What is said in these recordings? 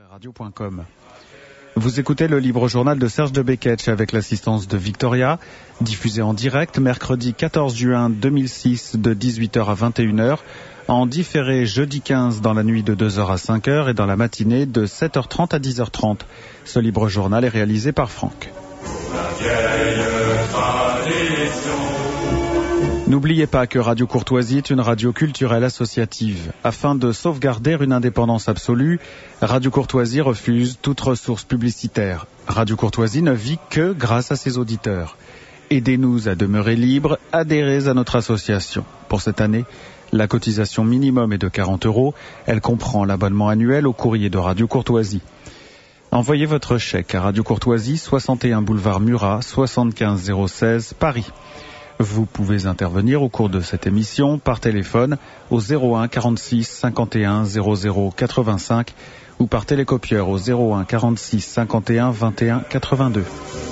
Radio.com. Vous écoutez le libre journal de Serge de Beketch avec l'assistance de Victoria, diffusé en direct mercredi 14 juin 2006 de 18h à 21h, en différé jeudi 15 dans la nuit de 2h à 5h et dans la matinée de 7h30 à 10h30. Ce libre journal est réalisé par Franck. N'oubliez pas que Radio Courtoisie est une radio culturelle associative. Afin de sauvegarder une indépendance absolue, Radio Courtoisie refuse toute ressource publicitaire. Radio Courtoisie ne vit que grâce à ses auditeurs. Aidez-nous à demeurer libres, adhérez à notre association. Pour cette année, la cotisation minimum est de 40 €. Elle comprend l'abonnement annuel au courrier de Radio Courtoisie. Envoyez votre chèque à Radio Courtoisie, 61 boulevard Murat, 75 016, Paris. Vous pouvez intervenir au cours de cette émission par téléphone au 01 46 51 00 85 ou par télécopieur au 01 46 51 21 82.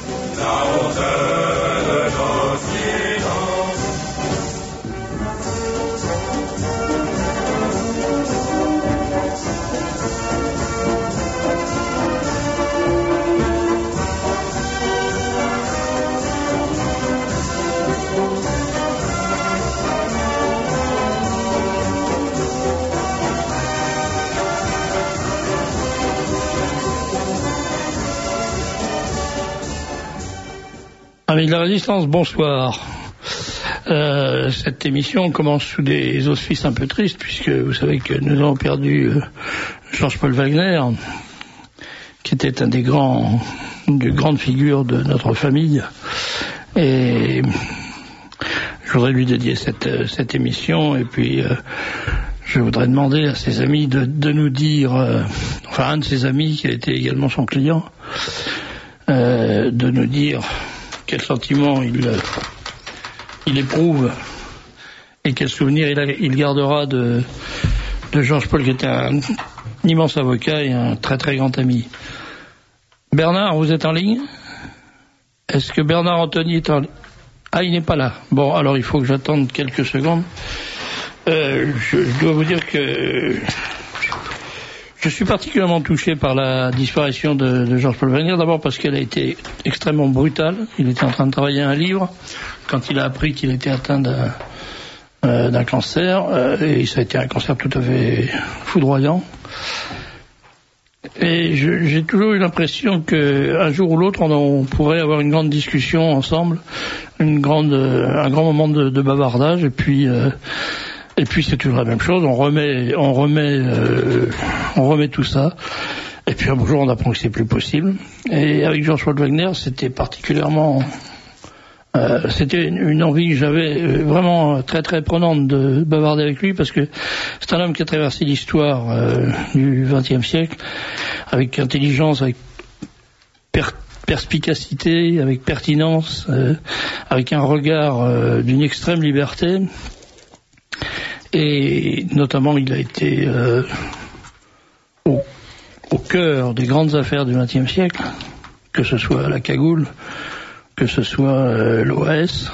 Amis de la Résistance, bonsoir. Cette émission commence sous des auspices un peu tristes, puisque vous savez que nous avons perdu Georges-Paul Wagner, qui était un des grandes figures de notre famille. Et je voudrais lui dédier cette émission, et puis je voudrais demander à ses amis de nous dire, enfin un de ses amis qui a été également son client, de nous dire quel sentiment il éprouve et quel souvenir il gardera de Georges-Paul, qui était un immense avocat et un très très grand ami. Bernard, vous êtes en ligne? Est-ce que Bernard Anthony est en ligne? Ah, il n'est pas là. Bon, alors il faut que j'attende quelques secondes. Je dois vous dire que je suis particulièrement touché par la disparition de Georges-Paul Wagner, d'abord parce qu'elle a été extrêmement brutale. Il était en train de travailler un livre quand il a appris qu'il était atteint d'un cancer, et ça a été un cancer tout à fait foudroyant. Et j'ai toujours eu l'impression qu'un jour ou l'autre, on pourrait avoir une grande discussion ensemble, un grand moment de bavardage, et puis c'est toujours la même chose, on remet tout ça, et puis un beau jour on apprend que c'est plus possible. Et avec Georges-Paul Wagner, c'était particulièrement, c'était une envie que j'avais vraiment très très prenante de bavarder avec lui, parce que c'est un homme qui a traversé l'histoire du XXe siècle avec intelligence, avec perspicacité, avec pertinence, avec un regard d'une extrême liberté. Et notamment, il a été au cœur des grandes affaires du XXe siècle, que ce soit la cagoule, que ce soit l'OAS.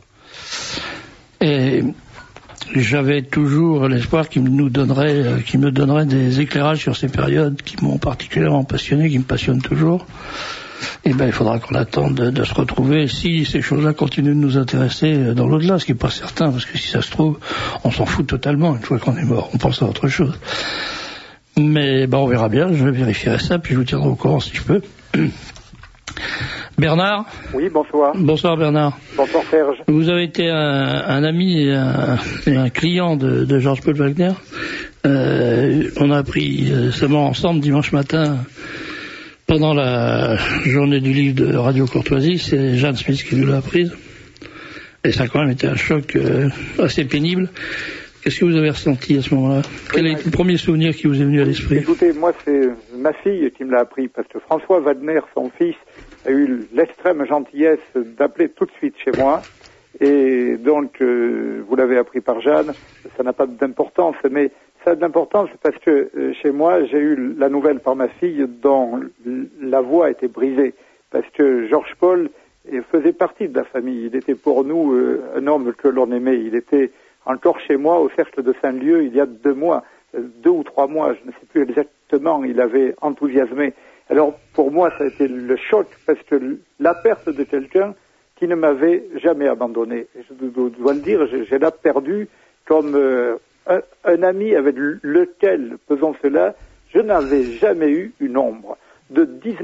Et j'avais toujours l'espoir qu'il me donnerait des éclairages sur ces périodes qui m'ont particulièrement passionné, qui me passionnent toujours. Et il faudra qu'on attende de se retrouver si ces choses-là continuent de nous intéresser dans l'au-delà, ce qui n'est pas certain, parce que si ça se trouve, on s'en fout totalement une fois qu'on est mort, on pense à autre chose. Mais on verra bien, je vérifierai ça, puis je vous tiendrai au courant si je peux. Bernard? Oui, bonsoir. Bonsoir Bernard. Bonsoir Serge. Vous avez été un ami et un client de Georges-Paul Wagner. On a appris seulement ensemble dimanche matin, pendant la journée du livre de Radio Courtoisie, c'est Jeanne Smith qui nous l'a apprise. Et ça a quand même été un choc assez pénible. Qu'est-ce que vous avez ressenti à ce moment-là? Quel est le premier souvenir qui vous est venu à l'esprit? Écoutez, moi c'est ma fille qui me l'a appris, parce que François Wagner, son fils, a eu l'extrême gentillesse d'appeler tout de suite chez moi. Et donc, vous l'avez appris par Jeanne, ça n'a pas d'importance, mais ça a de l'importance parce que chez moi, j'ai eu la nouvelle par ma fille dont la voix était brisée. Parce que Georges-Paul faisait partie de la famille. Il était pour nous un homme que l'on aimait. Il était encore chez moi au cercle de Saint-Lieu il y a 2 mois. 2 ou 3 mois, je ne sais plus exactement, il avait enthousiasmé. Alors pour moi, ça a été le choc, parce que la perte de quelqu'un qui ne m'avait jamais abandonné. Je dois le dire, j'ai là perdu comme un ami avec lequel, faisant cela, je n'avais jamais eu une ombre. De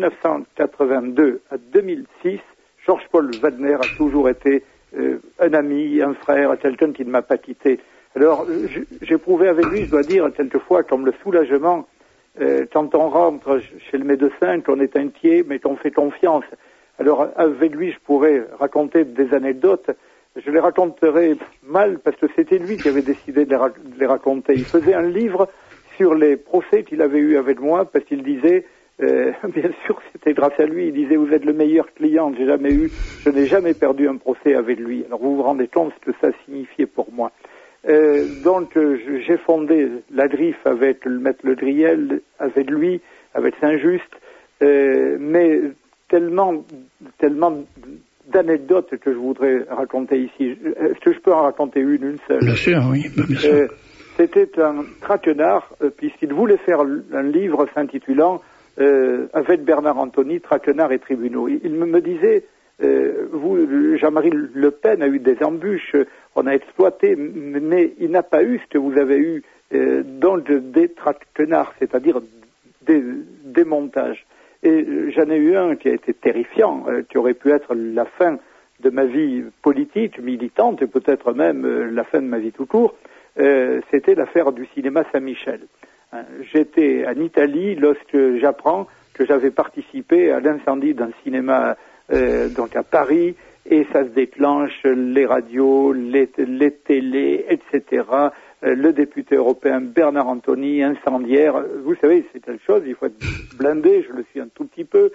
1982 à 2006, Georges-Paul Wagner a toujours été un ami, un frère, quelqu'un qui ne m'a pas quitté. Alors, j'éprouvais avec lui, je dois dire, quelquefois, comme le soulagement, quand on rentre chez le médecin, qu'on est inquiet, mais qu'on fait confiance. Alors, avec lui, je pourrais raconter des anecdotes. Je les raconterai mal, parce que c'était lui qui avait décidé de les raconter. Il faisait un livre sur les procès qu'il avait eus avec moi, parce qu'il disait... bien sûr, c'était grâce à lui. Il disait, vous êtes le meilleur client que j'ai jamais eu. Je n'ai jamais perdu un procès avec lui. Alors vous vous rendez compte ce que ça signifiait pour moi. Donc j'ai fondé la Griffe avec le maître Le Driel, avec lui, avec Saint-Just, mais tellement d'anecdotes que je voudrais raconter ici. Est-ce que je peux en raconter une seule? Bien sûr, oui, bien sûr. C'était un traquenard, puisqu'il voulait faire un livre s'intitulant avec Bernard Antony, Traquenard et tribunaux. Il me disait, vous, Jean-Marie Le Pen a eu des embûches, on a exploité, mais il n'a pas eu ce que vous avez eu dans des traquenards, c'est-à-dire des montages. Et j'en ai eu un qui a été terrifiant, qui aurait pu être la fin de ma vie politique, militante, et peut-être même la fin de ma vie tout court. C'était l'affaire du cinéma Saint-Michel. J'étais en Italie lorsque j'apprends que j'avais participé à l'incendie d'un cinéma donc à Paris, et ça se déclenche, les radios, les télés, etc. Le député européen Bernard Antony, incendiaire. Vous savez, c'est quelque chose, il faut être blindé, je le suis un tout petit peu.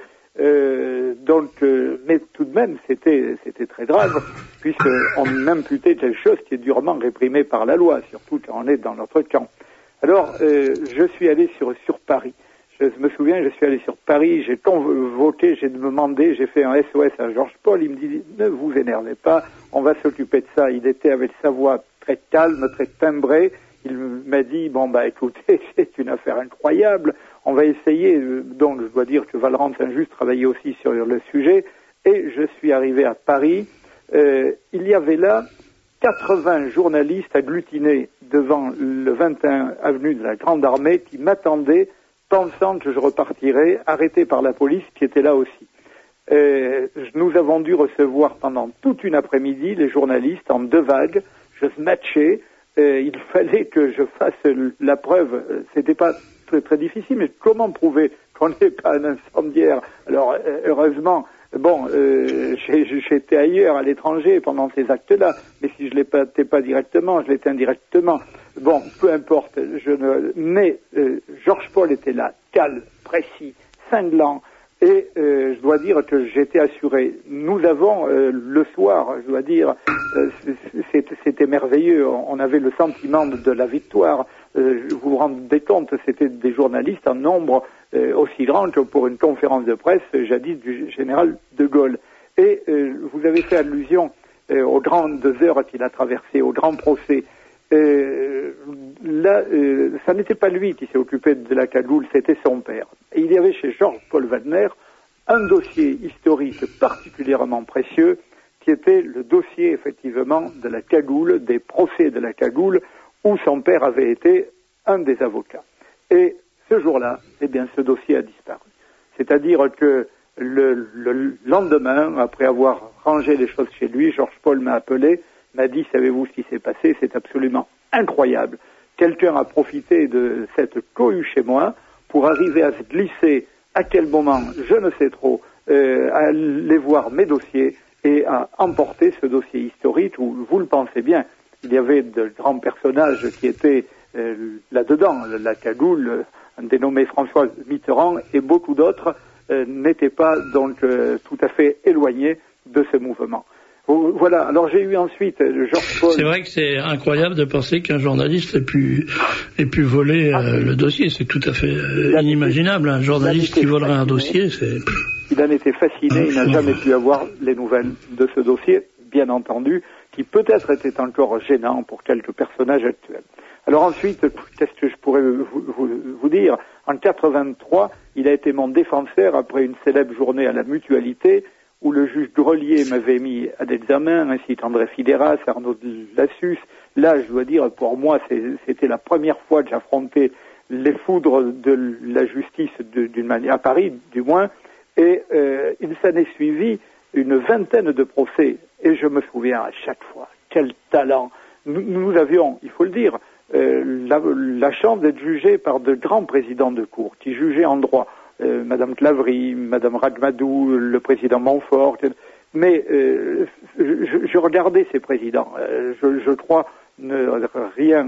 Mais tout de même, c'était très grave, puisqu'on m'imputait quelque chose qui est durement réprimé par la loi, surtout quand on est dans notre camp. Alors, je suis allé sur Paris. Je me souviens, je suis allé sur Paris, j'ai convoqué, j'ai demandé, j'ai fait un SOS à Georges-Paul. Il me dit, ne vous énervez pas, on va s'occuper de ça. Il était avec sa voix très calme, très timbrée. Il m'a dit, bon, écoutez, c'est une affaire incroyable. On va essayer. Donc, je dois dire que Valrand Saint-Just travaillait aussi sur le sujet. Et je suis arrivé à Paris. Il y avait là 80 journalistes agglutinés devant le 21 avenue de la Grande Armée qui m'attendaient, pensant que je repartirais, arrêté par la police qui était là aussi. Nous avons dû recevoir pendant toute une après-midi les journalistes en 2 vagues. Je matchais. Il fallait que je fasse la preuve. C'était pas très, très difficile, mais comment prouver qu'on n'est pas un incendiaire? Alors, heureusement, j'étais ailleurs, à l'étranger, pendant ces actes-là, mais si je l'étais pas directement, je l'étais indirectement. Bon, peu importe. Mais Georges-Paul était là, calme, précis, cinglant, et je dois dire que j'étais assuré. Nous avons, le soir, je dois dire, c'était merveilleux. On avait le sentiment de la victoire. Vous vous rendez compte, c'était des journalistes en nombre aussi grand que pour une conférence de presse jadis du général de Gaulle. Et vous avez fait allusion aux grandes heures qu'il a traversées, au grand procès. Là, ça n'était pas lui qui s'est occupé de la cagoule, c'était son père. Et il y avait chez Georges-Paul Wagner un dossier historique particulièrement précieux, qui était le dossier, effectivement, de la cagoule, des procès de la cagoule, où son père avait été un des avocats. Et ce jour-là, ce dossier a disparu. C'est-à-dire que le lendemain, après avoir rangé les choses chez lui, Georges-Paul m'a appelé, m'a dit, savez-vous ce qui s'est passé? C'est absolument incroyable. Quelqu'un a profité de cette cohue chez moi pour arriver à se glisser, à quel moment, je ne sais trop, à aller voir mes dossiers et à emporter ce dossier historique où, vous le pensez bien, il y avait de grands personnages qui étaient là-dedans. La cagoule, un dénommé François Mitterrand et beaucoup d'autres n'étaient pas donc tout à fait éloignés de ce mouvement. Voilà, alors j'ai eu ensuite Georges-Paul... C'est vrai que c'est incroyable de penser qu'un journaliste ait pu voler le dossier. C'est tout à fait inimaginable. Un journaliste qui volerait un dossier, c'est... Il en était fasciné, il n'a jamais pu avoir les nouvelles de ce dossier, bien entendu, qui peut-être était encore gênant pour quelques personnages actuels. Alors ensuite, qu'est-ce que je pourrais vous dire? En 83, il a été mon défenseur après une célèbre journée à la Mutualité, où le juge Grelier m'avait mis à l'examen, ainsi qu'André Fidéras, Arnaud Lassus. Là, je dois dire, pour moi, c'était la première fois que j'affrontais les foudres de la justice d'une manière, à Paris du moins, et il s'en est suivi une vingtaine de procès, et je me souviens à chaque fois, quel talent. Nous avions, il faut le dire, la chance d'être jugés par de grands présidents de cour, qui jugeaient en droit, Madame Claverie, Madame Ragmadou, le président Montfort, mais je regardais ces présidents, je crois ne rien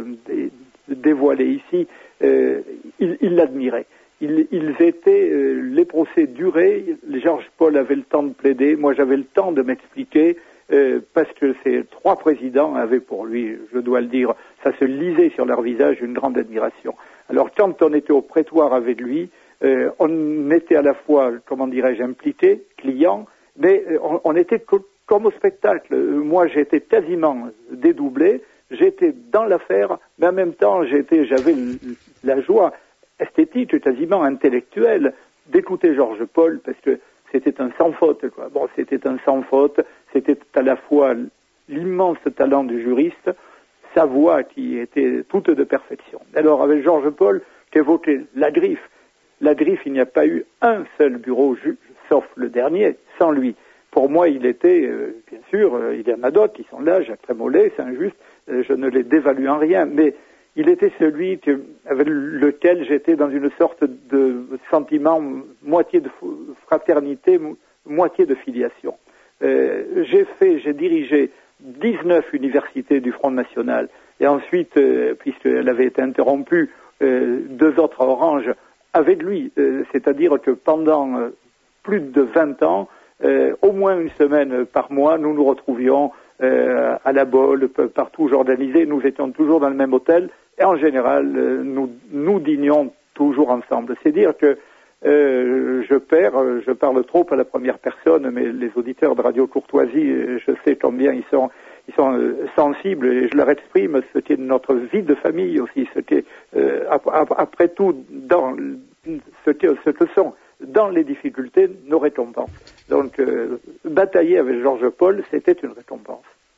dévoiler ici, ils l'admiraient. Ils étaient, les procès duraient, Georges Paul avait le temps de plaider, moi j'avais le temps de m'expliquer, parce que ces trois présidents avaient pour lui, je dois le dire, ça se lisait sur leur visage, une grande admiration. Alors quand on était au prétoire avec lui, on était à la fois, comment dirais-je, impliqué, client, mais on était comme au spectacle. Moi j'étais quasiment dédoublé, j'étais dans l'affaire, mais en même temps j'avais la joie esthétique, quasiment intellectuelle, d'écouter Georges Paul, parce que c'était un sans faute, quoi. Bon, c'était un sans faute, c'était à la fois l'immense talent du juriste, sa voix qui était toute de perfection. Alors, avec Georges Paul, qu'évoquait la griffe, il n'y a pas eu un seul bureau juge, sauf le dernier, sans lui. Pour moi, il était, bien sûr, il y en a d'autres qui sont là, Jacques Trémollet, Saint-Just, je ne les dévalue en rien, mais il était celui avec lequel j'étais dans une sorte de sentiment, moitié de fraternité, moitié de filiation. J'ai dirigé 19 universités du Front National, et ensuite, puisqu'elle avait été interrompue, 2 autres à Orange, avec lui, c'est-à-dire que pendant plus de 20 ans, au moins une semaine par mois, nous nous retrouvions à la Bolle, partout j'organisais, nous étions toujours dans le même hôtel, et en général, nous dînions toujours ensemble. C'est dire que je parle trop à la première personne, mais les auditeurs de Radio Courtoisie, je sais combien ils sont sensibles, et je leur exprime ce qui est notre vie de famille aussi, ce qui est, après tout, dans ce que sont dans les difficultés nos récompenses. Donc, batailler avec Georges Paul, c'était une récompense.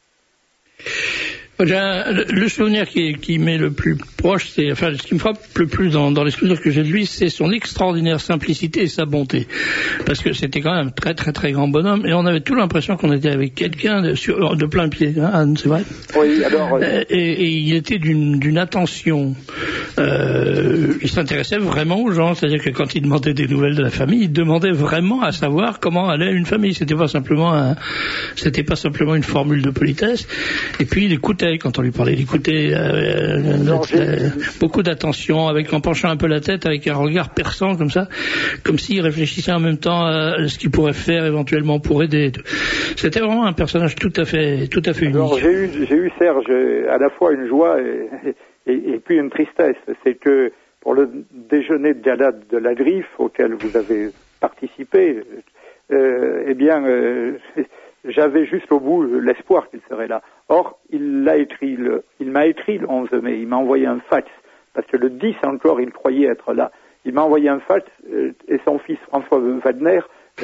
Le souvenir qui m'est le plus proche, ce qui me frappe le plus dans les souvenirs que j'ai de lui, c'est son extraordinaire simplicité et sa bonté. Parce que c'était quand même un très très très grand bonhomme, et on avait tout l'impression qu'on était avec quelqu'un de plein pied, hein, Anne, c'est vrai? Oui, alors... Et il était d'une attention, il s'intéressait vraiment aux gens, c'est-à-dire que quand il demandait des nouvelles de la famille, il demandait vraiment à savoir comment allait une famille, c'était pas simplement une formule de politesse, et puis il écoutait. Quand on lui parlait, il écoutait beaucoup d'attention, en penchant un peu la tête, avec un regard perçant comme ça, comme s'il réfléchissait en même temps à ce qu'il pourrait faire éventuellement pour aider. C'était vraiment un personnage tout à fait unique. Alors j'ai eu Serge à la fois une joie et puis une tristesse. C'est que pour le déjeuner de gala de la Griffe auquel vous avez participé, j'avais jusqu'au bout l'espoir qu'il serait là. Or, il m'a écrit le 11 mai, il m'a envoyé un fax, parce que le 10 encore, il croyait être là. Il m'a envoyé un fax, et son fils François Wagner,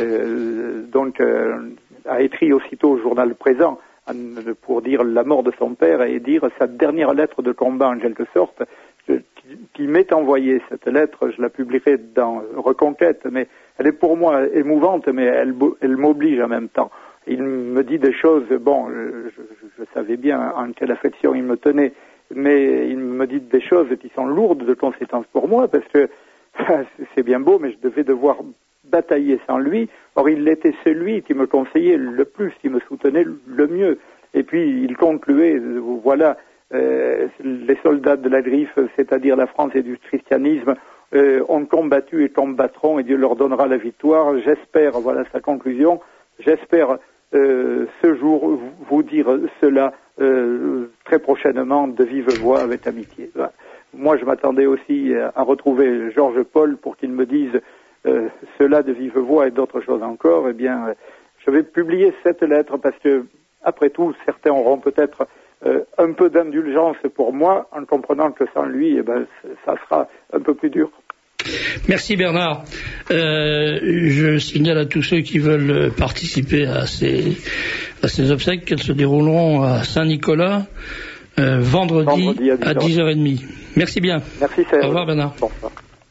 a écrit aussitôt au journal Présent, pour dire la mort de son père, et dire sa dernière lettre de combat, en quelque sorte, qui m'est envoyée. Cette lettre, je la publierai dans Reconquête, mais elle est pour moi émouvante, mais elle m'oblige en même temps. Il me dit des choses, bon, je savais bien en quelle affection il me tenait, mais il me dit des choses qui sont lourdes de conséquences pour moi, parce que c'est bien beau, mais je devais devoir batailler sans lui. Or, il était celui qui me conseillait le plus, qui me soutenait le mieux. Et puis, il concluait, voilà, les soldats de la Griffe, c'est-à-dire la France et du christianisme, ont combattu et combattront, et Dieu leur donnera la victoire. J'espère, voilà sa conclusion, j'espère ce jour vous dire cela très prochainement de vive voix avec amitié. Voilà. Moi, je m'attendais aussi à retrouver Georges Paul pour qu'il me dise cela de vive voix et d'autres choses encore. Eh bien, je vais publier cette lettre parce que, après tout, certains auront peut-être un peu d'indulgence pour moi, en comprenant que sans lui, ça sera un peu plus dur. Merci Bernard. Je signale à tous ceux qui veulent participer à ces obsèques qu'elles se dérouleront à Saint-Nicolas vendredi à 10h30. Merci bien. Merci Serge. Au revoir Bernard. Bonsoir.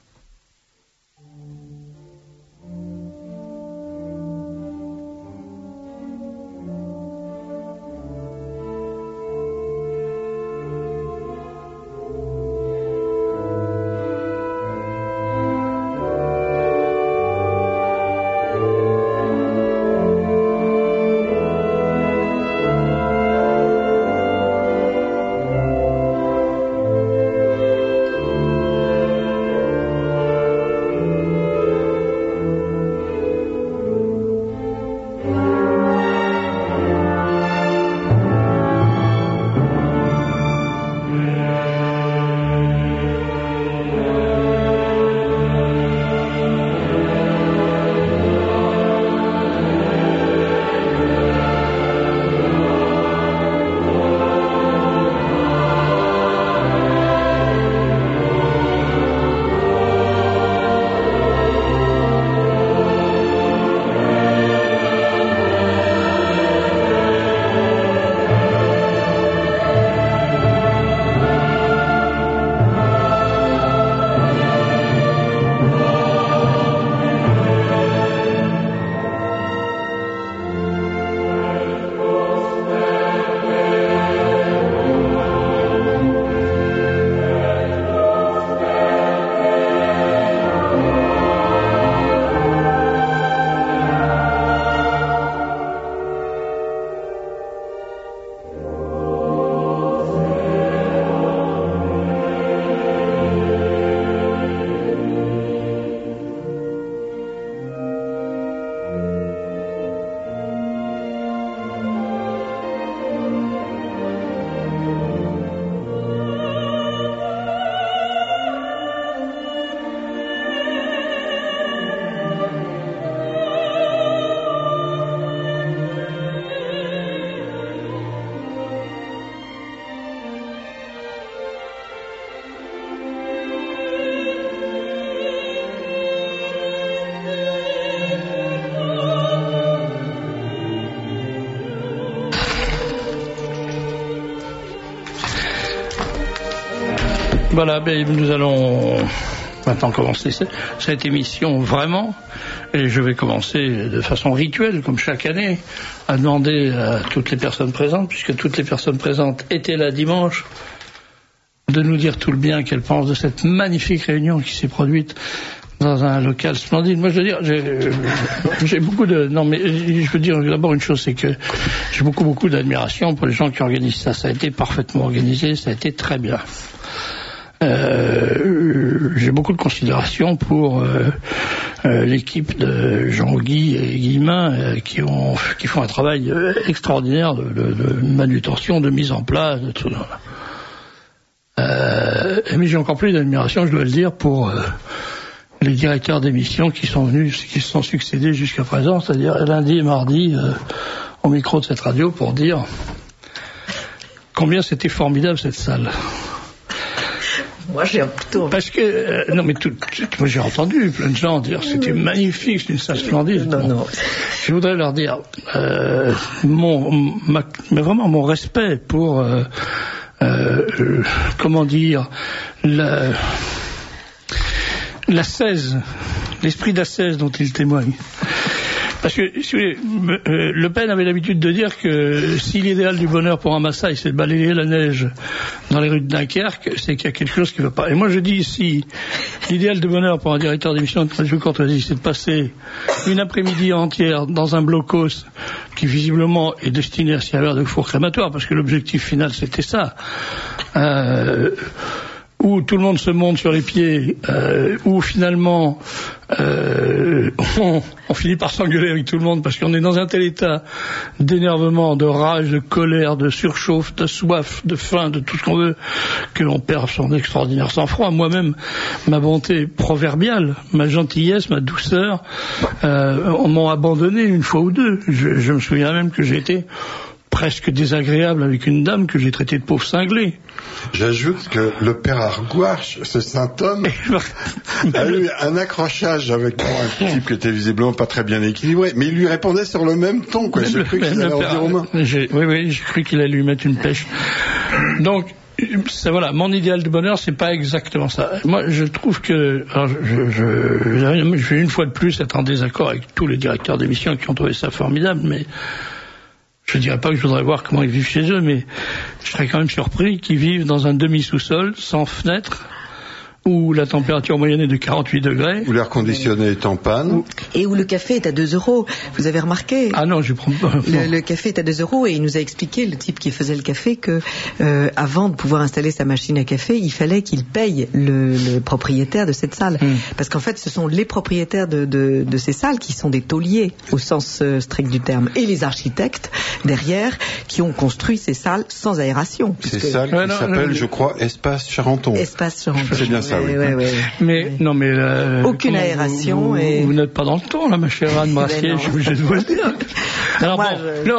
Voilà, nous allons maintenant commencer cette émission vraiment, et je vais commencer de façon rituelle, comme chaque année, à demander à toutes les personnes présentes, puisque toutes les personnes présentes étaient là dimanche, de nous dire tout le bien qu'elles pensent de cette magnifique réunion qui s'est produite dans un local splendide. Moi, je veux dire, j'ai beaucoup de... Non, mais je veux dire d'abord une chose, c'est que j'ai beaucoup d'admiration pour les gens qui organisent ça. Ça a été parfaitement organisé, ça a été très bien. J'ai beaucoup de considération pour l'équipe de Jean-Guy et Guillemin qui font un travail extraordinaire de manutention, de mise en place, de tout. Mais j'ai encore plus d'admiration, je dois le dire, pour les directeurs d'émissions qui se sont succédés jusqu'à présent, c'est-à-dire lundi et mardi au micro de cette radio pour dire combien c'était formidable cette salle. Moi, j'ai plutôt... Parce que, non, mais moi, j'ai entendu plein de gens dire c'était magnifique, c'est une salle splendide. Non. Je voudrais leur dire, mais vraiment mon respect pour, comment dire, l'ascèse, l'esprit d'ascèse dont ils témoignent. Parce que, si vous voulez, Le Pen avait l'habitude de dire que si l'idéal du bonheur pour un Maasai, c'est de balayer la neige dans les rues de Dunkerque, c'est qu'il y a quelque chose qui ne va pas. Et moi, je dis ici, l'idéal du bonheur pour un directeur d'émission de Radio Courtoisie, c'est de passer une après-midi entière dans un blocos qui, visiblement, est destiné à servir de four crématoire, parce que l'objectif final, c'était ça. Où tout le monde se monte sur les pieds, où finalement on finit par s'engueuler avec tout le monde parce qu'on est dans un tel état d'énervement, de rage, de colère, de surchauffe, de soif, de faim, de tout ce qu'on veut, que l'on perd son extraordinaire sang-froid. Moi-même, ma bonté proverbiale, ma gentillesse, ma douceur, on m'a abandonné une fois ou deux. Je me souviens même que j'ai été presque désagréable avec une dame que j'ai traitée de pauvre cinglée. J'ajoute que le père Arguarche, ce saint homme, a eu un accrochage avec moi, un type qui était visiblement pas très bien équilibré, mais il lui répondait sur le même ton, quoi. J'ai cru qu'il allait en dire aux mains. Oui, j'ai cru qu'il allait lui mettre une pêche. Donc, voilà, mon idéal de bonheur, c'est pas exactement ça. Moi, je trouve que, alors, je vais une fois de plus être en désaccord avec tous les directeurs d'émissions qui ont trouvé ça formidable, mais je dirais pas que je voudrais voir comment ils vivent chez eux, mais je serais quand même surpris qu'ils vivent dans un demi-sous-sol, sans fenêtre, où la température moyenne est de 48 degrés. Où l'air conditionné est en panne. Et où le café est à 2 €. Vous avez remarqué? Ah non, je prends pas. Le café est à 2 € et il nous a expliqué, le type qui faisait le café, que avant de pouvoir installer sa machine à café, il fallait qu'il paye le propriétaire de cette salle. Parce qu'en fait, ce sont les propriétaires de ces salles qui sont des tauliers, au sens strict du terme, et les architectes, derrière, qui ont construit ces salles sans aération. Ces salles qui s'appellent, je crois, Espace Charenton. Espace Charenton. C'est bien ça. Oui. Mais non, mais aucune aération. Vous n'êtes pas dans le temps, là, ma chère Anne Brassier. Je vais vous le dire. Alors, moi,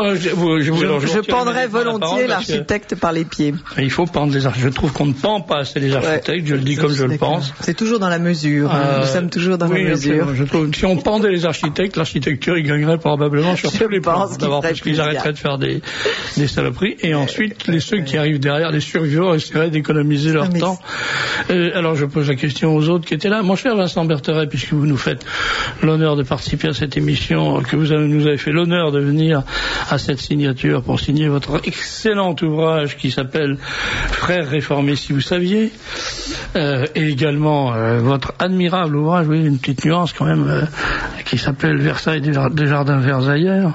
je pendrais volontiers l'architecte par les pieds. Il faut pendre les architectes. Je trouve qu'on ne pend pas assez les architectes. Je le dis comme je le pense. C'est toujours dans la mesure. Nous sommes toujours dans la mesure. Je trouve, si on pendait les architectes, l'architecture il gagnerait probablement sur tous les plans. D'abord parce qu'ils arrêteraient de faire des saloperies, et ensuite ceux qui arrivent derrière, les survivants, essaieraient d'économiser leur temps. Alors je pose la question aux autres qui étaient là. Mon cher Vincent Bertheret, puisque vous nous faites l'honneur de participer à cette émission, que vous nous avez fait l'honneur de venir à cette signature pour signer votre excellent ouvrage qui s'appelle Frères réformés si vous saviez, et également votre admirable ouvrage, oui, une petite nuance quand même, qui s'appelle Versailles des jardins verts ailleurs.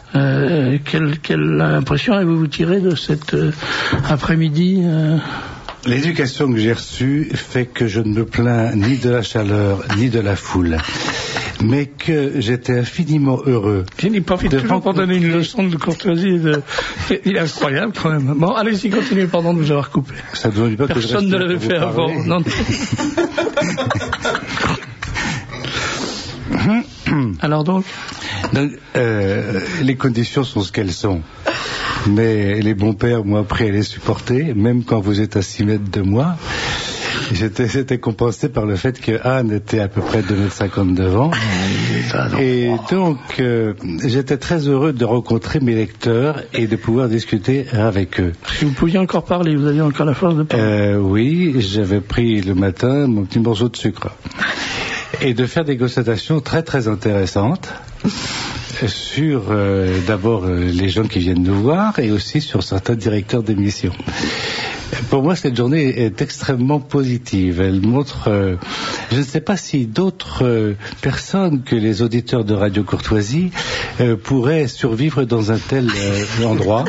Quelle impression avez-vous tiré de cet après-midi L'éducation que j'ai reçue fait que je ne me plains ni de la chaleur ni de la foule, mais que j'étais infiniment heureux. Je n'ai pas fait toujours pour donner une leçon de courtoisie. Il est incroyable quand même. Bon, allez-y, continuez, pardon de vous avoir coupé. Ça ne veut pas que personne ne l'avait fait avant. Non. Alors donc les conditions sont ce qu'elles sont. Mais les bons pères m'ont appris à les supporter, même quand vous êtes à 6 mètres de moi. C'était compensé par le fait que Anne était à peu près 2,50 m devant. Et donc, j'étais très heureux de rencontrer mes lecteurs et de pouvoir discuter avec eux. Si vous pouviez encore parler, vous aviez encore la force de parler. Oui, j'avais pris le matin mon petit morceau de sucre. Et de faire des constatations très très intéressantes sur d'abord les gens qui viennent nous voir et aussi sur certains directeurs d'émissions. Pour moi, cette journée est extrêmement positive. Elle montre, je ne sais pas si d'autres personnes que les auditeurs de Radio Courtoisie pourraient survivre dans un tel endroit.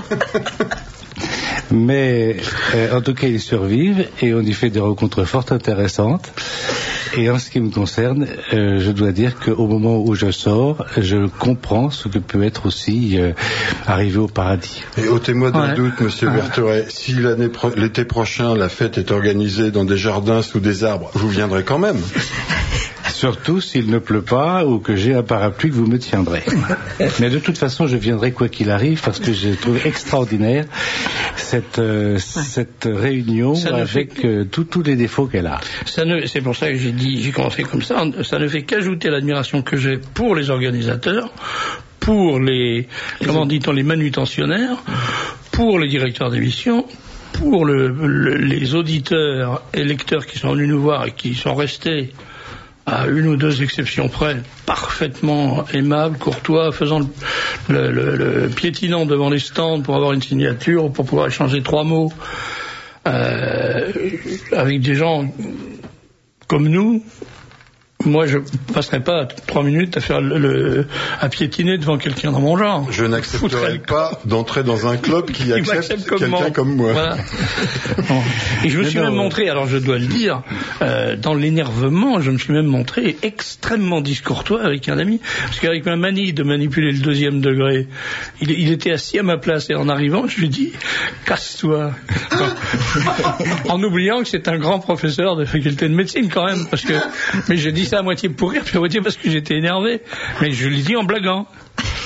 Mais en tout cas, ils survivent et on y fait des rencontres fort intéressantes. Et en ce qui me concerne, je dois dire qu'au moment où je sors, je comprends ce que peut être aussi arriver au paradis. Et ôtez-moi d'un doute, Monsieur Bertheret, si l'été prochain, la fête est organisée dans des jardins sous des arbres, vous viendrez quand même. Surtout s'il ne pleut pas ou que j'ai un parapluie que vous me tiendrez. Mais de toute façon, je viendrai quoi qu'il arrive parce que je trouve extraordinaire cette réunion avec tous les défauts qu'elle a. C'est pour ça que j'ai commencé comme ça. Ça ne fait qu'ajouter l'admiration que j'ai pour les organisateurs, pour les manutentionnaires, pour les directeurs d'émission, pour les auditeurs et lecteurs qui sont venus nous voir et qui sont restés, à une ou deux exceptions près, parfaitement aimables, courtois, faisant le piétinant devant les stands pour avoir une signature, pour pouvoir échanger 3 mots avec des gens comme nous. Moi, je passerai pas 3 minutes à faire à piétiner devant quelqu'un dans mon genre. Je n'accepterai pas d'entrer dans un club qui accepte quelqu'un comme moi. Voilà. Bon. Et je me suis même montré, alors je dois le dire, dans l'énervement, je me suis même montré extrêmement discourtois avec un ami, parce qu'avec ma manie de manipuler le 2e degré, il était assis à ma place et en arrivant, je lui dis casse-toi, en oubliant que c'est un grand professeur de faculté de médecine quand même, mais j'ai dit ça à moitié pour rire, puis à moitié parce que j'étais énervé. Mais je l'ai dit en blaguant.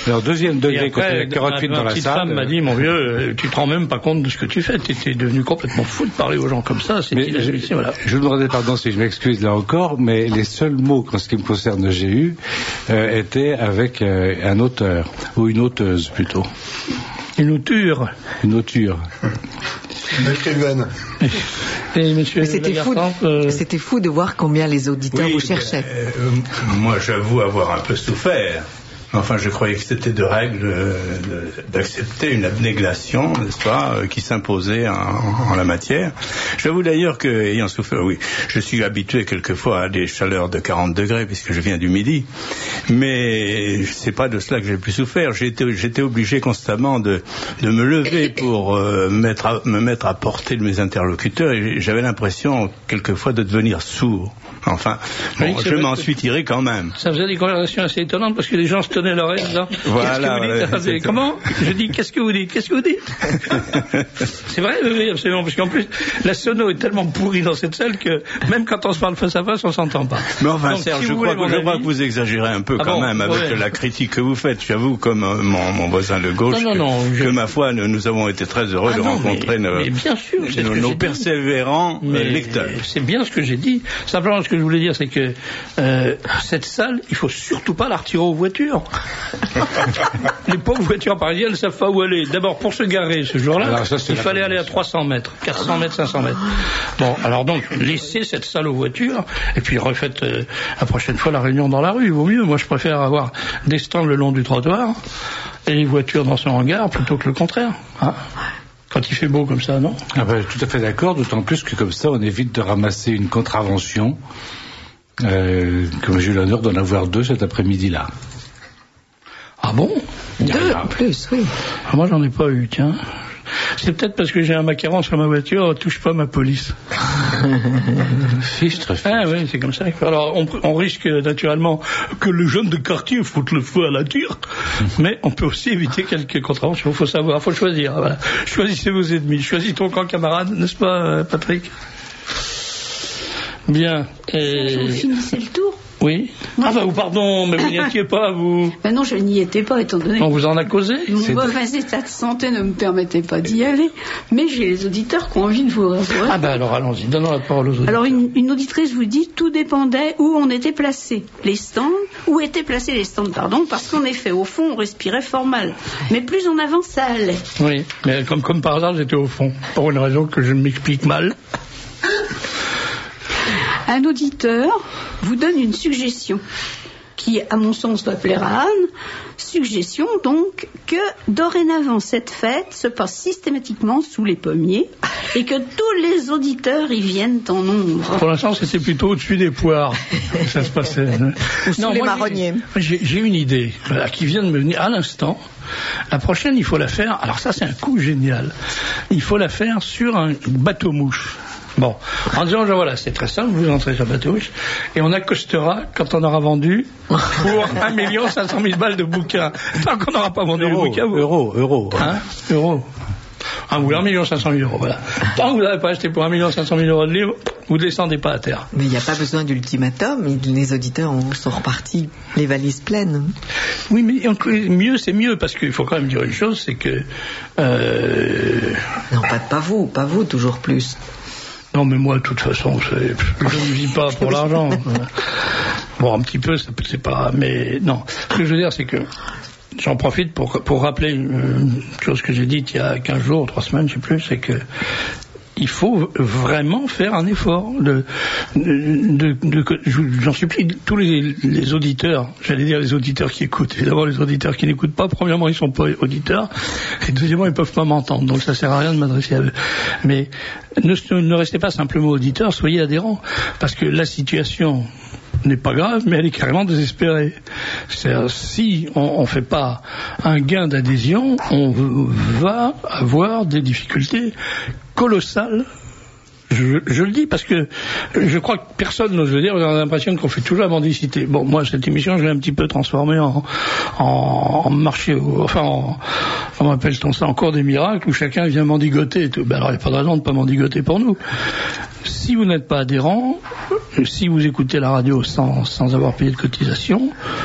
Alors, deuxième degré, quand il y a 48 dans la ma petite salle. femme m'a dit, mon vieux, tu te rends même pas compte de ce que tu fais. T'es devenu complètement fou de parler aux gens comme ça. C'est inadmissible, voilà. Je vous demanderai pardon si je m'excuse là encore, mais les seuls mots, en ce qui me concerne, que j'ai eu, étaient avec un auteur, ou une auteuse plutôt. Une auture. Une auture. Une écrivaine. Et monsieur c'était fou de voir combien les auditeurs vous cherchaient. Moi, j'avoue avoir un peu souffert. Enfin, je croyais que c'était de règle d'accepter une abnégation, n'est-ce pas, qui s'imposait en la matière. J'avoue d'ailleurs que, ayant souffert, oui, je suis habitué quelquefois à des chaleurs de 40 degrés, puisque je viens du Midi, mais c'est pas de cela que j'ai le plus souffert. J'étais obligé constamment de me lever pour me mettre à portée de mes interlocuteurs, et j'avais l'impression quelquefois de devenir sourd. Enfin, bon, je m'en suis tiré quand même. Ça faisait des conversations assez étonnantes parce que les gens se tenaient l'oreille en disant voilà, qu'est-ce que vous dites comment? Je dis qu'est-ce que vous dites? Qu'est-ce que vous dites? C'est vrai, oui, absolument, parce qu'en plus la sono est tellement pourrie dans cette salle que même quand on se parle face à face, on s'entend pas. Mais enfin, donc, Serge, si je crois que vous exagérez un peu quand même avec la critique que vous faites. J'avoue, comme mon voisin de gauche, que ma foi, nous avons été très heureux de rencontrer mais bien sûr, nos persévérants lecteurs. C'est bien ce que j'ai dit. Simplement, ce que je voulais dire, c'est que cette salle, il faut surtout pas la retirer aux voitures. Les pauvres voitures parisiennes ne savent pas où aller. D'abord, pour se garer ce jour-là, il fallait aller à 300 mètres, 400 mètres, 500 mètres. Bon, alors donc, laissez cette salle aux voitures, et puis refaites la prochaine fois la réunion dans la rue, il vaut mieux. Moi, je préfère avoir des stands le long du trottoir et les voitures dans son hangar plutôt que le contraire. Hein, quand il fait beau comme ça, non? Ah ben, tout à fait d'accord, d'autant plus que comme ça, on évite de ramasser une contravention, comme j'ai eu l'honneur d'en avoir 2 cet après-midi-là. Ah bon? 2 en plus, oui. Ah, moi, j'en ai pas eu, tiens. C'est peut-être parce que j'ai un macaron sur ma voiture, touche pas ma police. Fichtre. Ah oui, c'est comme ça. Alors, on risque naturellement que les jeunes de quartier foutent le feu à la tire, mais on peut aussi éviter quelques contraventions. Il faut savoir, il faut choisir. Voilà. Choisissez vos ennemis. Choisis ton camp, camarade, n'est-ce pas, Patrick? Bien. Vous finissez le tour? Oui. Ah bah pardon, mais vous n'y étiez pas, vous. Ben non, je n'y étais pas, étant donné. On vous en a causé? Mon mauvais état de santé ne me permettait pas d'y aller, mais j'ai les auditeurs qui ont envie de vous revoir. Ah bah alors allons-y, donnons la parole aux auditeurs. Alors une auditrice vous dit, tout dépendait où on était placé. Les stands, où étaient placés les stands, pardon, parce qu'en effet, au fond, on respirait fort mal. Mais plus on avance, ça allait. Oui, mais comme par hasard, j'étais au fond, pour une raison que je m'explique mal. Un auditeur vous donne une suggestion qui, à mon sens, doit plaire à Anne. Suggestion, donc, que dorénavant, cette fête se passe systématiquement sous les pommiers et que tous les auditeurs y viennent en nombre. Pour l'instant, c'était plutôt au-dessus des poires que ça se passait. Ou sous les marronniers. J'ai une idée qui vient de me venir à l'instant. La prochaine, il faut la faire. Alors ça, c'est un coup génial. Il faut la faire sur un bateau-mouche. Bon, en disant, voilà, c'est très simple, vous entrez sur bateau-mouche et on accostera quand on aura vendu pour 1 500 000 balles de bouquins. Tant qu'on n'aura pas vendu le bouquin, Euros. Hein? Euros. Ah, vous 1 500 000 euros, voilà. Tant que vous n'avez pas acheté pour 1 500 000 euros de livre, vous ne descendez pas à terre. Mais il n'y a pas besoin d'ultimatum, les auditeurs sont repartis les valises pleines. Oui, mais mieux, c'est mieux, parce qu'il faut quand même dire une chose, c'est que... Non, pas vous, toujours plus. Non, mais moi, de toute façon, je ne vis pas pour l'argent. Bon, un petit peu, c'est pas... Mais non, ce que je veux dire, c'est que j'en profite pour rappeler une chose que j'ai dite il y a 15 jours, 3 semaines, je ne sais plus, c'est que il faut vraiment faire un effort. J'en supplie tous les auditeurs, j'allais dire les auditeurs qui écoutent. D'abord, les auditeurs qui n'écoutent pas, premièrement, ils ne sont pas auditeurs, et deuxièmement, ils ne peuvent pas m'entendre, donc ça ne sert à rien de m'adresser à eux. Mais ne restez pas simplement auditeurs, soyez adhérents, parce que la situation n'est pas grave, mais elle est carrément désespérée. C'est-à-dire, si on ne fait pas un gain d'adhésion, on va avoir des difficultés colossales. Je le dis parce que je crois que personne n'ose le dire. On a l'impression qu'on fait toujours la mendicité. Bon, moi, cette émission, je l'ai un petit peu transformée en marché, comment appelle-t-on ça, en cours des miracles, où chacun vient mendigoter et tout. Ben alors, il n'y a pas de raison de ne pas mendigoter pour nous. Si vous n'êtes pas adhérent, si vous écoutez la radio sans avoir payé de cotisation,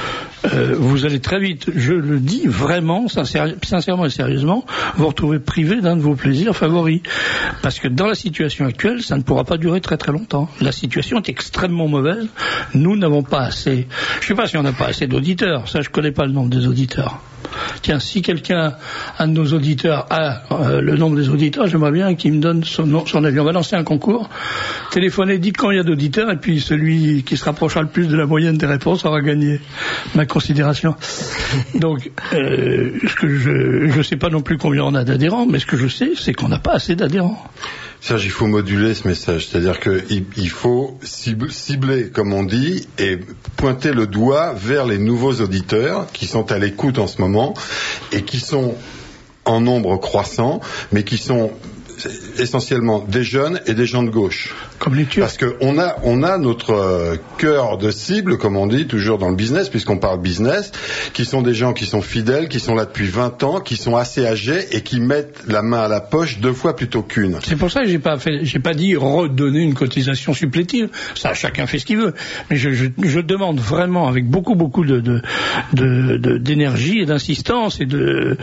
vous allez très vite, je le dis vraiment, sincèrement et sérieusement, vous retrouver privé d'un de vos plaisirs favoris. Parce que dans la situation actuelle, ça ne pourra pas durer très très longtemps. La situation est extrêmement mauvaise. Nous n'avons pas assez. Je ne sais pas si on n'a pas assez d'auditeurs. Ça, je ne connais pas le nombre des auditeurs. Tiens, si un de nos auditeurs a le nombre des auditeurs, j'aimerais bien qu'il me donne son avis. On va lancer un concours. Téléphonez, dites quand il y a d'auditeurs, et puis celui qui se rapprochera le plus de la moyenne des réponses aura gagné ma considération. Donc, je ne sais pas non plus combien on a d'adhérents, mais ce que je sais, c'est qu'on n'a pas assez d'adhérents. Serge, il faut moduler ce message, c'est-à-dire qu'il faut cibler, comme on dit, et pointer le doigt vers les nouveaux auditeurs qui sont à l'écoute en ce moment et qui sont en nombre croissant, mais qui sont essentiellement des jeunes et des gens de gauche. Comme les Turcs. Parce que on a notre cœur de cible, comme on dit, toujours dans le business, puisqu'on parle business, qui sont des gens qui sont fidèles, qui sont là depuis 20 ans, qui sont assez âgés et qui mettent la main à la poche 2 fois plutôt qu'une. C'est pour ça que j'ai pas dit redonner une cotisation supplétive. Ça, chacun fait ce qu'il veut. Mais je demande vraiment, avec beaucoup d'énergie et d'insistance et de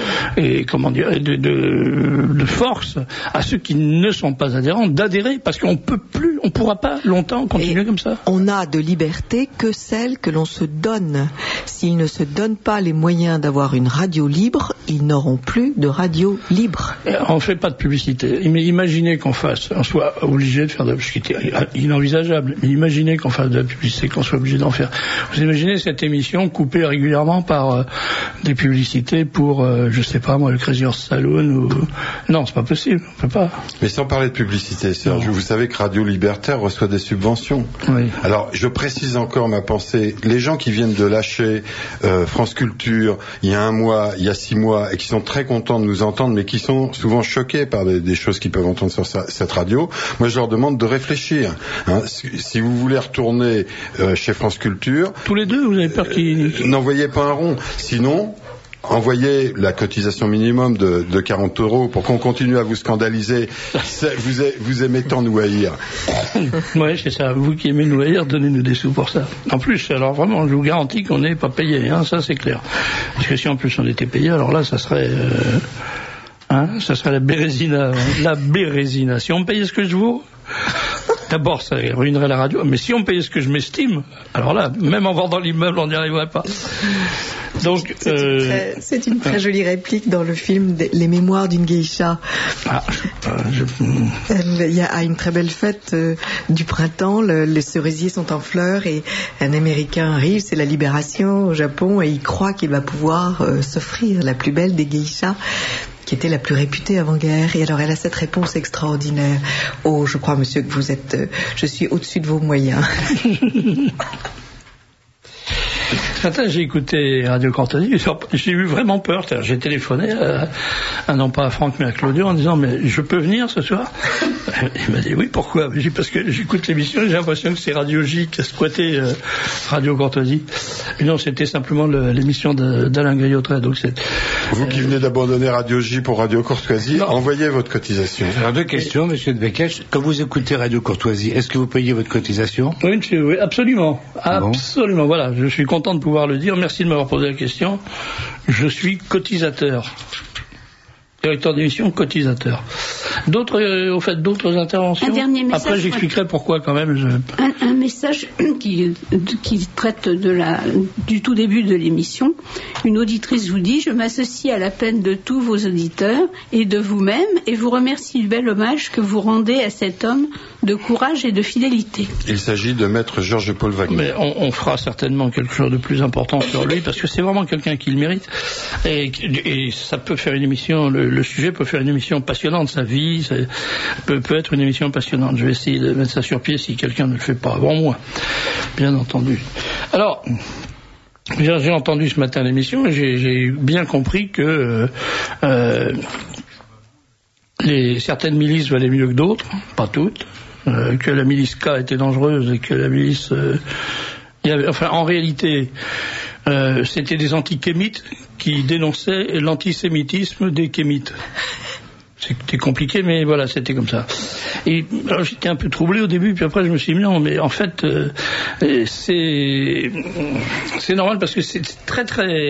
force à ceux qui ne sont pas adhérents d'adhérer, parce qu'on pourra pas longtemps continuer comme ça. On n'a de liberté que celle que l'on se donne. S'ils ne se donnent pas les moyens d'avoir une radio libre, ils n'auront plus de radio libre. On ne fait pas de publicité. Mais imaginez qu'on soit obligé de faire de la publicité. Inenvisageable. Mais imaginez qu'on fasse de la publicité, qu'on soit obligé d'en faire. Vous imaginez cette émission coupée régulièrement par des publicités pour, je sais pas moi, le Crazy Horse Saloon ou... Non, c'est pas possible. On peut pas. Mais sans parler de publicité, Serge, vous savez que Radio Libertaire reçoit des subventions. Oui. Alors, je précise encore ma pensée. Les gens qui viennent de lâcher France Culture il y a 1 mois, il y a 6 mois, et qui sont très contents de nous entendre, mais qui sont souvent choqués par des choses qu'ils peuvent entendre sur cette radio, moi je leur demande de réfléchir. Hein. Si vous voulez retourner chez France Culture... Tous les deux, vous avez peur qu'ils... N'envoyez pas un rond. Sinon... envoyez la cotisation minimum de 40 € pour qu'on continue à vous scandaliser. Vous aimez tant nous haïr. Oui, c'est ça. Vous qui aimez nous haïr, donnez-nous des sous pour ça. En plus, alors vraiment, je vous garantis qu'on n'est pas payé, hein, ça c'est clair. Parce que si en plus on était payé, alors là, ça serait la bérésina. La bérésina. Si on me payait ce que je vaux, d'abord, ça ruinerait la radio. Mais si on payait ce que je m'estime, alors là, même en vendant l'immeuble, on n'y arriverait pas. Donc, c'est une très jolie réplique dans le film Les Mémoires d'une geisha. Il y a une très belle fête du printemps, les cerisiers sont en fleurs et un Américain arrive, c'est la libération au Japon, et il croit qu'il va pouvoir s'offrir la plus belle des geishas, qui était la plus réputée avant-guerre. Et alors elle a cette réponse extraordinaire. Oh, je crois, monsieur, que vous êtes... je suis au-dessus de vos moyens. Ce matin, j'ai écouté Radio Courtoisie, j'ai eu vraiment peur. J'ai téléphoné, non pas à Franck, mais à Claudio, en disant, mais je peux venir ce soir? Il m'a dit, oui, pourquoi? J'ai dit, parce que j'écoute l'émission et j'ai l'impression que c'est Radio J qui a squatté Radio Courtoisie. Mais non, c'était simplement l'émission d'Alain Grillotret. Donc vous qui venez d'abandonner Radio J pour Radio Courtoisie, envoyez votre cotisation. Alors, 2 questions, monsieur de Bekech. Quand vous écoutez Radio Courtoisie, est-ce que vous payez votre cotisation? Oui, absolument. Absolument, bon. Voilà. Je suis content de pouvoir le dire. Merci de m'avoir posé la question. Je suis cotisateur. Directeur d'émission, cotisateur. Au fait, d'autres interventions? Un dernier message. Après, j'expliquerai pourquoi quand même. Un message qui traite du tout début de l'émission. Une auditrice vous dit: je m'associe à la peine de tous vos auditeurs et de vous-même et vous remercie du bel hommage que vous rendez à cet homme de courage et de fidélité. Il s'agit de maître Georges-Paul Wagner. Mais on fera certainement quelque chose de plus important sur lui, parce que c'est vraiment quelqu'un qui le mérite. Et ça peut faire une émission, le sujet peut faire une émission passionnante, sa vie peut être une émission passionnante. Je vais essayer de mettre ça sur pied si quelqu'un ne le fait pas avant moi, bien entendu. Alors, j'ai entendu ce matin l'émission et j'ai bien compris que certaines milices valaient mieux que d'autres, pas toutes, que la milice K était dangereuse et que la milice... en réalité, c'était des antikémites qui dénonçaient l'antisémitisme des kémites. C'était compliqué, mais voilà, c'était comme ça. Et alors j'étais un peu troublé au début, puis après je me suis dit non, mais en fait c'est normal parce que c'est très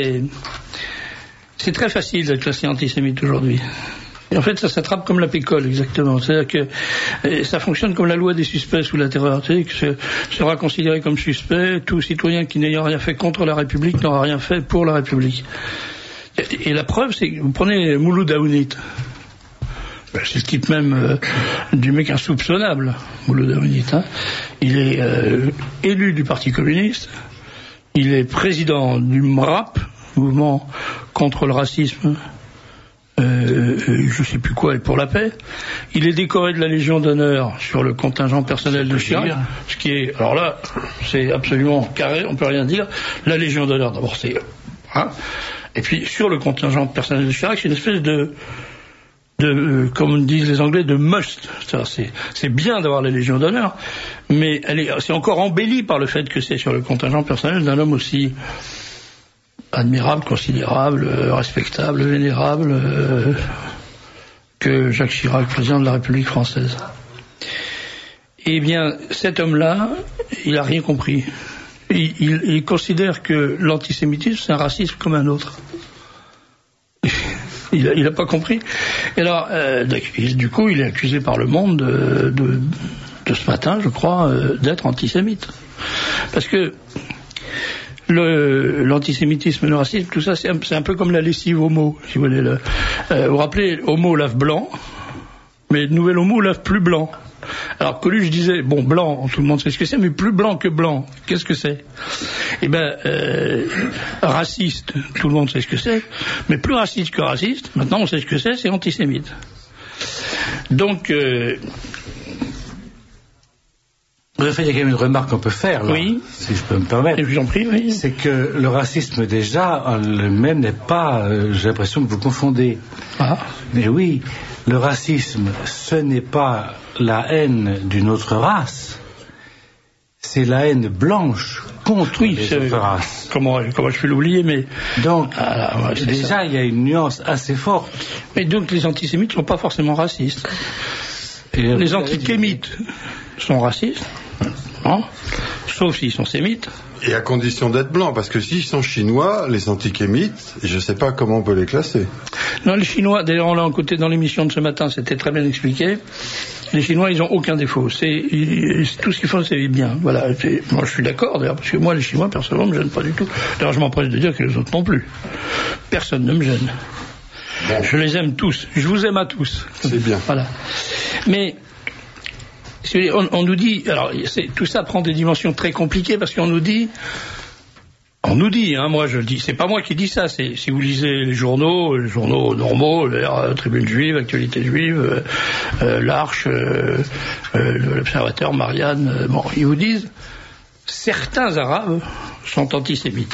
facile d'être classé antisémite aujourd'hui. Et en fait, ça s'attrape comme la pécole, exactement. C'est-à-dire que ça fonctionne comme la loi des suspects sous la terreur. Tu sais, que sera considéré comme suspect tout citoyen qui n'ayant rien fait contre la République n'aura rien fait pour la République. Et la preuve, c'est que vous prenez Mouloud Aounit. C'est le type même du mec insoupçonnable, Mouloud Aounit. Hein. Il est élu du Parti communiste. Il est président du MRAP, mouvement contre le racisme. Je sais plus quoi, et pour la paix. Il est décoré de la Légion d'honneur sur le contingent personnel de Chirac, ce qui est, alors là, c'est absolument carré, on peut rien dire. La Légion d'honneur, d'abord, c'est, hein. Et puis sur le contingent personnel de Chirac, c'est une espèce de comme disent les Anglais, de must. C'est bien d'avoir la Légion d'honneur, mais c'est encore embelli par le fait que c'est sur le contingent personnel d'un homme aussi admirable, considérable, respectable, vénérable que Jacques Chirac, président de la République française. Eh bien, cet homme-là, il n'a rien compris. Il considère que l'antisémitisme, c'est un racisme comme un autre. Il n'a pas compris. Et alors, du coup, il est accusé par Le Monde de ce matin, je crois, d'être antisémite. Parce que l'antisémitisme et le racisme, tout ça, c'est un peu comme la lessive homo, si vous voulez. Vous vous rappelez, homo lave blanc, mais nouvel homo lave plus blanc. Alors Coluche disait, bon, blanc, tout le monde sait ce que c'est, mais plus blanc que blanc, qu'est-ce que c'est? Eh ben, raciste, tout le monde sait ce que c'est, mais plus raciste que raciste, maintenant on sait ce que c'est antisémite. Donc, en fait, il y a quand même une remarque qu'on peut faire, là, oui, si je peux me permettre. Et je vous en prie, oui. C'est que le racisme, déjà, en lui-même n'est pas... j'ai l'impression que vous confondez. Ah. Mais oui, le racisme, ce n'est pas la haine d'une autre race, c'est la haine blanche contre les autres races. Comment je peux l'oublier, mais... Donc, déjà, il y a une nuance assez forte. Mais donc, les antisémites ne sont pas forcément racistes. Et les antisémites sont racistes, non ? Sauf s'ils sont sémites. Et à condition d'être blancs, parce que s'ils sont chinois, les antisémites, je ne sais pas comment on peut les classer. Non, les Chinois, d'ailleurs on l'a écouté dans l'émission de ce matin, c'était très bien expliqué. Les Chinois, ils n'ont aucun défaut. Tout ce qu'ils font, c'est bien. Voilà. Moi, je suis d'accord, d'ailleurs, parce que moi, les Chinois, personnellement, ne me gênent pas du tout. D'ailleurs, je m'empresse de dire que les autres non plus. Personne ne me gêne. Bon. Je les aime tous. Je vous aime à tous. C'est bien. Voilà. Mais on nous dit, alors tout ça prend des dimensions très compliquées parce qu'on nous dit, hein, moi je le dis, c'est pas moi qui dis ça, c'est si vous lisez les journaux normaux, la Tribune Juive, Actualité Juive, l'Arche, l'Observateur, Marianne, bon, ils vous disent, certains Arabes sont antisémites.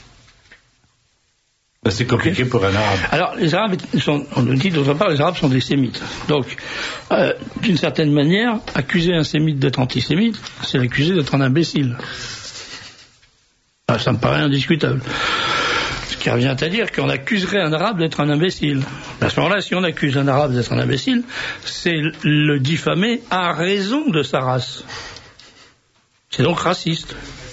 C'est compliqué pour un arabe. Alors, les arabes on nous dit d'autre part, les arabes sont des sémites. Donc, d'une certaine manière, accuser un sémite d'être antisémite, c'est l'accuser d'être un imbécile. Ça me paraît indiscutable. Ce qui revient à dire qu'on accuserait un arabe d'être un imbécile. À ce moment-là, si on accuse un arabe d'être un imbécile, c'est le diffamer à raison de sa race. C'est donc raciste.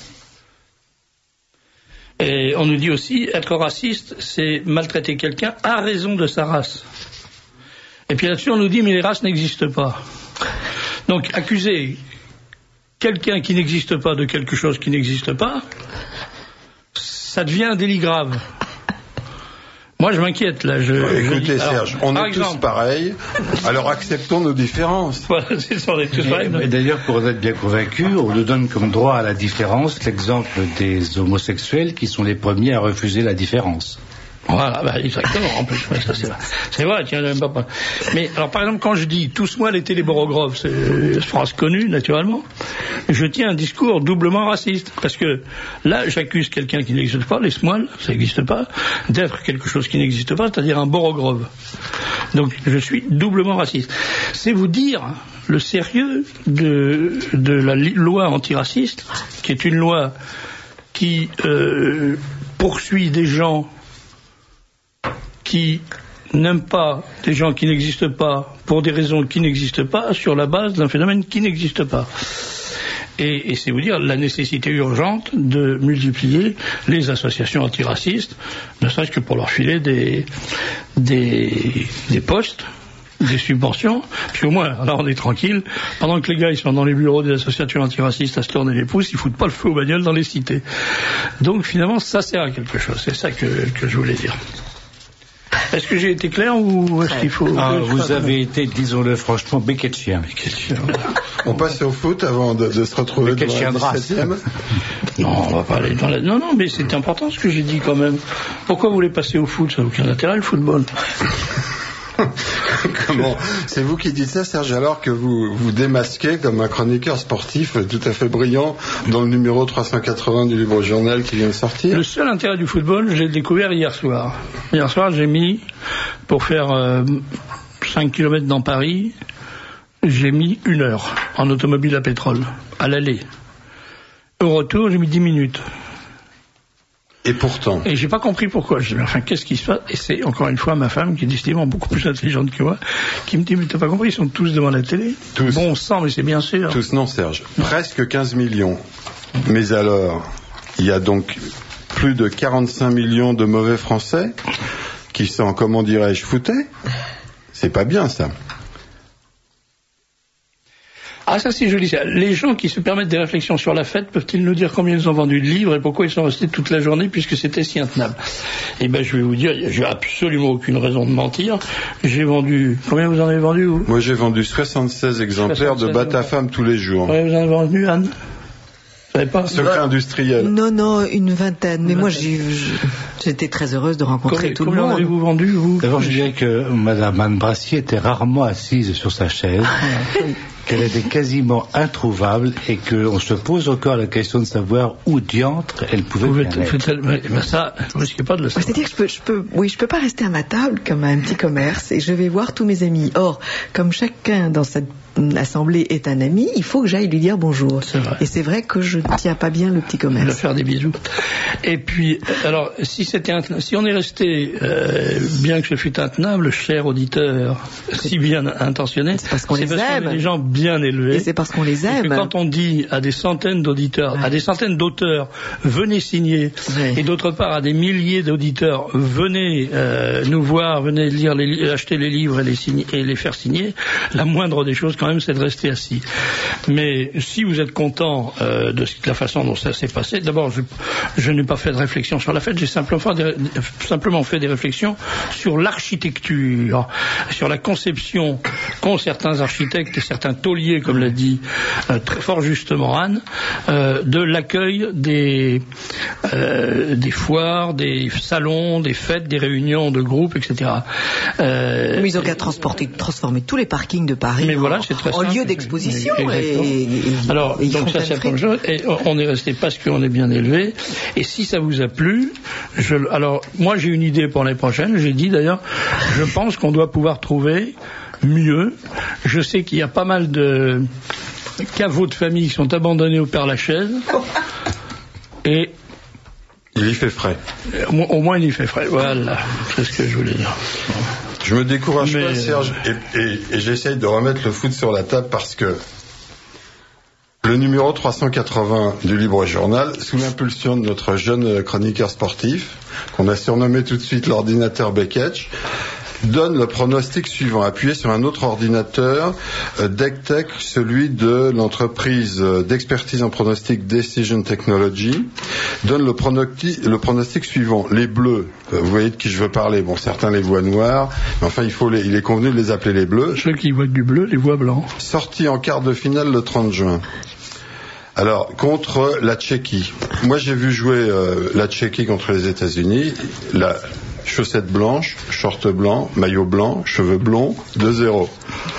Et on nous dit aussi, être raciste, c'est maltraiter quelqu'un à raison de sa race. Et puis là-dessus, on nous dit, mais les races n'existent pas. Donc, accuser quelqu'un qui n'existe pas de quelque chose qui n'existe pas, ça devient un délit grave. Moi, je m'inquiète, là. Écoutez, Serge, on est tous pareils, alors acceptons nos différences. Voilà, c'est ça, on est tous pareils. Et d'ailleurs, pour en être bien convaincu, on nous donne comme droit à la différence l'exemple des homosexuels qui sont les premiers à refuser la différence. Voilà, bah, exactement, en plus, ça, c'est vrai, tiens, même pas. Mais, alors, par exemple, quand je dis, tous moelle était les Borogrov, c'est une phrase connue, naturellement, je tiens un discours doublement raciste, parce que, là, j'accuse quelqu'un qui n'existe pas, les Smoiles, ça n'existe pas, d'être quelque chose qui n'existe pas, c'est-à-dire un Borogrov. Donc, je suis doublement raciste. C'est vous dire le sérieux de la loi antiraciste, qui est une loi qui poursuit des gens qui n'aime pas des gens qui n'existent pas pour des raisons qui n'existent pas sur la base d'un phénomène qui n'existe pas. Et c'est vous dire la nécessité urgente de multiplier les associations antiracistes, ne serait-ce que pour leur filer des postes, des subventions, puis au moins, là on est tranquille, pendant que les gars ils sont dans les bureaux des associations antiracistes à se tourner les pouces, ils foutent pas le feu aux bagnoles dans les cités. Donc finalement ça sert à quelque chose, c'est ça que je voulais dire. Est-ce que j'ai été clair ou est-ce qu'il faut... vous avez été, disons-le franchement, Becketchien. On passe au foot avant de se retrouver dans la 17e. Non, on va pas aller dans la... Non, mais c'est important ce que j'ai dit quand même. Pourquoi vous voulez passer au foot? Ça n'a aucun intérêt, le football. Comment? C'est vous qui dites ça, Serge, alors que vous démasquez comme un chroniqueur sportif tout à fait brillant dans le numéro 380 du Libre Journal qui vient de sortir. Le seul intérêt du football, je l'ai découvert hier soir. Hier soir, j'ai mis, pour faire 5 km dans Paris, j'ai mis 1 heure en automobile à pétrole, à l'aller. Au retour, j'ai mis 10 minutes. Et pourtant. Et j'ai pas compris pourquoi. Je dis, mais enfin, qu'est-ce qui se passe? Et c'est encore une fois ma femme, qui est décidément beaucoup plus intelligente que moi, qui me dit, mais t'as pas compris, ils sont tous devant la télé. Tous. Bon sang, mais c'est bien sûr. Tous, non, Serge. Presque 15 millions. Mais alors, il y a donc plus de 45 millions de mauvais Français qui sont, comment dirais-je, foutés. C'est pas bien, ça. Ah, ça c'est joli ça. Les gens qui se permettent des réflexions sur la fête peuvent-ils nous dire combien ils ont vendu de livres et pourquoi ils sont restés toute la journée puisque c'était si intenable? Eh ben, je vais vous dire, j'ai absolument aucune raison de mentir. J'ai vendu... Combien vous en avez vendu, vous? Moi, j'ai vendu 76 exemplaires de Batafam tous les jours. Combien vous en avez vendu, Anne? Pas. Secret industriel. Non, une vingtaine. Mais moi, j'étais très heureuse de rencontrer tout le monde. Combien avez-vous vendu, vous? D'abord, je dirais que Madame Anne Brassier était rarement assise sur sa chaise, qu'elle était quasiment introuvable et qu'on se pose encore la question de savoir où diantre elle pouvait être. Mais ça, je ne risquais pas de le savoir. C'est-à-dire que je peux pas rester à ma table comme un petit commerce et je vais voir tous mes amis. Or, comme chacun dans cette assemblée est un ami, il faut que j'aille lui dire bonjour. C'est vrai. Et c'est vrai que je ne tiens pas bien le petit commerce. Je vais faire des bisous. Et puis, alors, si on est resté, bien que ce fût intenable, cher auditeur, si bien intentionné, c'est parce qu'on les aime. Des gens bien élevés. Et c'est parce qu'on les aime. Et que quand on dit à des centaines d'auditeurs, à des centaines d'auteurs, venez signer, et d'autre part à des milliers d'auditeurs, venez nous voir, venez lire, acheter les livres et les faire signer, la moindre des choses quand même, c'est de rester assis. Mais si vous êtes content de la façon dont ça s'est passé, d'abord, je n'ai pas fait de réflexion sur la fête, j'ai simplement fait des réflexions sur l'architecture, sur la conception qu'ont certains architectes et certains tauliers, comme l'a dit très fort justement Anne, de l'accueil des foires, des salons, des fêtes, des réunions de groupes, etc. Mais ils ont qu'à transformer tous les parkings de Paris en lieu d'exposition. Alors, donc ça c'est la première chose. Et on est resté parce qu'on est bien élevé. Et si ça vous a plu, alors moi j'ai une idée pour l'année prochaine. J'ai dit d'ailleurs, je pense qu'on doit pouvoir trouver mieux. Je sais qu'il y a pas mal de caveaux de famille qui sont abandonnés au Père-Lachaise. Et il y fait frais. Au moins il y fait frais. Voilà, c'est ce que je voulais dire. Je me décourage pas, Serge, et j'essaye de remettre le foot sur la table parce que le numéro 380 du Libre Journal, sous l'impulsion de notre jeune chroniqueur sportif, qu'on a surnommé tout de suite l'ordinateur Becketch, donne le pronostic suivant, appuyé sur un autre ordinateur, DECTech, celui de l'entreprise d'expertise en pronostic Decision Technology, donne le pronostic suivant. Les bleus, vous voyez de qui je veux parler, bon, certains les voient noirs, mais enfin il est convenu de les appeler les bleus. Ceux qui voient du bleu les voient blancs. Sortis en quart de finale le 30 juin. Alors, contre la Tchéquie. Moi, j'ai vu jouer la Tchéquie contre les États-Unis. La chaussettes blanches, short blanc, maillot blanc, cheveux blonds, 2-0.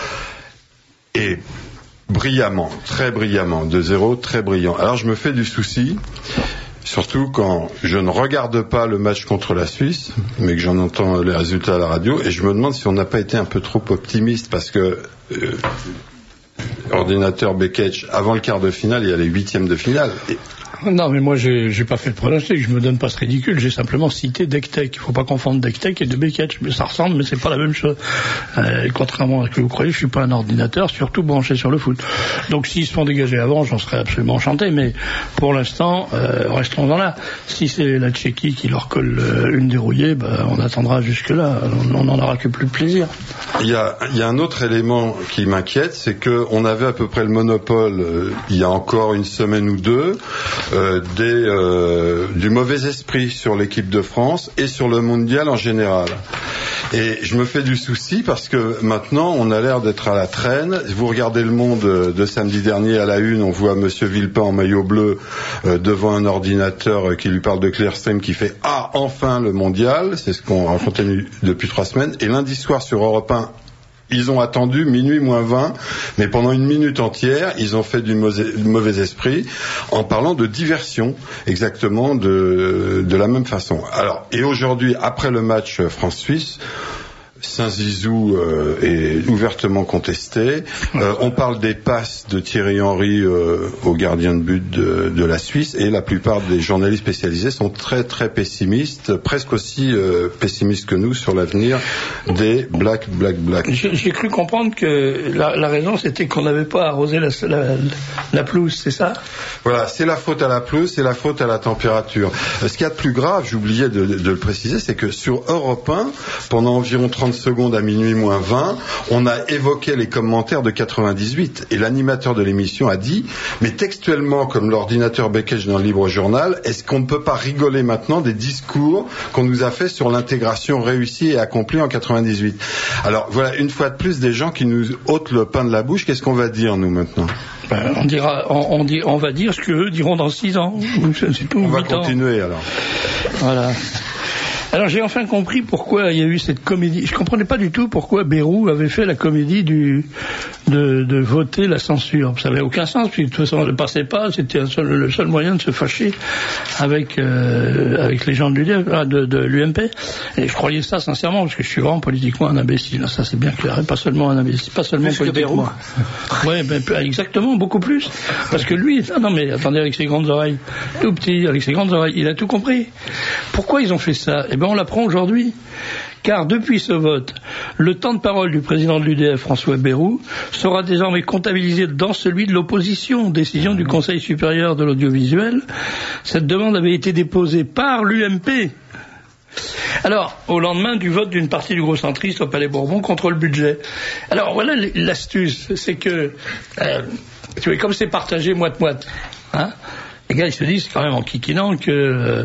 Et brillamment, très brillamment, 2-0, très brillant. Alors, je me fais du souci, surtout quand je ne regarde pas le match contre la Suisse, mais que j'en entends les résultats à la radio, et je me demande si on n'a pas été un peu trop optimiste, parce que ordinateur Becketch, avant le quart de finale, il y a les huitièmes de finale. Non, mais moi, j'ai pas fait de pronostic, je me donne pas ce ridicule, j'ai simplement cité Dectec. Il faut pas confondre Dectec et De Becketch, mais ça ressemble, mais c'est pas la même chose. Contrairement à ce que vous croyez, je suis pas un ordinateur, surtout branché sur le foot. Donc, s'ils se font dégager avant, j'en serais absolument enchanté, mais pour l'instant, restons dans là. Si c'est la Tchéquie qui leur colle une dérouillée, on attendra jusque-là, on n'en aura que plus de plaisir. Il y a un autre élément qui m'inquiète, c'est qu'on avait à peu près le monopole, il y a encore une semaine ou deux, du mauvais esprit sur l'équipe de France et sur le mondial en général. Et je me fais du souci parce que maintenant on a l'air d'être à la traîne. Vous regardez Le Monde de samedi dernier à la une, on voit Monsieur Villepin en maillot bleu devant un ordinateur qui lui parle de Clearstream qui fait « Ah, enfin le mondial !» C'est ce qu'on racontait depuis 3 semaines. Et lundi soir sur Europe 1, ils ont attendu minuit moins 20, mais pendant une minute entière, ils ont fait du mauvais esprit en parlant de diversion, exactement de la même façon. Alors, et aujourd'hui, après le match France-Suisse, Saint-Zizou est ouvertement contesté. On parle des passes de Thierry Henry au gardien de but de la Suisse, et la plupart des journalistes spécialisés sont très très pessimistes, presque aussi pessimistes que nous sur l'avenir des Black. J'ai cru comprendre que la raison c'était qu'on n'avait pas arrosé la pelouse, c'est ça ? Voilà, c'est la faute à la pelouse, c'est la faute à la température. Ce qu'il y a de plus grave, j'oubliais de le préciser, c'est que sur Europe 1, pendant environ 30 secondes à minuit moins 20, on a évoqué les commentaires de 98 et l'animateur de l'émission a dit, mais textuellement comme l'ordinateur Becketch dans le Libre Journal, est-ce qu'on ne peut pas rigoler maintenant des discours qu'on nous a fait sur l'intégration réussie et accomplie en 98 ? Alors voilà, une fois de plus, des gens qui nous ôtent le pain de la bouche, qu'est-ce qu'on va dire nous maintenant ? On va dire ce qu'eux diront dans 6 ans. C'est tout, on va continuer alors. Voilà. Alors j'ai enfin compris pourquoi il y a eu cette comédie. Je comprenais pas du tout pourquoi Bayrou avait fait la comédie de voter la censure. Ça n'avait aucun sens, puis de toute façon, on ne passait pas. C'était le seul moyen de se fâcher avec les gens de l'UMP. Et je croyais ça sincèrement, parce que je suis vraiment politiquement un imbécile. Ça c'est bien clair. Pas seulement un imbécile, pas seulement plus politiquement. Ouais, exactement, beaucoup plus. Parce que lui, non mais attendez, avec ses grandes oreilles, tout petit, avec ses grandes oreilles, il a tout compris. Pourquoi ils ont fait ça ? Eh ben on l'apprend aujourd'hui. Car depuis ce vote, le temps de parole du président de l'UDF, François Bayrou, sera désormais comptabilisé dans celui de l'opposition, décision du Conseil supérieur de l'audiovisuel. Cette demande avait été déposée par l'UMP. Alors, au lendemain du vote d'une partie du gros centriste au Palais Bourbon contre le budget. Alors voilà l'astuce, c'est que, tu vois, comme c'est partagé moite-moite, hein, les gars, ils se disent quand même en kikinant que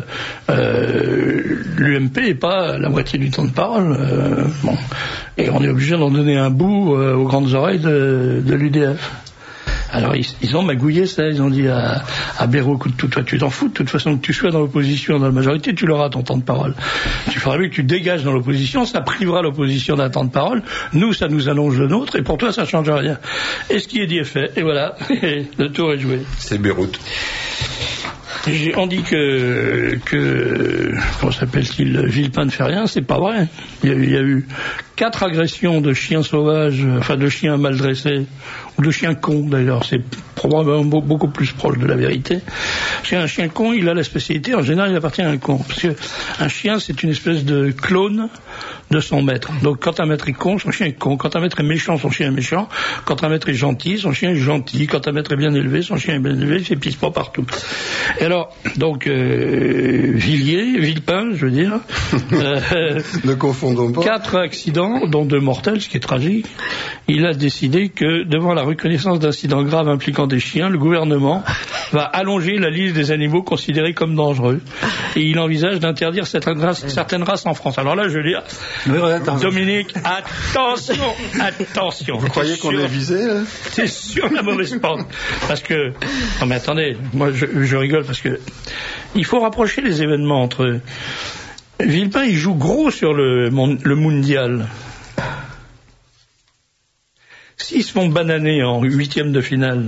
l'UMP n'est pas la moitié du temps de parole. Bon. Et on est obligé d'en donner un bout aux grandes oreilles de l'UDF. Alors ils ont magouillé ça, ils ont dit à Bayrou, écoute, toi tu t'en fous, de toute façon que tu sois dans l'opposition, dans la majorité, tu l'auras ton temps de parole. Tu feras mieux que tu dégages dans l'opposition, ça privera l'opposition d'un temps de parole, nous ça nous allonge le nôtre, et pour toi ça change rien. Et ce qui est dit est fait, et voilà, le tour est joué. C'est Beyrouth. On dit que comment s'appelle-t-il, Villepin ne fait rien, c'est pas vrai. Il y a eu 4 agressions de chiens sauvages, enfin de chiens mal dressés, ou de chiens cons d'ailleurs, c'est probablement beaucoup plus proche de la vérité. Parce qu'un chien con, il a la spécialité, en général il appartient à un con. Parce qu'un chien, c'est une espèce de clone de son maître. Donc quand un maître est con, son chien est con. Quand un maître est méchant, son chien est méchant. Quand un maître est gentil, son chien est gentil. Quand un maître est bien élevé, son chien est bien élevé, il s'épice pas partout. Et alors, donc, Villepin, je veux dire. Ne confondons pas. 4 accidents, dont 2 mortels, ce qui est tragique. Il a décidé que, devant la reconnaissance d'incidents graves impliquant des chiens, le gouvernement va allonger la liste des animaux considérés comme dangereux. Et il envisage d'interdire certaines races en France. Alors là, je veux dire, Dominique, attention. Vous croyez qu'on est visé, là ? C'est sur la mauvaise pente. Parce que, non mais attendez, moi je rigole parce que il faut rapprocher les événements entre eux. Villepin, il joue gros sur le mondial. S'ils se font bananer en 8e de finale,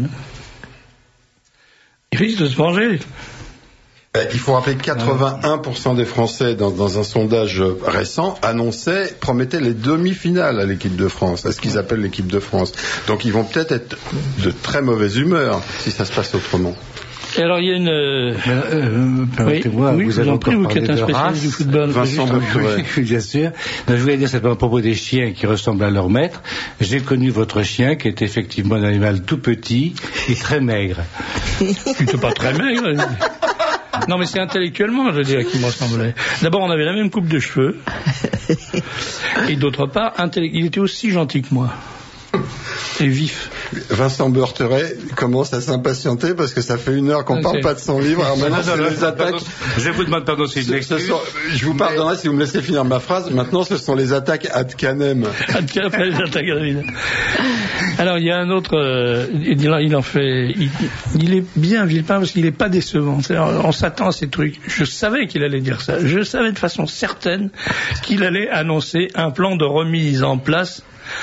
ils risquent de se venger. Il faut rappeler que 81% des Français, dans un sondage récent, promettaient les demi-finales à l'équipe de France, à ce qu'ils appellent l'équipe de France. Donc ils vont peut-être être de très mauvaise humeur si ça se passe autrement. Et alors il y a une... Permettez-moi, oui, vous avez encore vous parlé qui êtes un de spécialiste race. du football. Vincent Bertheret. Oui, bien sûr. Non, je voulais dire simplement à propos des chiens qui ressemblent à leur maître. J'ai connu votre chien qui est effectivement un animal tout petit et très maigre. Il n'était pas très maigre. Non, mais c'est intellectuellement, je veux dire, qu'il me ressemblait. D'abord, on avait la même coupe de cheveux. Et d'autre part, il était aussi gentil que moi. Et vif. Vincent Bertheret commence à s'impatienter parce que ça fait 1 heure qu'on parle pas de son livre. Alors maintenant, c'est les attaques. Je vous demande pardon si je vous pardonnerai si vous me laissez finir ma phrase. Maintenant, ce sont les attaques ad canem. Après les attaques ad canem. Alors, il y a un autre. Il en fait. Il est bien Villepin parce qu'il n'est pas décevant. On s'attend à ces trucs. Je savais qu'il allait dire ça. Je savais de façon certaine qu'il allait annoncer un plan de remise en place.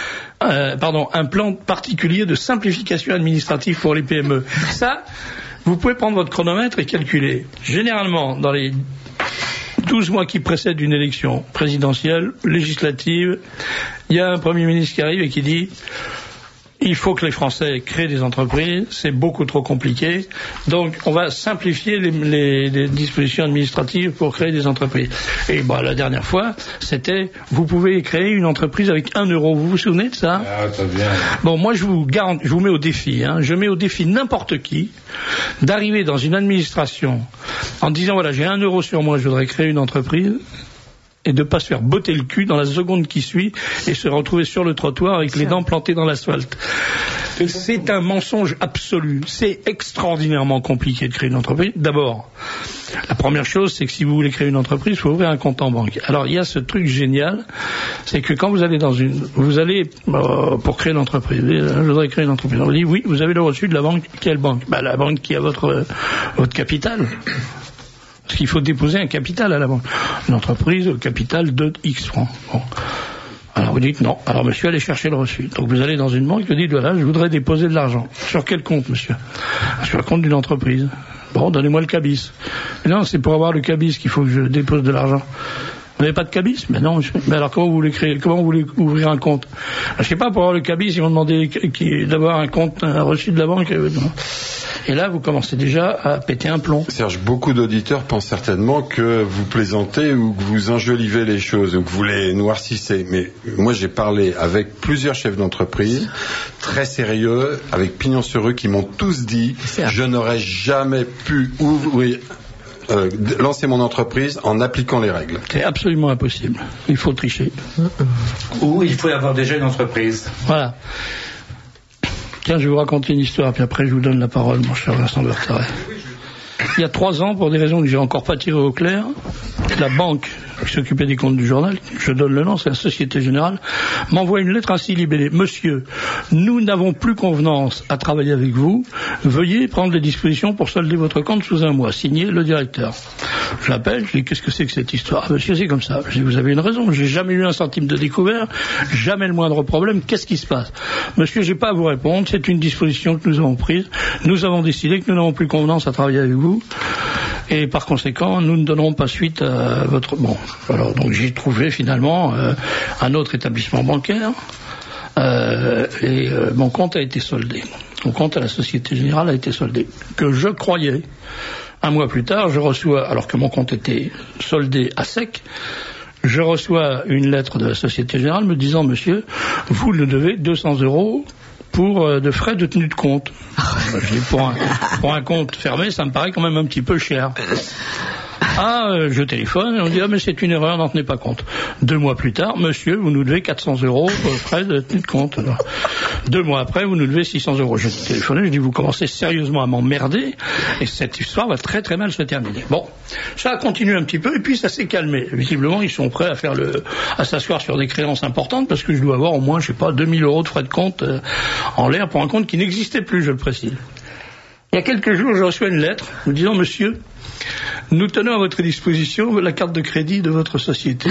Un plan particulier de simplification administrative pour les PME. Ça, vous pouvez prendre votre chronomètre et calculer. Généralement, dans les 12 mois qui précèdent une élection présidentielle, législative, il y a un Premier ministre qui arrive et qui dit il faut que les Français créent des entreprises, c'est beaucoup trop compliqué, donc on va simplifier les dispositions administratives pour créer des entreprises. Et la dernière fois, c'était vous pouvez créer une entreprise avec 1 euro. Vous vous souvenez de ça? Ah, très bien. Bon, moi je vous mets au défi, je mets au défi n'importe qui d'arriver dans une administration en disant voilà, j'ai 1 euro sur moi, je voudrais créer une entreprise, et de ne pas se faire botter le cul dans la seconde qui suit et se retrouver sur le trottoir avec les dents plantées dans l'asphalte. C'est un mensonge absolu. C'est extraordinairement compliqué de créer une entreprise. D'abord, la première chose, c'est que si vous voulez créer une entreprise, il faut ouvrir un compte en banque. Alors, il y a ce truc génial, c'est que quand vous allez pour créer une entreprise, je voudrais créer une entreprise. On vous dit, oui, vous avez le reçu de la banque. Quelle banque? La banque qui a votre capital. Parce qu'il faut déposer un capital à la banque. Une entreprise au capital de X francs. Bon. Alors vous dites non. Alors monsieur, allez chercher le reçu. Donc vous allez dans une banque, vous dites voilà, je voudrais déposer de l'argent. Sur quel compte, monsieur? Sur le compte d'une entreprise. Bon, donnez-moi le cabis. Mais non, c'est pour avoir le cabis qu'il faut que je dépose de l'argent. Vous n'avez pas de cabis? Mais non. Mais alors comment vous voulez ouvrir un compte? Je sais pas, pour avoir le cabis, ils vont demander d'avoir un compte, un reçu de la banque. Et là, vous commencez déjà à péter un plomb. Serge, beaucoup d'auditeurs pensent certainement que vous plaisantez ou que vous enjolivez les choses ou que vous les noircissez. Mais moi, j'ai parlé avec plusieurs chefs d'entreprise, très sérieux, avec pignon sur rue, qui m'ont tous dit je n'aurais jamais pu lancer mon entreprise en appliquant les règles. C'est absolument impossible. Il faut tricher. Ou il faut avoir déjà une entreprise. Voilà. Tiens, je vais vous raconter une histoire, puis après je vous donne la parole, mon cher Vincent Bertheret. Il y a 3 ans, pour des raisons que j'ai encore pas tirées au clair, la banque qui s'occupait des comptes du journal, je donne le nom, c'est la Société Générale, m'envoie une lettre ainsi libellée. Monsieur, nous n'avons plus convenance à travailler avec vous, veuillez prendre les dispositions pour solder votre compte sous 1 mois. Signé le directeur. Je l'appelle, je dis qu'est-ce que c'est que cette histoire? Monsieur, c'est comme ça. Je dis vous avez une raison, j'ai jamais eu 1 centime de découvert, jamais le moindre problème, qu'est-ce qui se passe? Monsieur, j'ai pas à vous répondre, c'est une disposition que nous avons prise, nous avons décidé que nous n'avons plus convenance à travailler avec vous, et par conséquent, nous ne donnerons pas suite à votre... Bon, alors donc j'ai trouvé finalement un autre établissement bancaire, et mon compte a été soldé. Mon compte à la Société Générale a été soldé. Que je croyais... 1 mois plus tard, je reçois, alors que mon compte était soldé à sec, je reçois une lettre de la Société Générale me disant, monsieur, vous nous devez 200 € de frais de tenue de compte. Je dis, pour un compte fermé, ça me paraît quand même un petit peu cher. Je téléphone et on dit mais c'est une erreur, n'en tenez pas compte. 2 mois plus tard, monsieur, vous nous devez 400 € frais de tenue de compte. Alors, 2 mois après, vous nous devez 600 €. Je téléphone, je dis vous commencez sérieusement à m'emmerder et cette histoire va très très mal se terminer. Bon, ça a continué un petit peu et puis ça s'est calmé. Visiblement, ils sont prêts à s'asseoir sur des créances importantes parce que je dois avoir au moins, 2000 € de frais de compte en l'air pour un compte qui n'existait plus, je le précise. Il y a quelques jours, je reçois une lettre nous disant monsieur, nous tenons à votre disposition la carte de crédit de votre société.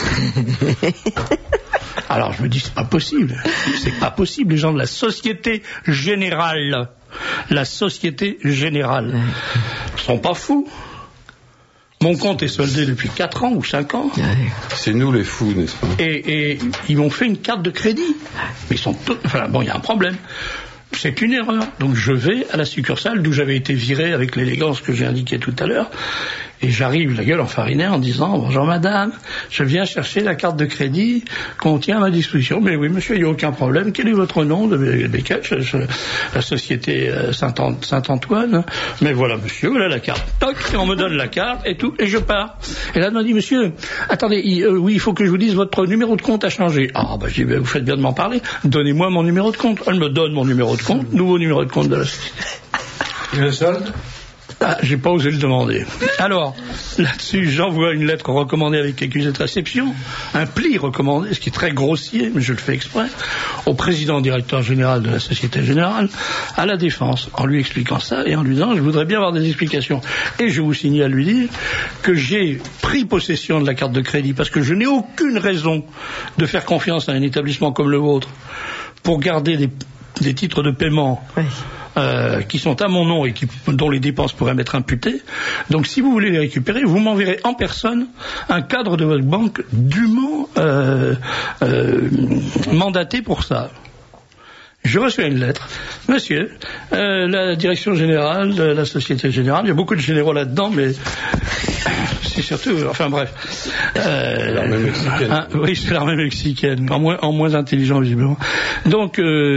Alors je me dis c'est pas possible, les gens de la Société Générale, sont pas fous. Mon compte est soldé depuis 4 ans ou 5 ans. C'est nous les fous, n'est-ce pas? Et ils m'ont fait une carte de crédit. Mais ils sont il y a un problème. c'est une erreur. Donc je vais à la succursale d'où j'avais été viré avec l'élégance que j'ai indiquée tout à l'heure. Et j'arrive la gueule enfarinée en disant « Bonjour madame, je viens chercher la carte de crédit qu'on tient à ma disposition. » « Mais oui monsieur, il n'y a aucun problème. Quel est votre nom de la société Saint-Antoine. » « Mais voilà monsieur, voilà la carte. » Toc, et on me donne la carte et tout, et je pars. Et là elle m'a dit « Monsieur, attendez, oui, il faut que je vous dise votre numéro de compte a changé. » Ah bah je dis « Vous faites bien de m'en parler. Donnez-moi mon numéro de compte. » Elle me donne mon numéro de compte, nouveau numéro de compte de la société. Le solde ? Ah, j'ai pas osé le demander. Alors, là-dessus, j'envoie une lettre recommandée avec accusé de réception, un pli recommandé, ce qui est très grossier, mais je le fais exprès, au président directeur général de la Société Générale, à la Défense, en lui expliquant ça et en lui disant, je voudrais bien avoir des explications. Et je vous signale lui dire que j'ai pris possession de la carte de crédit parce que je n'ai aucune raison de faire confiance à un établissement comme le vôtre pour garder des titres de paiement. Oui. Qui sont à mon nom et dont les dépenses pourraient m'être imputées. Donc si vous voulez les récupérer, vous m'enverrez en personne un cadre de votre banque dûment mandaté pour ça. Je reçois une lettre. Monsieur, la direction générale de la Société Générale, il y a beaucoup de généraux là-dedans, mais c'est surtout, enfin bref. L'armée mexicaine. Oui, c'est l'armée mexicaine, en moins intelligent visiblement. Donc,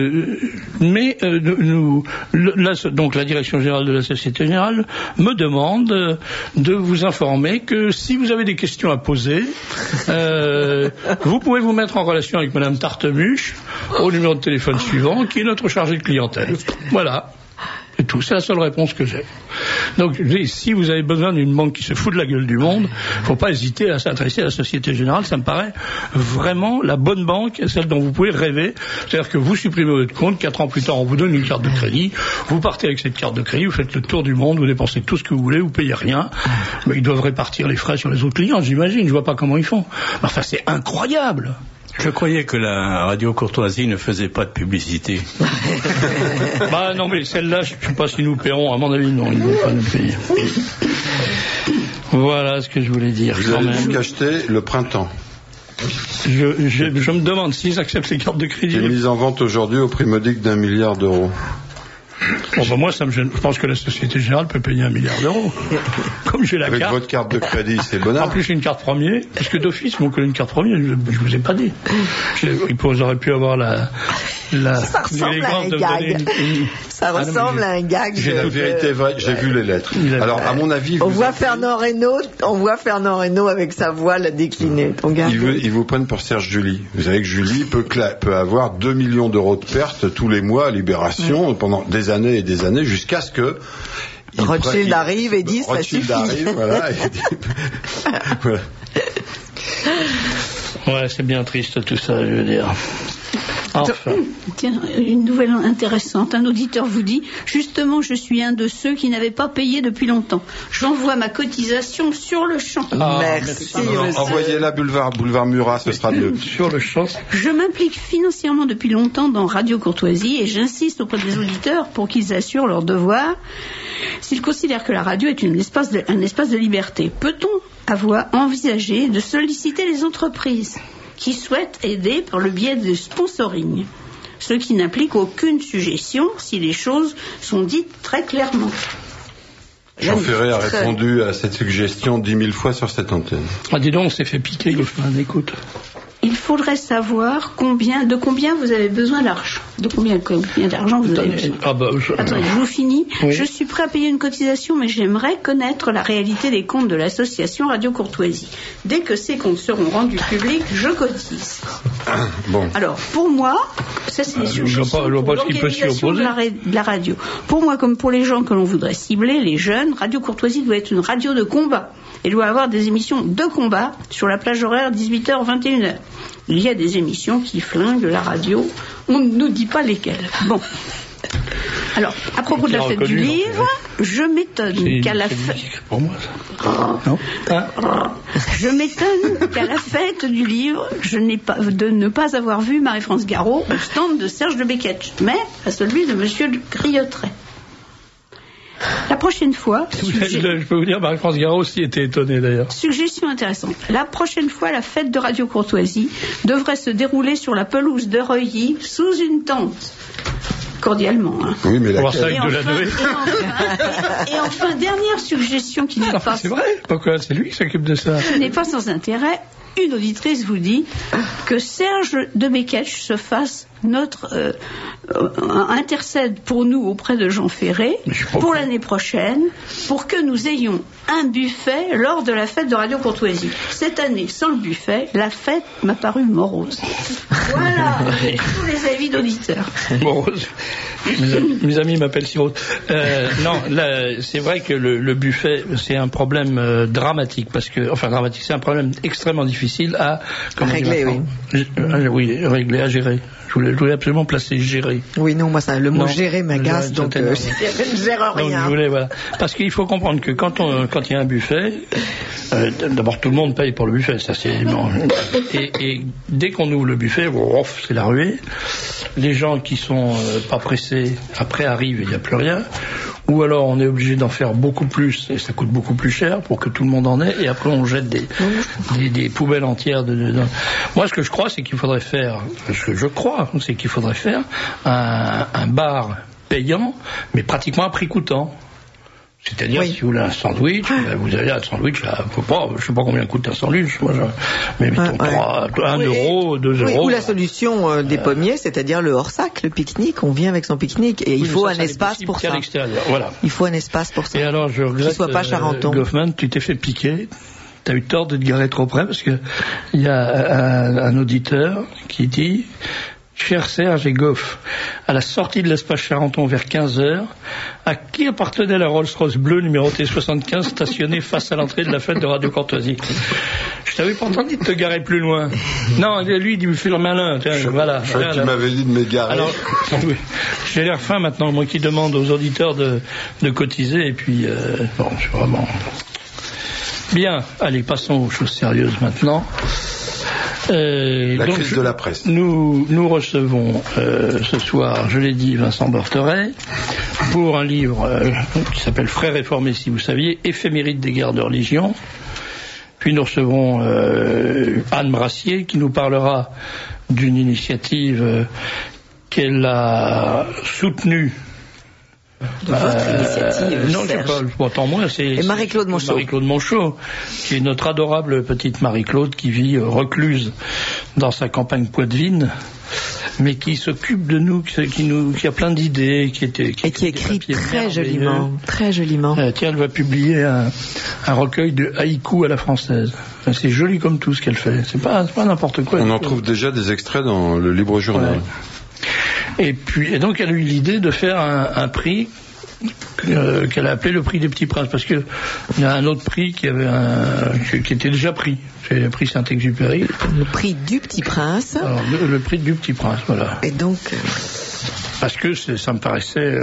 donc la direction générale de la Société Générale me demande de vous informer que si vous avez des questions à poser, vous pouvez vous mettre en relation avec Madame Tartemuche au numéro de téléphone suivant, qui est notre chargé de clientèle. Voilà. Et tout. C'est la seule réponse que j'ai. Donc, si vous avez besoin d'une banque qui se fout de la gueule du monde, faut pas hésiter à s'adresser à la Société Générale. Ça me paraît vraiment la bonne banque, celle dont vous pouvez rêver. C'est-à-dire que vous supprimez votre compte, 4 ans plus tard, on vous donne une carte de crédit, vous partez avec cette carte de crédit, vous faites le tour du monde, vous dépensez tout ce que vous voulez, vous payez rien. Mais ils doivent répartir les frais sur les autres clients, j'imagine. Je vois pas comment ils font. Enfin, c'est incroyable. Je croyais que la radio Courtoisie ne faisait pas de publicité. Bah non, mais celle-là, je ne sais pas si nous paierons. À mon avis, non, ils ne vont pas nous payer. Voilà ce que je voulais dire. Vous allez donc acheter le printemps. Je me demande s'ils acceptent les cartes de crédit. C'est mise en vente aujourd'hui au prix modique d'1 milliard d'euros. Bon, ben moi, ça me gêne. Je pense que la Société Générale peut payer 1 milliard d'euros. Comme j'ai la avec carte. Avec votre carte de crédit, c'est bonheur. En plus, j'ai une carte premier. Parce que d'office, mon collègue une carte premier, je vous ai pas dit. Ils auraient pu avoir l'élégance de me donner ça ressemble à un gag. J'ai la vérité vraie. J'ai vu les lettres. Alors, à mon avis, on voit Fernand Reynaud avec sa voix la décliner. Ils vous prennent pour Serge Julie. Vous savez que Julie peut avoir 2 millions d'euros de pertes tous les mois à Libération pendant des années et des années jusqu'à ce que Rothschild arrive et dit ça Rothschild suffit. Arrive, voilà. Voilà. Ouais, c'est bien triste tout ça, je veux dire. Enfin. Tiens, une nouvelle intéressante. Un auditeur vous dit, justement, je suis un de ceux qui n'avaient pas payé depuis longtemps. J'envoie ma cotisation sur le champ. Merci. Envoyez-la boulevard Murat, ce sera mieux. Sur le champ. Je m'implique financièrement depuis longtemps dans Radio Courtoisie et j'insiste auprès des auditeurs pour qu'ils assurent leur devoir s'ils considèrent que la radio est un espace de liberté. Peut-on avoir envisagé de solliciter les entreprises qui souhaitent aider par le biais de sponsoring, ce qui n'implique aucune suggestion si les choses sont dites très clairement. Jean Ferré a répondu à cette suggestion 10 000 fois sur cette antenne. Ah, dis donc, on s'est fait piquer le chemin d'écoute. Il faudrait savoir de combien vous avez besoin d'argent. De combien d'argent vous avez besoin. Attendez, je vous finis. Oui. Je suis prêt à payer une cotisation, mais j'aimerais connaître la réalité des comptes de l'association Radio Courtoisie. Dès que ces comptes seront rendus publics, je cotise. Bon. Alors, pour moi, ça c'est des suggestions pour l'organisation de la radio. Pour moi, comme pour les gens que l'on voudrait cibler, les jeunes, Radio Courtoisie doit être une radio de combat. Elle doit avoir des émissions de combat sur la plage horaire 18h-21h. Il y a des émissions qui flinguent la radio. On ne nous dit pas lesquelles. Bon. Alors, à propos de la fête du livre, je m'étonne qu'à la fête... pour moi, ça. Non. Je m'étonne qu'à la fête du livre, de ne pas avoir vu Marie-France Garot au stand de Serge de Becquetch, mais à celui de Monsieur Griotret. La prochaine fois... Je peux vous dire, Marie-France Garot aussi était étonnée d'ailleurs. Suggestion intéressante. La prochaine fois, la fête de Radio Courtoisie devrait se dérouler sur la pelouse de Reuilly sous une tente. cordialement. Hein. Oui, mais Et enfin, dernière suggestion qui n'est pas... C'est vrai, pourquoi c'est lui qui s'occupe de ça? Qui n'est pas sans intérêt. Une auditrice vous dit que Serge de Beketch se fasse intercède pour nous auprès de Jean Ferré pour l'année prochaine, pour que nous ayons un buffet lors de la fête de Radio Courtoisie. Cette année, sans le buffet, la fête m'a paru morose. Voilà, tous les avis d'auditeurs. Morose. Mes amis m'appellent si rose. Non, là, c'est vrai que le buffet, c'est un problème dramatique, c'est un problème extrêmement difficile à régler, oui, régler, à gérer. Je voulais absolument placer gérer. Oui, non, moi, le mot gérer m'agace, donc je ne gère rien. Voilà. Parce qu'il faut comprendre que quand il y a un buffet, d'abord tout le monde paye pour le buffet, ça c'est bon. Et dès qu'on ouvre le buffet, c'est la ruée. Les gens qui sont pas pressés, après arrivent et il n'y a plus rien. Ou alors on est obligé d'en faire beaucoup plus et ça coûte beaucoup plus cher pour que tout le monde en ait, et après on jette des poubelles entières dedans. Moi, ce que je crois, c'est qu'il faudrait faire un bar payant, mais pratiquement à prix coûtant. C'est-à-dire, si vous voulez un sandwich, vous avez un sandwich, je sais pas combien coûte un sandwich, mais mettons 1 euro, 2 euros. Ou la solution des pommiers, c'est-à-dire le hors-sac, le pique-nique, on vient avec son pique-nique, et il faut un espace pour ça. Voilà. Il faut un espace pour ça. Et alors, je regrette, qu'il soit pas Charenton. Goffman, tu t'es fait piquer. T'as eu tort de te garer trop près, parce que il y a un auditeur qui dit: Cher Serge et Goff, à la sortie de l'espace Charenton vers 15h, à qui appartenait la Rolls-Royce bleue numérotée 75 stationnée face à l'entrée de la fête de Radio Courtoisie? Je t'avais pas entendu de te garer plus loin. Non, lui, il me fait le malin. Voilà. Je crois que tu m'avais dit de m'égarer. Alors, j'ai l'air fin maintenant, moi qui demande aux auditeurs de cotiser, et puis, je suis vraiment... Bien, allez, passons aux choses sérieuses maintenant. La crise de la presse. Nous recevons ce soir, je l'ai dit, Vincent Borteret pour un livre qui s'appelle Frères réformés, si vous saviez, éphéméride des guerres de religion. Puis nous recevrons Anne Brassier qui nous parlera d'une initiative qu'elle a soutenue. Votre initiative, non, tant moins, c'est Marie-Claude Monchot. Marie-Claude Monchot, qui est notre adorable petite Marie-Claude qui vit recluse dans sa campagne poitevine, mais qui s'occupe de nous, qui a plein d'idées, qui écrit très joliment, très joliment. Tiens, elle va publier un recueil de haïkus à la française. C'est joli comme tout ce qu'elle fait. C'est pas n'importe quoi. On en trouve déjà des extraits dans le Libre Journal. Ouais. Et donc elle a eu l'idée de faire un prix qu'elle a appelé le prix des petits princes, parce que il y a un autre prix qui était déjà pris, c'est le prix Saint-Exupéry. Le prix du petit prince. Alors, le prix du petit prince, voilà. Et donc parce que ça me paraissait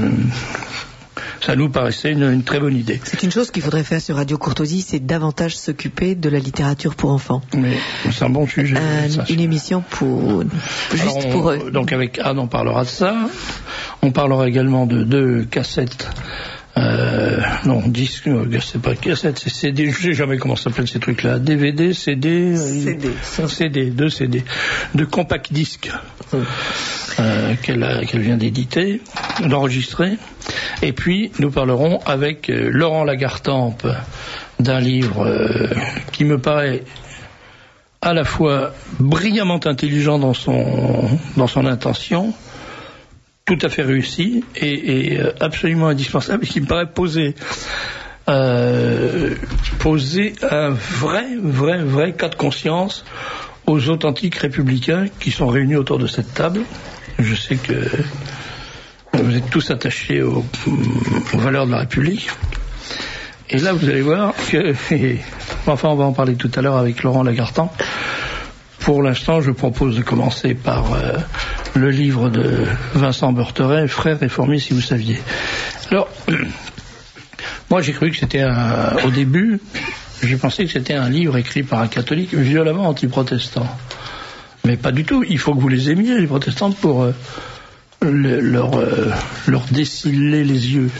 ça nous paraissait une très bonne idée. C'est une chose qu'il faudrait faire sur Radio Courtoisie, c'est davantage s'occuper de la littérature pour enfants. Mais c'est un bon sujet. Une émission pour eux. Donc avec Anne, on parlera de ça. On parlera également de 2 cassettes. Disque, c'est pas cassette, c'est CD. Je sais jamais comment ça s'appelle ces trucs-là. DVD, CD. CD, 2 CD. De compact disque. Qu'elle vient d'éditer, d'enregistrer. Et puis, nous parlerons avec Laurent Lagartempe d'un livre qui me paraît à la fois brillamment intelligent dans son intention, tout à fait réussi et absolument indispensable, et qui me paraît poser un vrai cas de conscience aux authentiques républicains qui sont réunis autour de cette table. Je sais que vous êtes tous attachés aux valeurs de la République. Et là, vous allez voir que... Enfin, on va en parler tout à l'heure avec Laurent Lagartempe. Pour l'instant, je propose de commencer par le livre de Vincent Borteret, Frères réformés, si vous saviez. Alors, moi, j'ai cru que c'était au début, j'ai pensé que c'était un livre écrit par un catholique violemment anti-protestant. Mais pas du tout. Il faut que vous les aimiez, les protestants, pour leur dessiller les yeux.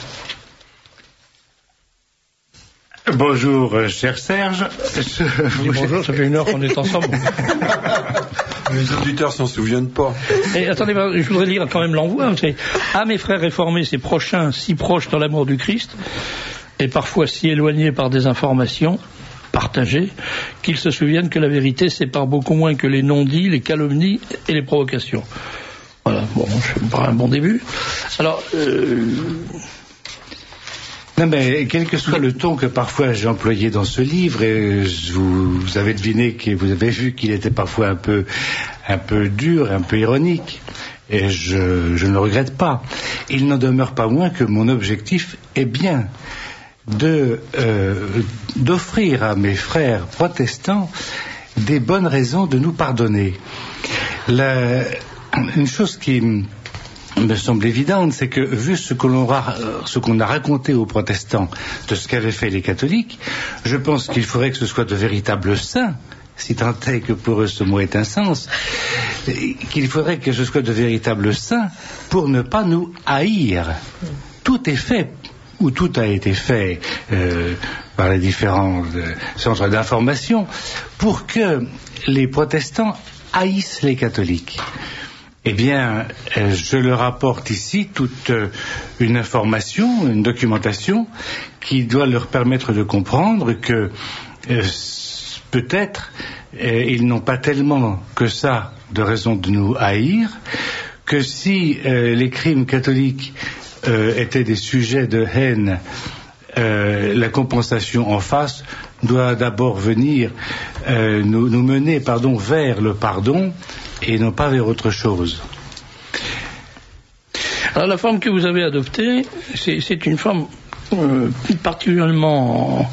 Bonjour, cher Serge. Bonjour, ça fait 1 heure qu'on est ensemble. Les auditeurs s'en souviennent pas. Et attendez, je voudrais lire quand même l'envoi. C'est « À mes frères réformés, ces prochains, si proches dans l'amour du Christ, et parfois si éloignés par des informations partagées, qu'ils se souviennent que la vérité sépare beaucoup moins que les non-dits, les calomnies et les provocations. » Voilà, bon, je me paraît un bon début. Alors... Non, mais quel que soit le ton que parfois j'ai employé dans ce livre, et vous avez deviné que vous avez vu qu'il était parfois un peu dur, un peu ironique, et je ne le regrette pas. Il n'en demeure pas moins que mon objectif est bien d'offrir à mes frères protestants des bonnes raisons de nous pardonner. Une chose qui me semble évidente, c'est que vu ce qu'on a raconté aux protestants de ce qu'avaient fait les catholiques, je pense qu'il faudrait que ce soit de véritables saints, si tant est que pour eux ce mot ait un sens, qu'il faudrait que ce soit de véritables saints pour ne pas nous haïr. Tout est fait, ou tout a été fait par les différents centres d'information, pour que les protestants haïssent les catholiques. Eh bien, je leur apporte ici toute une information, une documentation qui doit leur permettre de comprendre que peut-être ils n'ont pas tellement que ça de raison de nous haïr, que si les crimes catholiques étaient des sujets de haine, la compensation en face doit d'abord venir nous mener vers le pardon et non pas vers autre chose. Alors la forme que vous avez adoptée, c'est une forme particulièrement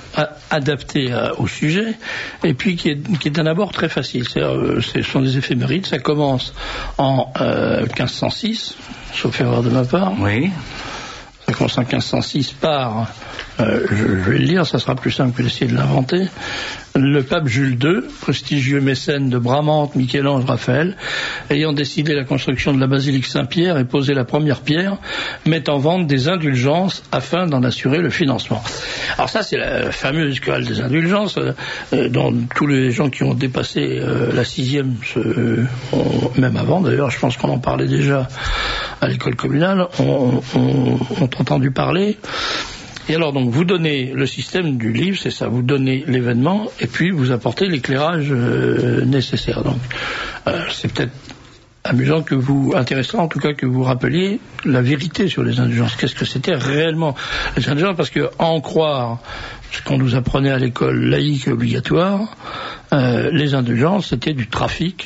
adaptée au sujet, et puis qui est d'un abord très facile. Ce sont des éphémérides, ça commence en 1506, sauf erreur de ma part. Oui. Ça commence en 1506 par, je vais le lire, ça sera plus simple que d'essayer de l'inventer. Le pape Jules II, prestigieux mécène de Bramante, Michel-Ange, Raphaël, ayant décidé la construction de la basilique Saint-Pierre et posé la première pierre, met en vente des indulgences afin d'en assurer le financement. Alors ça, c'est la fameuse querelle des indulgences, dont tous les gens qui ont dépassé la 6e, même avant d'ailleurs, je pense qu'on en parlait déjà à l'école communale, ont entendu parler. Et alors donc vous donnez le système du livre, c'est ça, vous donnez l'événement et puis vous apportez l'éclairage nécessaire. Donc c'est peut-être amusant intéressant en tout cas que vous rappeliez la vérité sur les indulgences. Qu'est-ce que c'était réellement les indulgences? Parce que à en croire ce qu'on nous apprenait à l'école laïque et obligatoire, les indulgences c'était du trafic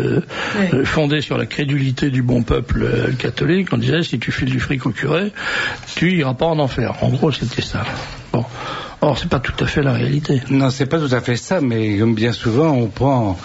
fondé sur la crédulité du bon peuple catholique. On disait si tu files du fric au curé, tu iras pas en enfer. En gros c'était ça. Bon. Or, c'est pas tout à fait la réalité. Non, c'est pas tout à fait ça, mais comme bien souvent, on prend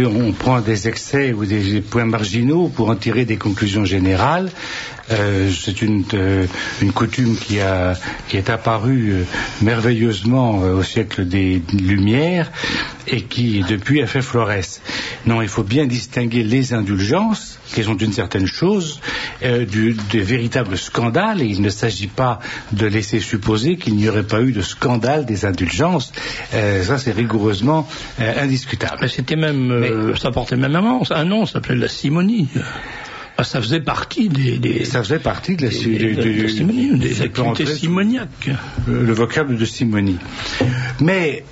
des excès ou des points marginaux pour en tirer des conclusions générales. C'est une coutume qui est apparue merveilleusement au siècle des Lumières et qui depuis a fait florès. Non, il faut bien distinguer les indulgences, qui sont une certaine chose, des véritables scandales, et il ne s'agit pas de laisser supposer qu'il n'y aurait pas eu de scandale des indulgences. Ça, c'est rigoureusement indiscutable. Mais c'était même, ça portait même un nom, ça s'appelait la simonie. Ça faisait partie ça faisait partie de la simonie, des activités simoniaques. Le vocable de simonie. Mais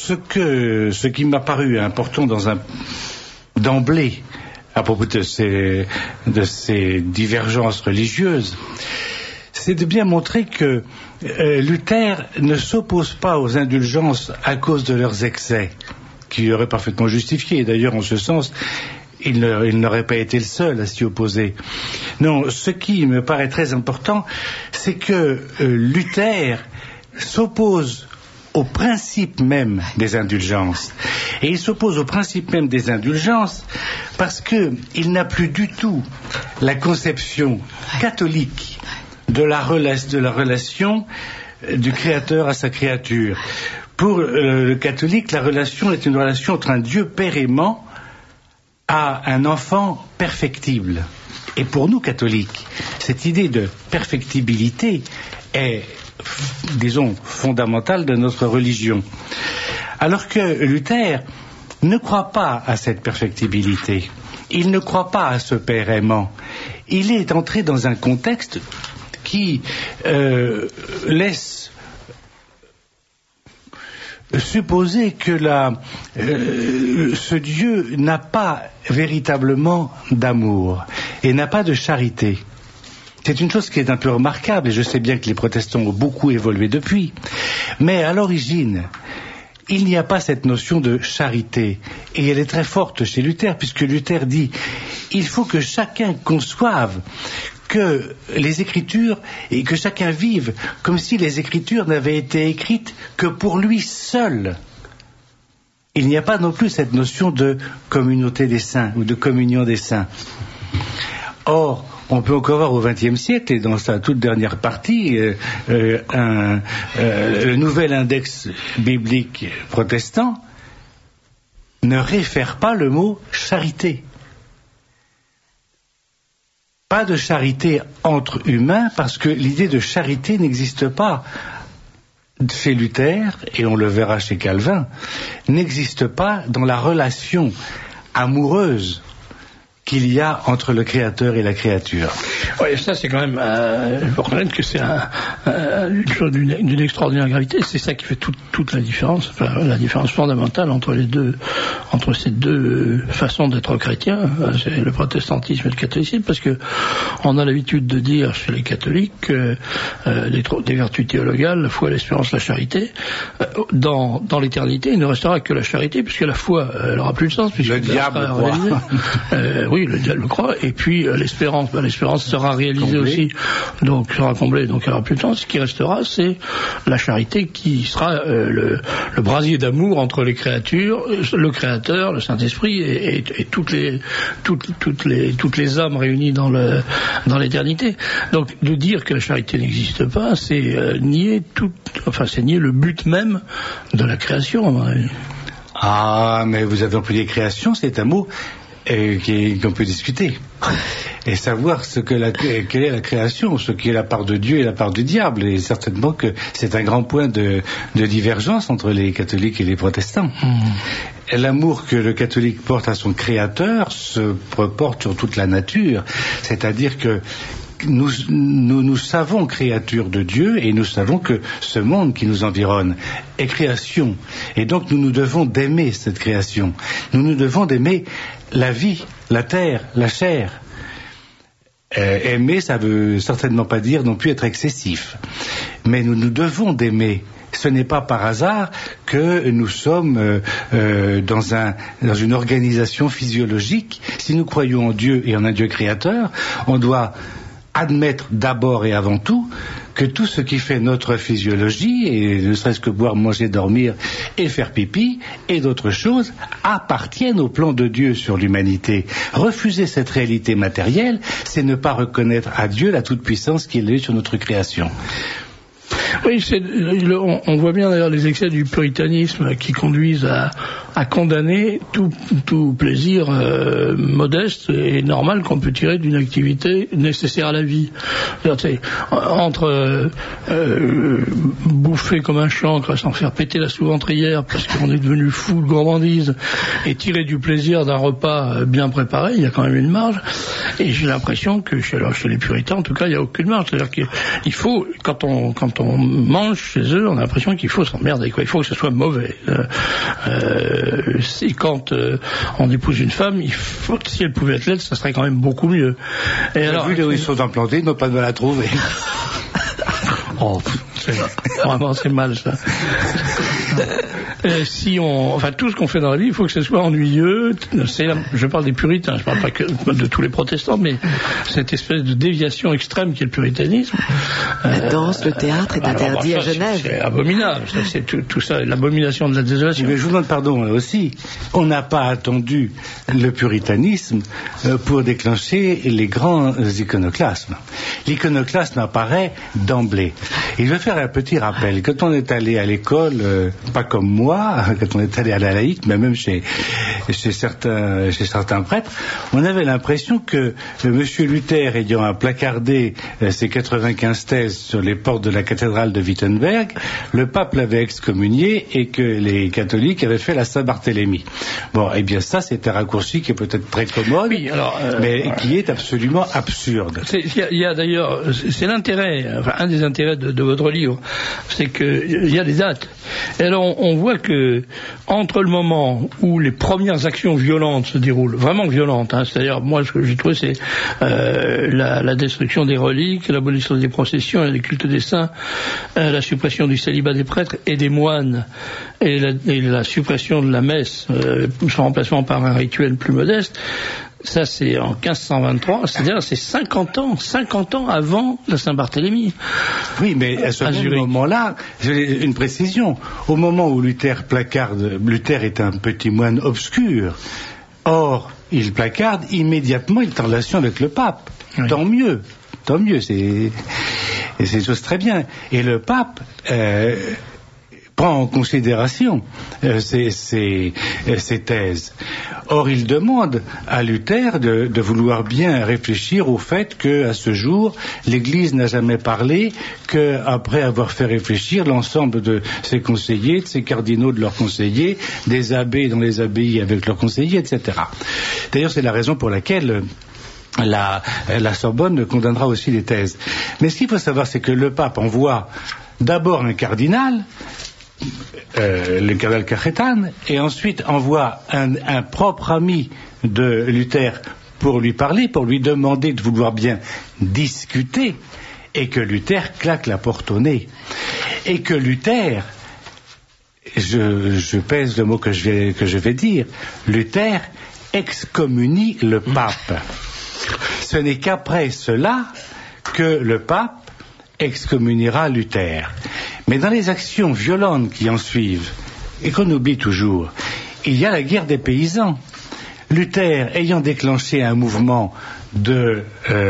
ce qui m'a paru important d'emblée à propos de ces divergences religieuses, c'est de bien montrer que Luther ne s'oppose pas aux indulgences à cause de leurs excès, qui auraient parfaitement justifié. D'ailleurs, en ce sens, il n'aurait pas été le seul à s'y opposer. Non, ce qui me paraît très important, c'est que Luther s'oppose au principe même des indulgences. Et il s'oppose au principe même des indulgences parce qu'il n'a plus du tout la conception catholique de la relation du Créateur à sa créature. Pour le catholique, la relation est une relation entre un Dieu père aimant à un enfant perfectible. Et pour nous catholiques, cette idée de perfectibilité est, disons, fondamentale de notre religion. Alors que Luther ne croit pas à cette perfectibilité. Il ne croit pas à ce Père aimant. Il est entré dans un contexte qui laisse supposer que ce Dieu n'a pas véritablement d'amour et n'a pas de charité. C'est une chose qui est un peu remarquable, et je sais bien que les protestants ont beaucoup évolué depuis. Mais à l'origine, il n'y a pas cette notion de charité, et elle est très forte chez Luther, puisque Luther dit il faut que chacun conçoive que les Écritures, et que chacun vive comme si les Écritures n'avaient été écrites que pour lui seul. Il n'y a pas non plus cette notion de communauté des saints ou de communion des saints. Or, on peut encore voir au XXe siècle, et dans sa toute dernière partie, le nouvel index biblique protestant ne réfère pas le mot charité. Pas de charité entre humains, parce que l'idée de charité n'existe pas chez Luther, et on le verra chez Calvin, n'existe pas dans la relation amoureuse qu'il y a entre le Créateur et la créature. Oui, ça c'est quand même, il faut reconnaître que c'est une chose d'une extraordinaire gravité. C'est ça qui fait toute la différence, enfin, la différence fondamentale entre ces deux façons d'être chrétien, c'est le protestantisme et le catholicisme, parce que on a l'habitude de dire chez les catholiques que des vertus théologales, la foi, l'espérance, la charité, dans l'éternité, il ne restera que la charité, puisque la foi, elle n'aura plus de sens, puisque le diable croit. Oui, le diable croit, et puis l'espérance sera réalisée aussi, donc sera comblée, donc il n'y aura plus de temps. Ce qui restera, c'est la charité qui sera le brasier d'amour entre les créatures, le Créateur, le Saint-Esprit et toutes les âmes réunies dans l'éternité. Donc de dire que la charité n'existe pas, c'est nier le but même de la création, à mon avis. Ah, mais vous avez employé création, c'est un mot qu'on peut discuter et savoir quelle est la création, ce qui est la part de Dieu et la part du diable, et certainement que c'est un grand point de divergence entre les catholiques et les protestants. L'amour que le catholique porte à son Créateur se porte sur toute la nature, c'est-à-dire que nous savons créature de Dieu, et nous savons que ce monde qui nous environne est création, et donc nous devons d'aimer cette création, nous devons d'aimer la vie, la terre, la chair. Aimer, ça veut certainement pas dire non plus être excessif, mais nous devons d'aimer. Ce n'est pas par hasard que nous sommes dans une organisation physiologique. Si nous croyons en Dieu et en un Dieu créateur, on doit admettre d'abord et avant tout que tout ce qui fait notre physiologie, et ne serait-ce que boire, manger, dormir et faire pipi, et d'autres choses, appartiennent au plan de Dieu sur l'humanité. Refuser cette réalité matérielle, c'est ne pas reconnaître à Dieu la toute-puissance qu'il a sur notre création. Oui, on voit bien d'ailleurs les excès du puritanisme qui conduisent à condamner tout plaisir modeste et normal qu'on peut tirer d'une activité nécessaire à la vie. Entre bouffer comme un chancre, s'en faire péter la sous-ventrière parce qu'on est devenu fou de gourmandise, et tirer du plaisir d'un repas bien préparé, il y a quand même une marge. Et j'ai l'impression que chez les puritains, en tout cas, il n'y a aucune marge. C'est-à-dire qu'il faut, quand on mange chez eux, on a l'impression qu'il faut s'emmerder, quoi. Il faut que ce soit mauvais. Et quand on épouse une femme, si elle pouvait être laide, ça serait quand même beaucoup mieux. Et alors, vu là où ils sont implantés, ils n'ont pas de mal à trouver. Vraiment, c'est mal, ça. Tout ce qu'on fait dans la vie, il faut que ce soit ennuyeux. Je parle des puritains, je parle pas que de tous les protestants, mais cette espèce de déviation extrême qui est le puritanisme. La danse, le théâtre est interdit à Genève. C'est abominable. C'est tout ça, l'abomination de la désolation. Mais je vous demande pardon aussi. On n'a pas attendu le puritanisme pour déclencher les grands iconoclasmes. L'iconoclasme apparaît d'emblée. Il veut faire un petit rappel. Quand on est allé à l'école, pas comme moi, fois, quand on est allé à la laïque, mais même chez certains prêtres, on avait l'impression que Monsieur Luther, ayant placardé ses 95 thèses sur les portes de la cathédrale de Wittenberg, le pape l'avait excommunié et que les catholiques avaient fait la Saint-Barthélemy. Bon, eh bien ça, c'est un raccourci qui est peut-être très commode, oui, alors, mais qui est absolument absurde. Il y a d'ailleurs, c'est l'intérêt, enfin un des intérêts de votre livre, c'est qu'il y a des dates. Et alors on voit que entre le moment où les premières actions violentes se déroulent, vraiment violentes, hein, c'est-à-dire moi ce que j'ai trouvé c'est la destruction des reliques, l'abolition des processions et des cultes des saints, la suppression du célibat des prêtres et des moines et la suppression de la messe, son remplacement par un rituel plus modeste. Ça, c'est en 1523, c'est-à-dire c'est 50 ans avant la Saint-Barthélemy. Oui, mais à ce moment-là, j'ai une précision. Au moment où Luther placarde, Luther est un petit moine obscur. Or, il placarde immédiatement, il est en relation avec le pape. Oui. Tant mieux, c'est une chose très bien. Et le pape prend en considération ces thèses. Or, il demande à Luther de vouloir bien réfléchir au fait qu'à ce jour, l'Église n'a jamais parlé qu'après avoir fait réfléchir l'ensemble de ses conseillers, de ses cardinaux, de leurs conseillers, des abbés dans les abbayes avec leurs conseillers, etc. D'ailleurs, c'est la raison pour laquelle la Sorbonne condamnera aussi les thèses. Mais ce qu'il faut savoir, c'est que le pape envoie d'abord un cardinal, le cardinal Cajetan, et ensuite envoie un propre ami de Luther pour lui parler, pour lui demander de vouloir bien discuter, et que Luther claque la porte au nez. Et que Luther, je pèse le mot que je vais dire, Luther excommunie le pape. Ce n'est qu'après cela que le pape excommuniera Luther. Mais dans les actions violentes qui en suivent, et qu'on oublie toujours, il y a la guerre des paysans. Luther, ayant déclenché un mouvement de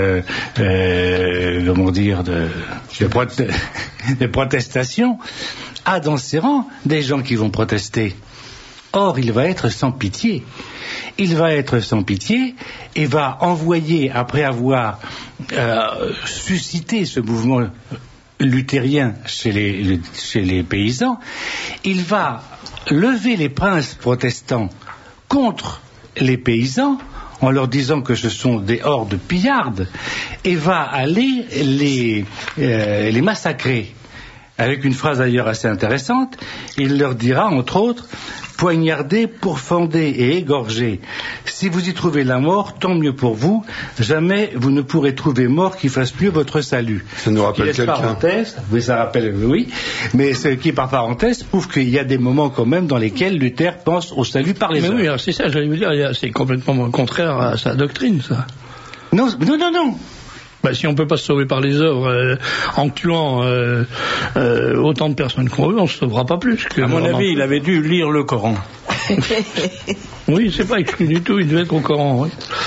protestation, a dans ses rangs des gens qui vont protester. Or, il va être sans pitié. Il va être sans pitié et va envoyer, après avoir suscité ce mouvement luthérien chez les paysans, il va lever les princes protestants contre les paysans en leur disant que ce sont des hordes pillardes et va aller les massacrer. Avec une phrase d'ailleurs assez intéressante, il leur dira entre autres: poignarder, pourfender et égorger. Si vous y trouvez la mort, tant mieux pour vous. Jamais vous ne pourrez trouver mort qui fasse mieux votre salut. Ça nous rappelle quelqu'un. Oui, ça rappelle, oui. Mais ce qui, par parenthèse, prouve qu'il y a des moments quand même dans lesquels Luther pense au salut par les hommes. Mais oui, c'est ça, j'allais vous dire, c'est complètement contraire à sa doctrine, ça. Non. Bah, si on peut pas se sauver par les œuvres en tuant autant de personnes qu'on veut, on se sauvera pas plus. À mon avis, il avait dû lire le Coran. Oui, c'est pas exclu du tout, il devait être au Coran. Oui.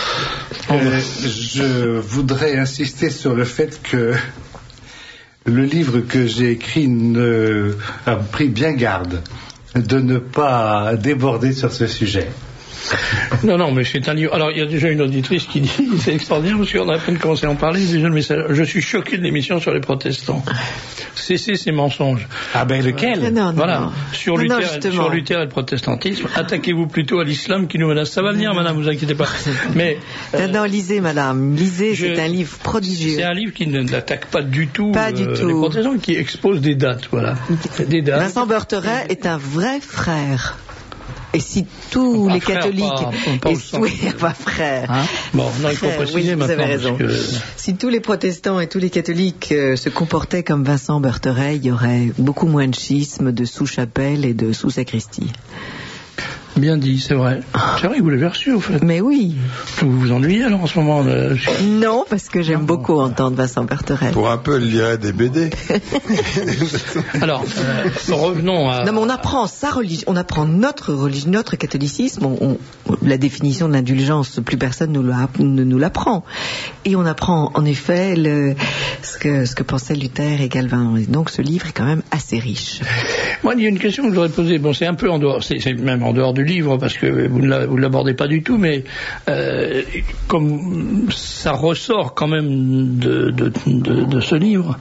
Je voudrais insister sur le fait que le livre que j'ai écrit a pris bien garde de ne pas déborder sur ce sujet. Non, mais c'est un livre. Alors, il y a déjà une auditrice qui dit, c'est extraordinaire, parce qu'on a à peine commencé à en parler, déjà le message. Je suis choqué de l'émission sur les protestants. Cessez ces mensonges. Ah ben lequel? Non. Sur Luther et le protestantisme, attaquez-vous plutôt à l'islam qui nous menace. Ça va venir, madame, vous inquiétez pas. Mais non, lisez, madame, c'est un livre prodigieux. C'est un livre qui n'attaque pas du tout les protestants, qui expose des dates, voilà. Des dates. Vincent Bertheret est un vrai frère. Et si tous les catholiques... frère. Hein? Bon, non, il faut préciser oui, vous avez raison. Si tous les protestants et tous les catholiques se comportaient comme Vincent Bertheret, il y aurait beaucoup moins de schismes, de sous-chapelle et de sous-sacristie. Bien dit, c'est vrai. C'est vrai que vous l'avez reçu, au fait. Mais oui. Vous vous ennuyez alors en ce moment Non, parce que j'aime beaucoup entendre Vincent Bertheret. Pour un peu, il lirait des BD. Alors, revenons à... Non, mais on apprend sa religion, on apprend notre religion, notre catholicisme. La définition de l'indulgence, plus personne ne nous l'apprend. Et on apprend, en effet, ce que pensaient Luther et Calvin. Et donc, ce livre est quand même assez riche. Moi, il y a une question que je voudrais poser. Bon, c'est un peu en dehors, c'est même en dehors du livre, parce que vous ne l'abordez pas du tout, mais comme ça ressort quand même de ce livre,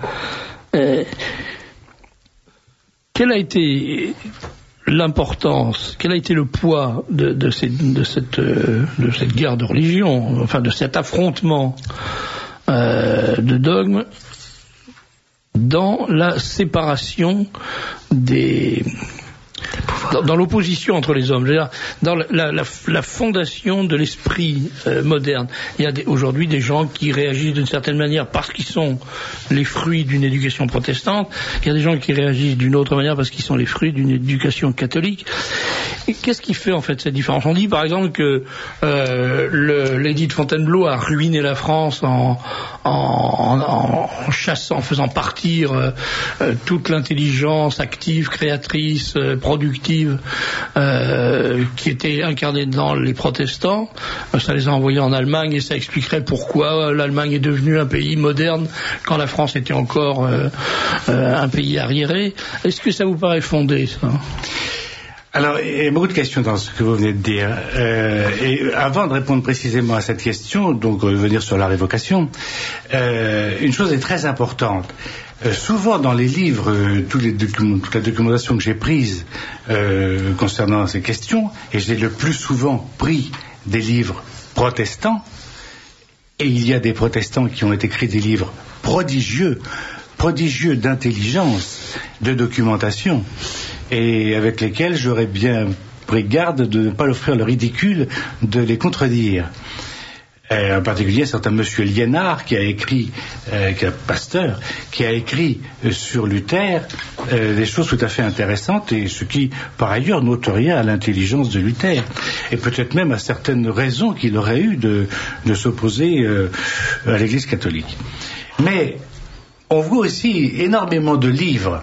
quelle a été l'importance, quel a été le poids de cette guerre de religion, enfin de cet affrontement de dogmes dans la séparation dans l'opposition entre les hommes, dans la fondation de l'esprit moderne. Il y a aujourd'hui des gens qui réagissent d'une certaine manière parce qu'ils sont les fruits d'une éducation protestante, il y a des gens qui réagissent d'une autre manière parce qu'ils sont les fruits d'une éducation catholique. Et qu'est-ce qui fait en fait cette différence? On dit par exemple que l'édit de Fontainebleau a ruiné la France en chassant, en faisant partir toute l'intelligence active, créatrice, productive qui était incarnée dans les protestants. Ça les a envoyés en Allemagne et ça expliquerait pourquoi l'Allemagne est devenue un pays moderne quand la France était encore un pays arriéré. Est-ce que ça vous paraît fondé, ça? Alors, il y a beaucoup de questions dans ce que vous venez de dire. Et avant de répondre précisément à cette question, donc revenir sur la révocation, une chose est très importante. Souvent dans les livres, toute la documentation que j'ai prise concernant ces questions, et j'ai le plus souvent pris des livres protestants, et il y a des protestants qui ont écrit des livres prodigieux d'intelligence, de documentation, et avec lesquels j'aurais bien pris garde de ne pas offrir le ridicule de les contredire. En particulier, un certain monsieur Liénard qui a écrit, qui est pasteur, qui a écrit sur Luther des choses tout à fait intéressantes, et ce qui, par ailleurs, n'ôte rien à l'intelligence de Luther, et peut-être même à certaines raisons qu'il aurait eu de s'opposer à l'Église catholique. Mais on voit aussi énormément de livres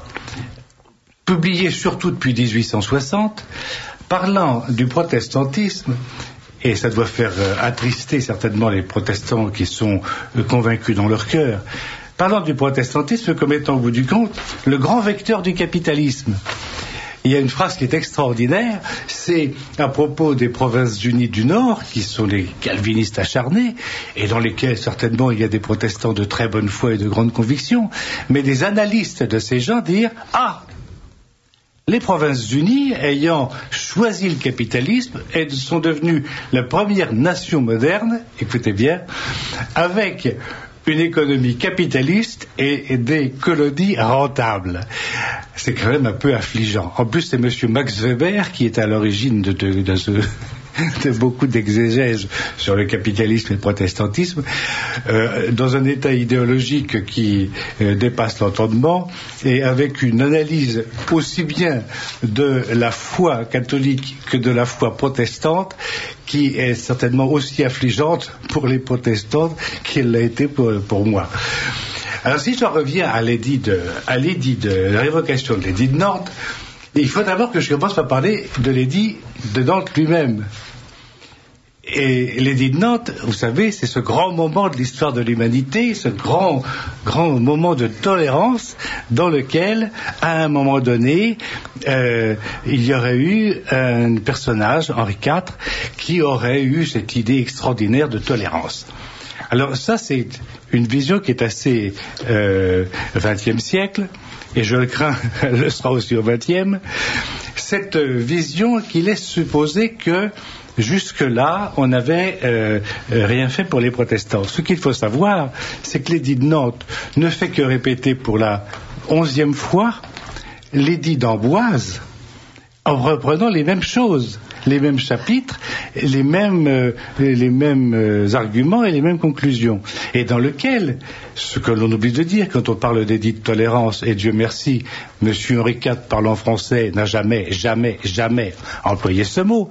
publiés surtout depuis 1860 parlant du protestantisme. Et ça doit faire attrister certainement les protestants qui sont convaincus dans leur cœur. Parlant du protestantisme comme étant, au bout du compte, le grand vecteur du capitalisme. Il y a une phrase qui est extraordinaire, c'est à propos des Provinces-Unies du Nord, qui sont les calvinistes acharnés, et dans lesquels certainement il y a des protestants de très bonne foi et de grande conviction, mais des analystes de ces gens dire « Ah !» Les Provinces-Unies, ayant choisi le capitalisme, elles sont devenues la première nation moderne, écoutez bien, avec une économie capitaliste et des colonies rentables. C'est quand même un peu affligeant. En plus, c'est monsieur Max Weber qui est à l'origine de beaucoup d'exégèses sur le capitalisme et le protestantisme, dans un état idéologique qui dépasse l'entendement, et avec une analyse aussi bien de la foi catholique que de la foi protestante, qui est certainement aussi affligeante pour les protestants qu'elle l'a été pour moi. Alors si je reviens à l'édit de la révocation de l'édit de Nantes, il faut d'abord que je commence par parler de l'édit de Nantes lui-même. Et l'édit de Nantes, vous savez, c'est ce grand moment de l'histoire de l'humanité, ce grand moment de tolérance dans lequel, à un moment donné, il y aurait eu un personnage, Henri IV, qui aurait eu cette idée extraordinaire de tolérance. Alors ça, c'est une vision qui est assez XXe siècle, et je le crains, elle le sera aussi au XXe, cette vision qui laisse supposer que jusque-là, on n'avait rien fait pour les protestants. Ce qu'il faut savoir, c'est que l'édit de Nantes ne fait que répéter pour la 11e fois l'édit d'Amboise en reprenant les mêmes choses, les mêmes chapitres, les mêmes arguments et les mêmes conclusions. Et dans lequel, ce que l'on oublie de dire quand on parle d'édit de tolérance, et Dieu merci, M. Henri IV parlant français n'a jamais employé ce mot.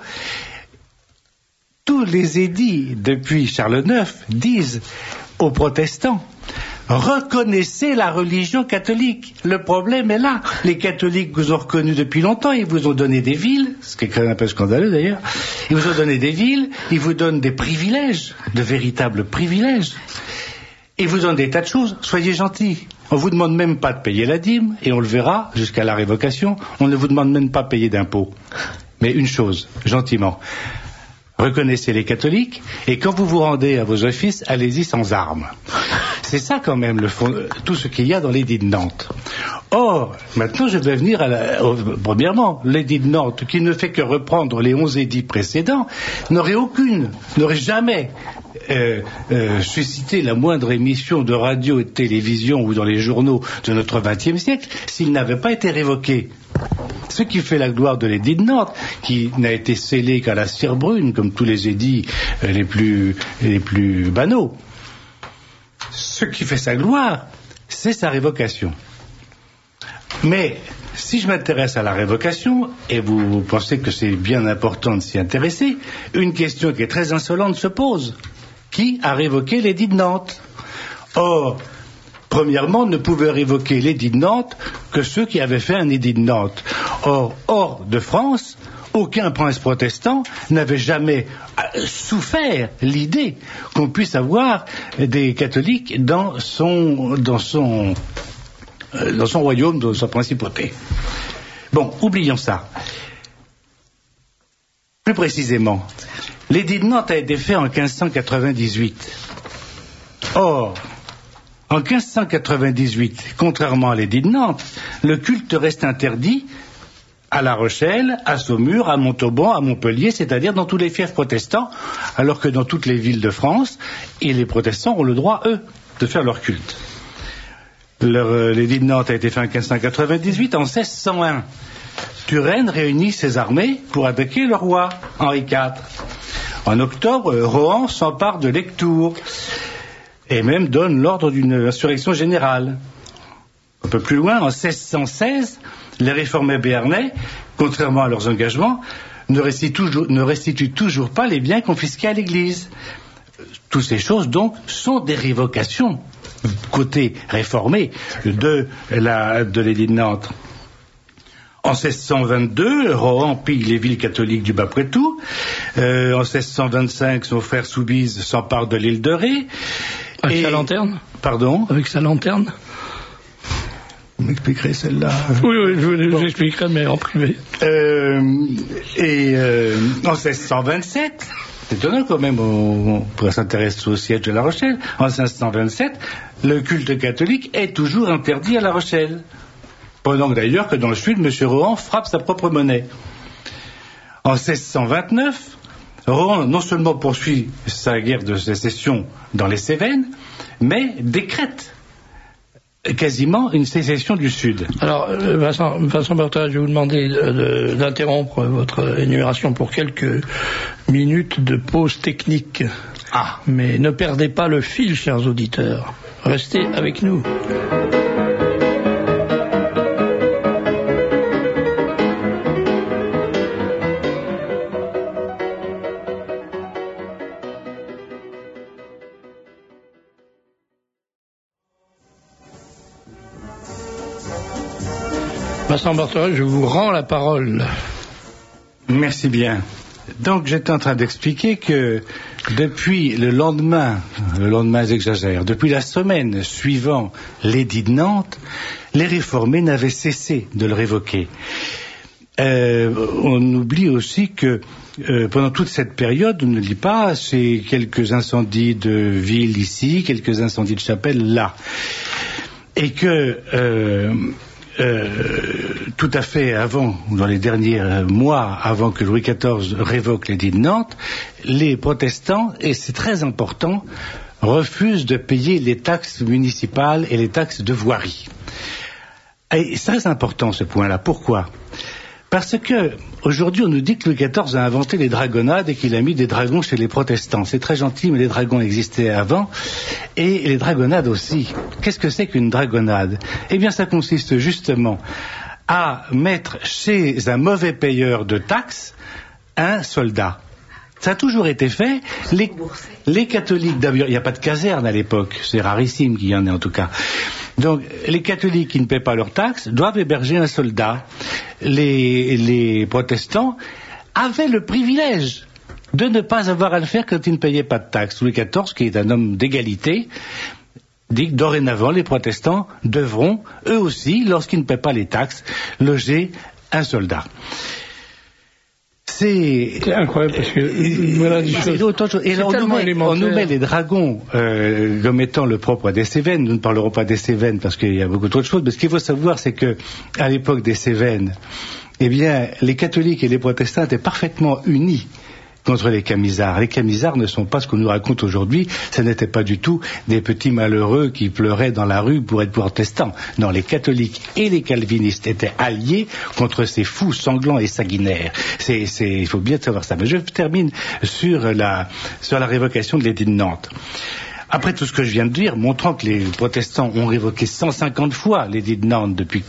Tous les édits depuis Charles IX disent aux protestants: reconnaissez la religion catholique. Le problème est là. Les catholiques vous ont reconnu depuis longtemps, ils vous ont donné des villes, ce qui est quand même un peu scandaleux d'ailleurs, ils vous ont donné des villes, ils vous donnent des privilèges, de véritables privilèges. Ils vous donnent des tas de choses, soyez gentils. On ne vous demande même pas de payer la dîme, et on le verra jusqu'à la révocation, on ne vous demande même pas de payer d'impôts. Mais une chose, gentiment, reconnaissez les catholiques, et quand vous vous rendez à vos offices, allez-y sans armes. C'est ça quand même tout ce qu'il y a dans l'édit de Nantes. Or, maintenant je vais venir premièrement, l'édit de Nantes, qui ne fait que reprendre les 11 édits précédents, n'aurait jamais suscité la moindre émission de radio et de télévision ou dans les journaux de notre XXe siècle s'il n'avait pas été révoqué. Ce qui fait la gloire de l'édit de Nantes, qui n'a été scellé qu'à la cire brune, comme tous les édits les plus banaux. Ce qui fait sa gloire, c'est sa révocation. Mais si je m'intéresse à la révocation, et vous pensez que c'est bien important de s'y intéresser, une question qui est très insolente se pose. Qui a révoqué l'édit de Nantes? Or, premièrement, ne pouvaient révoquer l'édit de Nantes que ceux qui avaient fait un édit de Nantes. Or, hors de France, aucun prince protestant n'avait jamais souffert l'idée qu'on puisse avoir des catholiques dans son royaume, dans sa principauté. Bon, oublions ça. Plus précisément, l'édit de Nantes a été fait en 1598. Or, en 1598, contrairement à l'édit de Nantes, le culte reste interdit à La Rochelle, à Saumur, à Montauban, à Montpellier, c'est-à-dire dans tous les fiefs protestants, alors que dans toutes les villes de France, et les protestants ont le droit, eux, de faire leur culte. L'édit de Nantes a été fait en 1598. En 1601, Turenne réunit ses armées pour attaquer le roi, Henri IV. En octobre, Rohan s'empare de Lectoure et même donne l'ordre d'une insurrection générale. Un peu plus loin, en 1616, les réformés béarnais, contrairement à leurs engagements, ne restituent toujours pas les biens confisqués à l'Église. Toutes ces choses, donc, sont des révocations côté réformé de l'édit de Nantes. En 1622, Rohan pille les villes catholiques du Bas-Poitou. En 1625, son frère Soubise s'empare de l'île de Ré. Avec sa lanterne? Pardon? Avec sa lanterne? Vous m'expliquerez celle-là. Oui, je vous expliquerai, mais en privé. En 1627, c'est étonnant quand même, on pourrait s'intéresser au siège de La Rochelle. En 1527, le culte catholique est toujours interdit à La Rochelle. Pendant d'ailleurs que dans le sud, M. Rohan frappe sa propre monnaie. En 1629, Rohan non seulement poursuit sa guerre de sécession dans les Cévennes, mais décrète quasiment une sécession du Sud. Alors, Vincent Bertha, je vais vous demander d'interrompre votre énumération pour quelques minutes de pause technique. Ah. Mais ne perdez pas le fil, chers auditeurs. Restez avec nous. Vincent Bertha, je vous rends la parole. Merci bien. Donc j'étais en train d'expliquer que depuis le lendemain j'exagère, depuis la semaine suivant l'édit de Nantes, les réformés n'avaient cessé de le révoquer. On oublie aussi que pendant toute cette période, on ne lit pas, c'est quelques incendies de villes ici, quelques incendies de chapelles là. Et que tout à fait avant, dans les derniers mois, avant que Louis XIV révoque l'édit de Nantes, les protestants, et c'est très important, refusent de payer les taxes municipales et les taxes de voirie. Et c'est très important ce point-là. Pourquoi ? Parce que aujourd'hui on nous dit que Louis XIV a inventé les dragonnades et qu'il a mis des dragons chez les protestants. C'est très gentil, mais les dragons existaient avant, et les dragonnades aussi. Qu'est-ce que c'est qu'une dragonnade ? Eh bien ça consiste justement à mettre chez un mauvais payeur de taxes un soldat. Ça a toujours été fait. Les catholiques, d'abord, il n'y a pas de caserne à l'époque, c'est rarissime qu'il y en ait en tout cas. Donc, les catholiques qui ne paient pas leurs taxes doivent héberger un soldat. Les protestants avaient le privilège de ne pas avoir à le faire quand ils ne payaient pas de taxes. Louis XIV, qui est un homme d'égalité, dit que dorénavant, les protestants devront, eux aussi, lorsqu'ils ne paient pas les taxes, loger un soldat. C'est incroyable parce que voilà des choses. Et là, on nous met les dragons comme étant le propre des Cévennes. Nous ne parlerons pas des Cévennes parce qu'il y a beaucoup d'autres choses. Mais ce qu'il faut savoir, c'est que à l'époque des Cévennes, eh bien, les catholiques et les protestants étaient parfaitement unis contre les Camisards. Les Camisards ne sont pas ce qu'on nous raconte aujourd'hui. Ce n'étaient pas du tout des petits malheureux qui pleuraient dans la rue pour être protestants. Non, les catholiques et les calvinistes étaient alliés contre ces fous sanglants et sanguinaires. Il faut bien savoir ça. Mais je termine sur la révocation de l'édit de Nantes. Après tout ce que je viens de dire, montrant que les protestants ont révoqué 150 fois l'édit de Nantes depuis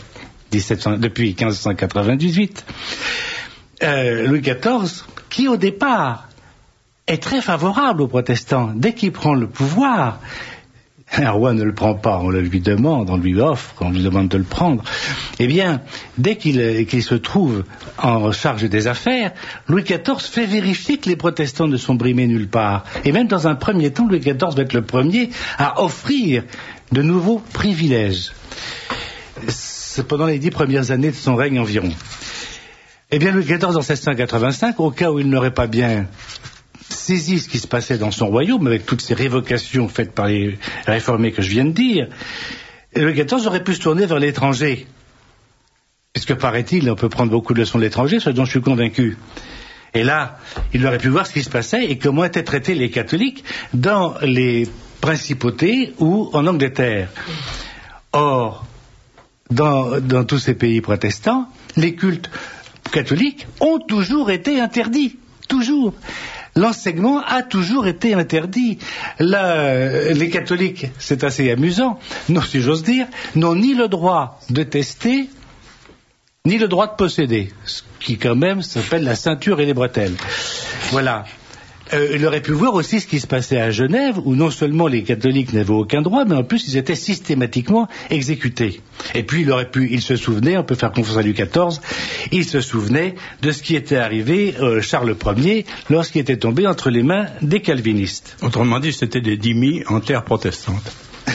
1598, Louis XIV, qui au départ est très favorable aux protestants, dès qu'il prend le pouvoir, un roi ne le prend pas, on le lui demande, on lui offre, on lui demande de le prendre, eh bien, dès qu'il se trouve en charge des affaires, Louis XIV fait vérifier que les protestants ne sont brimés nulle part. Et même dans un premier temps, Louis XIV va être le premier à offrir de nouveaux privilèges. C'est pendant les 10 premières années de son règne environ. Eh bien, Louis XIV, en 1685, au cas où il n'aurait pas bien saisi ce qui se passait dans son royaume, avec toutes ces révocations faites par les réformés que je viens de dire, Louis XIV aurait pu se tourner vers l'étranger. Puisque, paraît-il, on peut prendre beaucoup de leçons de l'étranger, ce dont je suis convaincu. Et là, il aurait pu voir ce qui se passait et comment étaient traités les catholiques dans les principautés ou en Angleterre. Or, dans tous ces pays protestants, les cultes catholiques ont toujours été interdits. Toujours. L'enseignement a toujours été interdit. Les catholiques, c'est assez amusant, si j'ose dire, n'ont ni le droit de tester, ni le droit de posséder, ce qui quand même s'appelle la ceinture et les bretelles. Voilà. Il aurait pu voir aussi ce qui se passait à Genève, où non seulement les catholiques n'avaient aucun droit, mais en plus ils étaient systématiquement exécutés. Et puis il se souvenait, on peut faire confiance à Louis XIV, il se souvenait de ce qui était arrivé Charles Ier lorsqu'il était tombé entre les mains des calvinistes. Autrement dit, c'était des dhimmis en terre protestante.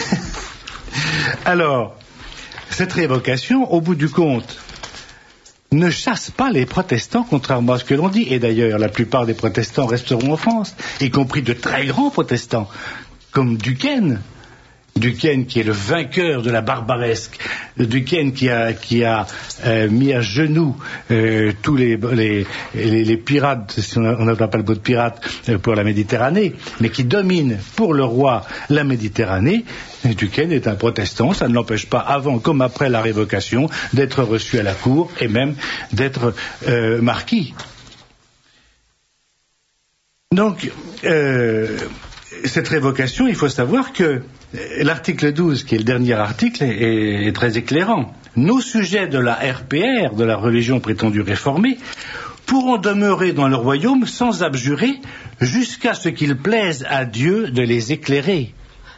Alors, cette révocation, au bout du compte, ne chasse pas les protestants, contrairement à ce que l'on dit. Et d'ailleurs, la plupart des protestants resteront en France, y compris de très grands protestants, comme Duquesne. Duquesne qui est le vainqueur de la barbaresque, Duquesne qui a mis à genoux tous les pirates, si on n'emploie pas le mot de pirate, pour la Méditerranée, mais qui domine pour le roi la Méditerranée. Duquesne est un protestant, ça ne l'empêche pas, avant comme après la révocation, d'être reçu à la cour et même d'être marquis. Donc, cette révocation, il faut savoir que l'article 12, qui est le dernier article, est très éclairant. Nos sujets de la RPR, de la religion prétendue réformée, pourront demeurer dans le royaume sans abjurer jusqu'à ce qu'il plaise à Dieu de les éclairer.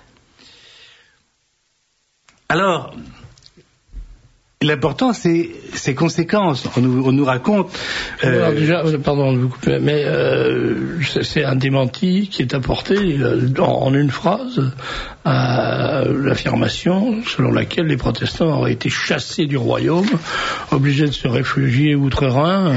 Alors, l'important, c'est ses conséquences. On nous raconte... Alors déjà, pardon de vous couper, mais c'est un démenti qui est apporté en une phrase à l'affirmation selon laquelle les protestants auraient été chassés du royaume, obligés de se réfugier outre-Rhin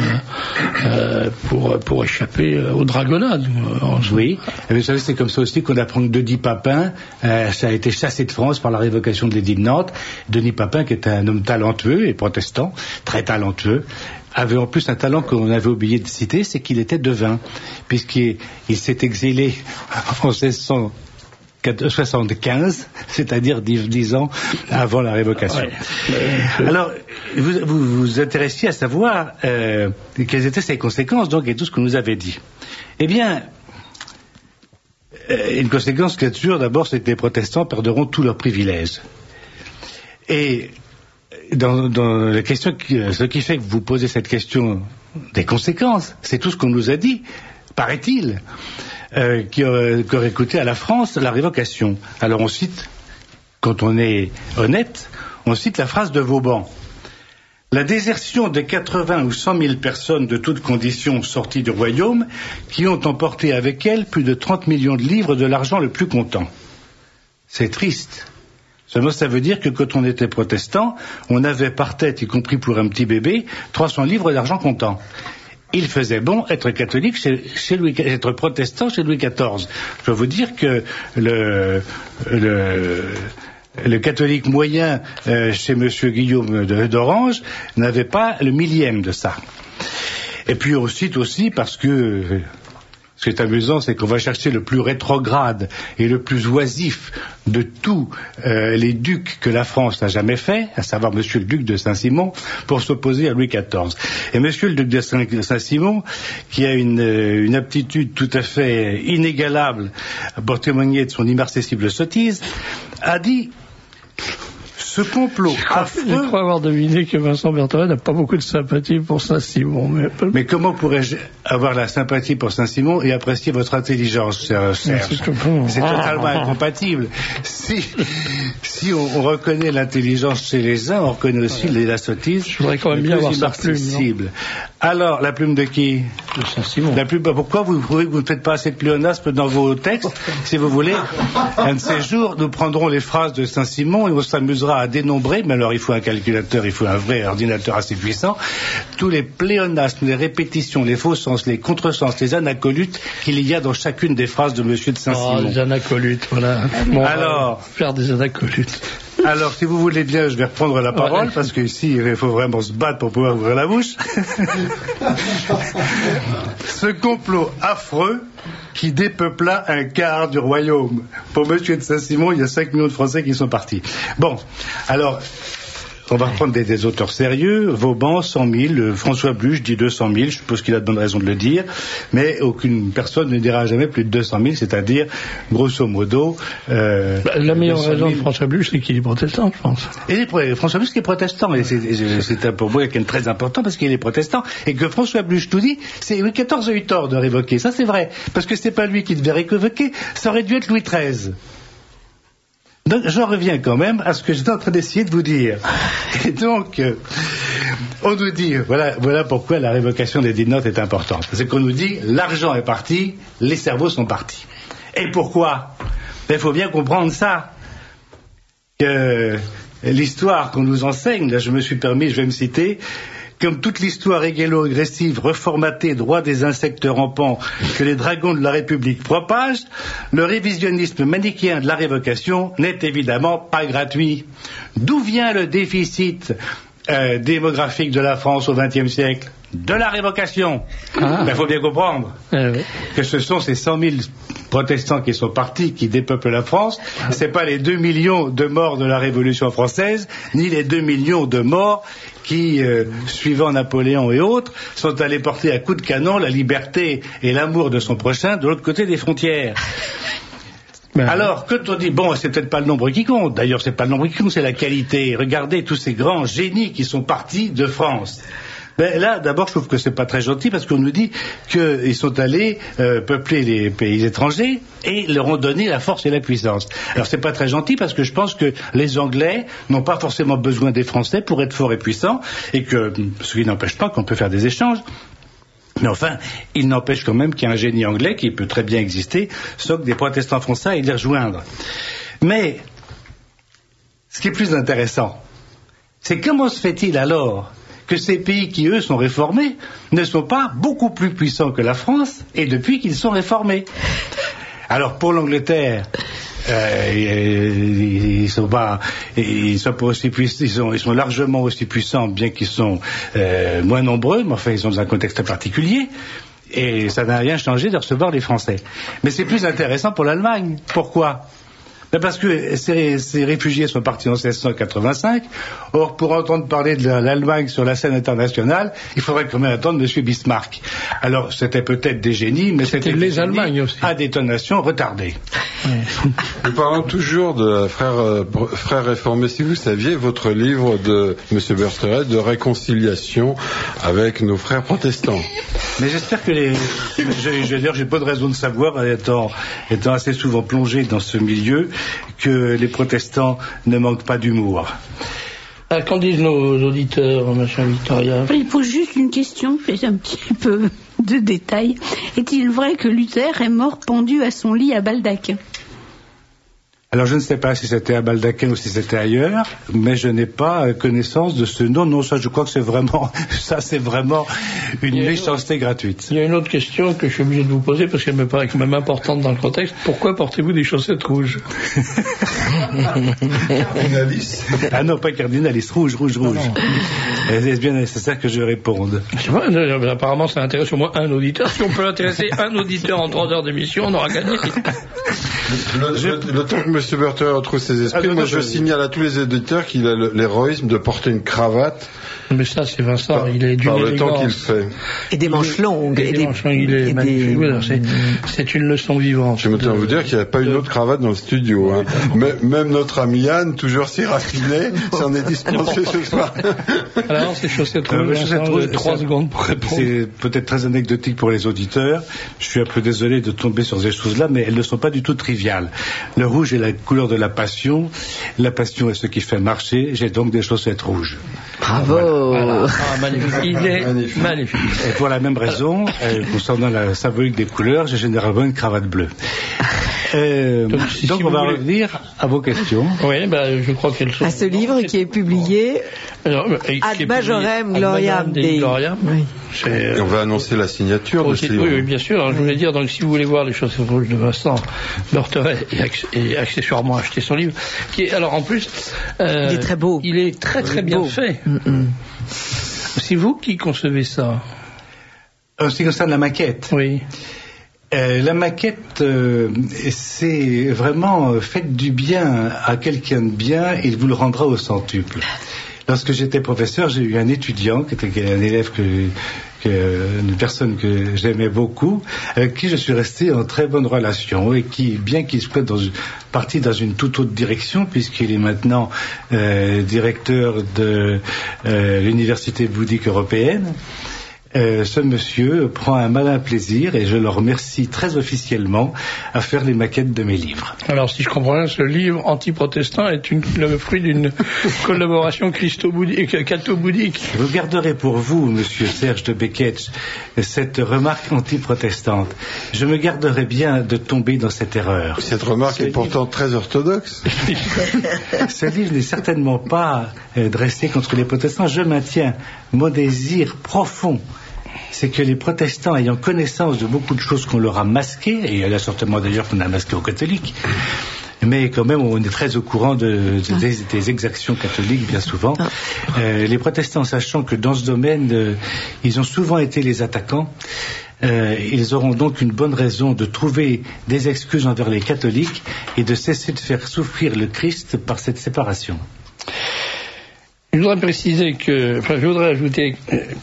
pour échapper aux dragonnades. Oui, mais vous savez, c'est comme ça aussi qu'on apprend que Denis Papin ça a été chassé de France par la révocation de l'édit de Nantes. Denis Papin, qui est un homme talentueux et protestant, très talentueux, avait en plus un talent qu'on avait oublié de citer, c'est qu'il était devin, puisqu'il s'est exilé en 1675, c'est-à-dire 10 ans avant la révocation. Ouais. Alors, vous vous intéressiez à savoir quelles étaient ses conséquences, donc, et tout ce que nous avait dit. Eh bien, une conséquence qui est sûre, d'abord, c'est que les protestants perdront tous leurs privilèges. Et dans la question, ce qui fait que vous posez cette question des conséquences, c'est tout ce qu'on nous a dit, paraît-il, qui aurait coûté à la France la révocation. Alors on cite, quand on est honnête, on cite la phrase de Vauban. La désertion de 80 ou 100 000 personnes de toutes conditions sorties du royaume, qui ont emporté avec elles plus de 30 millions de livres de l'argent le plus comptant. C'est triste. Seulement, ça veut dire que quand on était protestant, on avait par tête, y compris pour un petit bébé, 300 livres d'argent comptant. Il faisait bon être catholique chez Louis, être protestant chez Louis XIV. Je peux vous dire que le catholique moyen chez Monsieur Guillaume d'Orange n'avait pas le millième de ça. Et puis aussi parce que ce qui est amusant, c'est qu'on va chercher le plus rétrograde et le plus oisif de tous les ducs que la France n'a jamais fait, à savoir Monsieur le duc de Saint-Simon, pour s'opposer à Louis XIV. Et Monsieur le duc de Saint-Simon, qui a une aptitude tout à fait inégalable pour témoigner de son immarcessible sottise, a dit: ce complot affreux... Je crois avoir deviné que Vincent Bertheret n'a pas beaucoup de sympathie pour Saint-Simon. Mais comment pourrais-je avoir la sympathie pour Saint-Simon et apprécier votre intelligence, Serge? C'est totalement incompatible. Si on reconnaît l'intelligence chez les uns, on reconnaît aussi la sottise. Je voudrais quand même bien avoir sa plume. Alors, la plume de qui? De Saint-Simon. Pourquoi vous ne faites pas assez de pléonasme dans vos textes? Si vous voulez, un de ces jours, nous prendrons les phrases de Saint-Simon et on s'amusera à dénombrer, mais alors il faut un calculateur, il faut un vrai ordinateur assez puissant, tous les pléonasmes, les répétitions, les faux sens, les contresens, les anacolutes qu'il y a dans chacune des phrases de Monsieur de Saint-Simon. Les anacolutes, voilà. Bon, alors, faire des anacolutes. Alors, si vous voulez bien, je vais reprendre la parole, parce qu'ici, il faut vraiment se battre pour pouvoir ouvrir la bouche. Ce complot affreux qui dépeupla un quart du royaume. Pour Monsieur de Saint-Simon, il y a 5 millions de Français qui sont partis. Bon, alors... on va reprendre des auteurs sérieux. Vauban, 100 000. François Bluch dit 200 000. Je suppose qu'il a de bonnes raisons de le dire. Mais aucune personne ne dira jamais plus de 200 000, c'est-à-dire, grosso modo... la meilleure raison de François Bluch, c'est qu'il est protestant, je pense. Et François Bluch qui est protestant. Et c'est pour moi quelqu'un de très important parce qu'il est protestant. Et que François Bluch tout dit, c'est Louis XIV a eu tort de révoquer. Ça, c'est vrai. Parce que c'est pas lui qui devait révoquer. Ça aurait dû être Louis XIII. Donc, j'en reviens quand même à ce que j'étais en train d'essayer de vous dire. Et donc, on nous dit, voilà pourquoi la révocation des 10 notes est importante. C'est qu'on nous dit, l'argent est parti, les cerveaux sont partis. Et pourquoi? Il faut bien comprendre ça. Que l'histoire qu'on nous enseigne, là je vais me citer, comme toute l'histoire égalo-agressive, reformatée, droit des insectes rampants que les dragons de la République propagent, le révisionnisme manichéen de la révocation n'est évidemment pas gratuit. D'où vient le déficit démographique de la France au XXe siècle? De la révocation. Il faut bien comprendre que ce sont ces 100 000 protestants qui sont partis, qui dépeuplent la France. C'est pas les 2 millions de morts de la Révolution française, ni les 2 millions de morts qui, suivant Napoléon et autres, sont allés porter à coups de canon la liberté et l'amour de son prochain de l'autre côté des frontières. Alors, quand on dit, bon, c'est peut-être pas le nombre qui compte, d'ailleurs c'est pas le nombre qui compte, c'est la qualité. Regardez tous ces grands génies qui sont partis de France. Ben là, d'abord, je trouve que c'est pas très gentil parce qu'on nous dit qu'ils sont allés peupler les pays étrangers et leur ont donné la force et la puissance. Alors c'est pas très gentil parce que je pense que les Anglais n'ont pas forcément besoin des Français pour être forts et puissants et que, ce qui n'empêche pas qu'on peut faire des échanges. Mais enfin, il n'empêche quand même qu'il y a un génie anglais qui peut très bien exister, sauf que des protestants français à les rejoindre. Mais, ce qui est plus intéressant, c'est comment se fait-il alors que ces pays qui, eux, sont réformés, ne sont pas beaucoup plus puissants que la France, et depuis qu'ils sont réformés. Alors, pour l'Angleterre, ils sont pas aussi puissants, ils sont largement aussi puissants, bien qu'ils sont moins nombreux, mais enfin, ils sont dans un contexte particulier. Et ça n'a rien changé de recevoir les Français. Mais c'est plus intéressant pour l'Allemagne. Pourquoi ? Parce que ces réfugiés sont partis en 1685. Or, pour entendre parler de l'Allemagne sur la scène internationale, il faudrait quand même attendre M. Bismarck. Alors, c'était peut-être des génies, mais c'était les Allemagnes aussi. À détonation retardée. Nous parlons toujours de frères réformés. Si vous saviez, votre livre de M. Bertheret de réconciliation avec nos frères protestants. Mais j'espère que j'ai pas de raison de savoir, étant assez souvent plongé dans ce milieu, que les protestants ne manquent pas d'humour. Qu'en disent nos auditeurs, machin Victoria? Il pose juste une question, c'est un petit peu de détail. Est-il vrai que Luther est mort pendu à son lit à Baldac? Alors je ne sais pas si c'était à Baldaquin ou si c'était ailleurs, mais je n'ai pas connaissance de ce nom. Non, ça je crois que c'est vraiment une méchanceté gratuite. Il y a une autre question que je suis obligé de vous poser parce qu'elle me paraît quand même importante dans le contexte. Pourquoi portez-vous des chaussettes rouges? Cardinalis? Ah non, pas cardinalis, rouge. Est-ce bien nécessaire que je réponde? Je sais pas, apparemment ça intéresse au moins un auditeur. Si on peut intéresser un auditeur en 3 heures d'émission, on aura gagné. Le temps que M. Berthet retrouve ses esprits, moi je signale à tous les éditeurs qu'il a l'héroïsme de porter une cravate. Mais ça, c'est Vincent, il est d'une par le élégance. temps qu'il fait. Et des manches longues. Il est magnifique. C'est une leçon vivante. Je me tiens à vous dire qu'il n'y a pas une autre cravate dans le studio. Hein. Même notre ami Anne, toujours si raffiné, s'en est dispensé ce soir. Alors, ces chaussettes rouges, 3 secondes pour répondre. C'est peut-être très anecdotique pour les auditeurs. Je suis un peu désolé de tomber sur ces choses-là, mais elles ne sont pas du tout triviales. Le rouge est la couleur de la passion. La passion est ce qui fait marcher. J'ai donc des chaussettes rouges. Bravo. Voilà. Magnifique. Il est magnifique. Et pour la même raison, concernant la symbolique des couleurs, j'ai généralement une cravate bleue. Donc on va revenir à vos questions. Oui, je crois qu'elles sont... À ce livre qui est publié Ad Majorem Gloriam Dei. Oui. Et on va annoncer la signature de ce livre. Oui, bien sûr. Alors, je voulais dire, donc, si vous voulez voir les chaussettes rouges de Vincent Berthet et accessoirement acheter son livre, qui est, alors en plus... il est très beau. Il est très très bien fait. C'est vous qui concevez ça? En ce qui concerne la maquette. Oui. La maquette, c'est vraiment faites du bien à quelqu'un de bien, il vous le rendra au centuple. Lorsque j'étais professeur, j'ai eu un étudiant qui était un élève une personne que j'aimais beaucoup, avec qui je suis resté en très bonne relation et qui, bien qu'il soit parti dans une toute autre direction, puisqu'il est maintenant directeur de l'Université bouddhique européenne, ce monsieur prend un malin plaisir, et je le remercie très officiellement, à faire les maquettes de mes livres. Alors, si je comprends bien, ce livre anti-protestant est le fruit d'une collaboration catho-bouddhique. Vous garderez pour vous, monsieur Serge de Beketch, cette remarque anti-protestante. Je me garderai bien de tomber dans cette erreur. Cette remarque est pourtant très orthodoxe. Ce livre n'est certainement pas dressé contre les protestants. Je maintiens mon désir profond, c'est que les protestants, ayant connaissance de beaucoup de choses qu'on leur a masquées, et il y en a certainement d'ailleurs qu'on a masquées aux catholiques, mais quand même on est très au courant des exactions catholiques bien souvent, les protestants, sachant que dans ce domaine ils ont souvent été les attaquants, ils auront donc une bonne raison de trouver des excuses envers les catholiques et de cesser de faire souffrir le Christ par cette séparation. Je voudrais préciser je voudrais ajouter,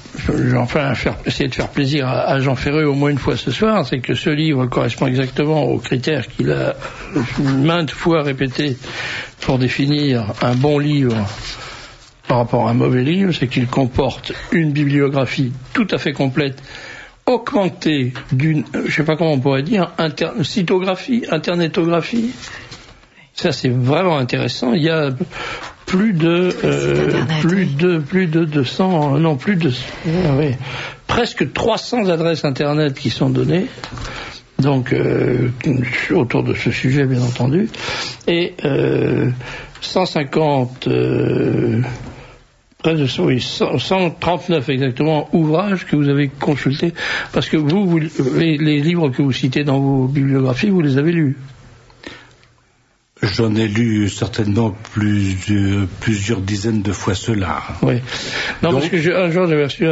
essayer de faire plaisir à Jean Ferreux au moins une fois ce soir, c'est que ce livre correspond exactement aux critères qu'il a maintes fois répétés pour définir un bon livre par rapport à un mauvais livre, c'est qu'il comporte une bibliographie tout à fait complète, augmentée d'une, je sais pas comment on pourrait dire, internetographie. Ça, c'est vraiment intéressant. Il y a presque 300 adresses internet qui sont données, donc autour de ce sujet bien entendu, et 139 exactement ouvrages que vous avez consultés, parce que les livres que vous citez dans vos bibliographies, vous les avez lus. J'en ai lu certainement plusieurs dizaines de fois cela. Oui. Non, donc, parce que un jour j'avais reçu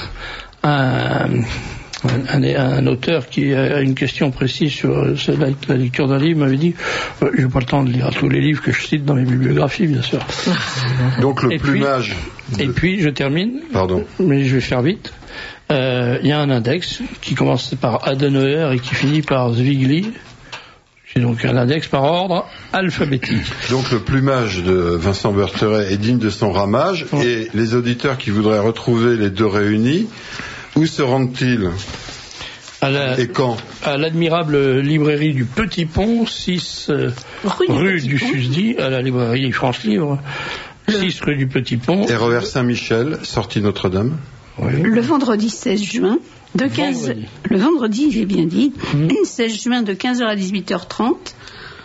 un auteur qui a une question précise sur la lecture d'un livre, m'avait dit j'ai pas le temps de lire tous les livres que je cite dans mes bibliographies, bien sûr. Donc le plumage. Et puis je termine. Pardon. Mais je vais faire vite. Il y a un index qui commence par Adenauer et qui finit par Zwingli. C'est donc un index par ordre alphabétique. Donc le plumage de Vincent Berthet est digne de son ramage, et les auditeurs qui voudraient retrouver les deux réunis, où se rendent-ils et quand? À l'admirable librairie du Petit Pont, 6 rue du Susdit, à la librairie France Livre, 6 rue du Petit Pont. RER Saint-Michel, sortie Notre-Dame. Oui. Le vendredi 16 juin. Le vendredi, j'ai bien dit, 16 juin de 15h à 18h30,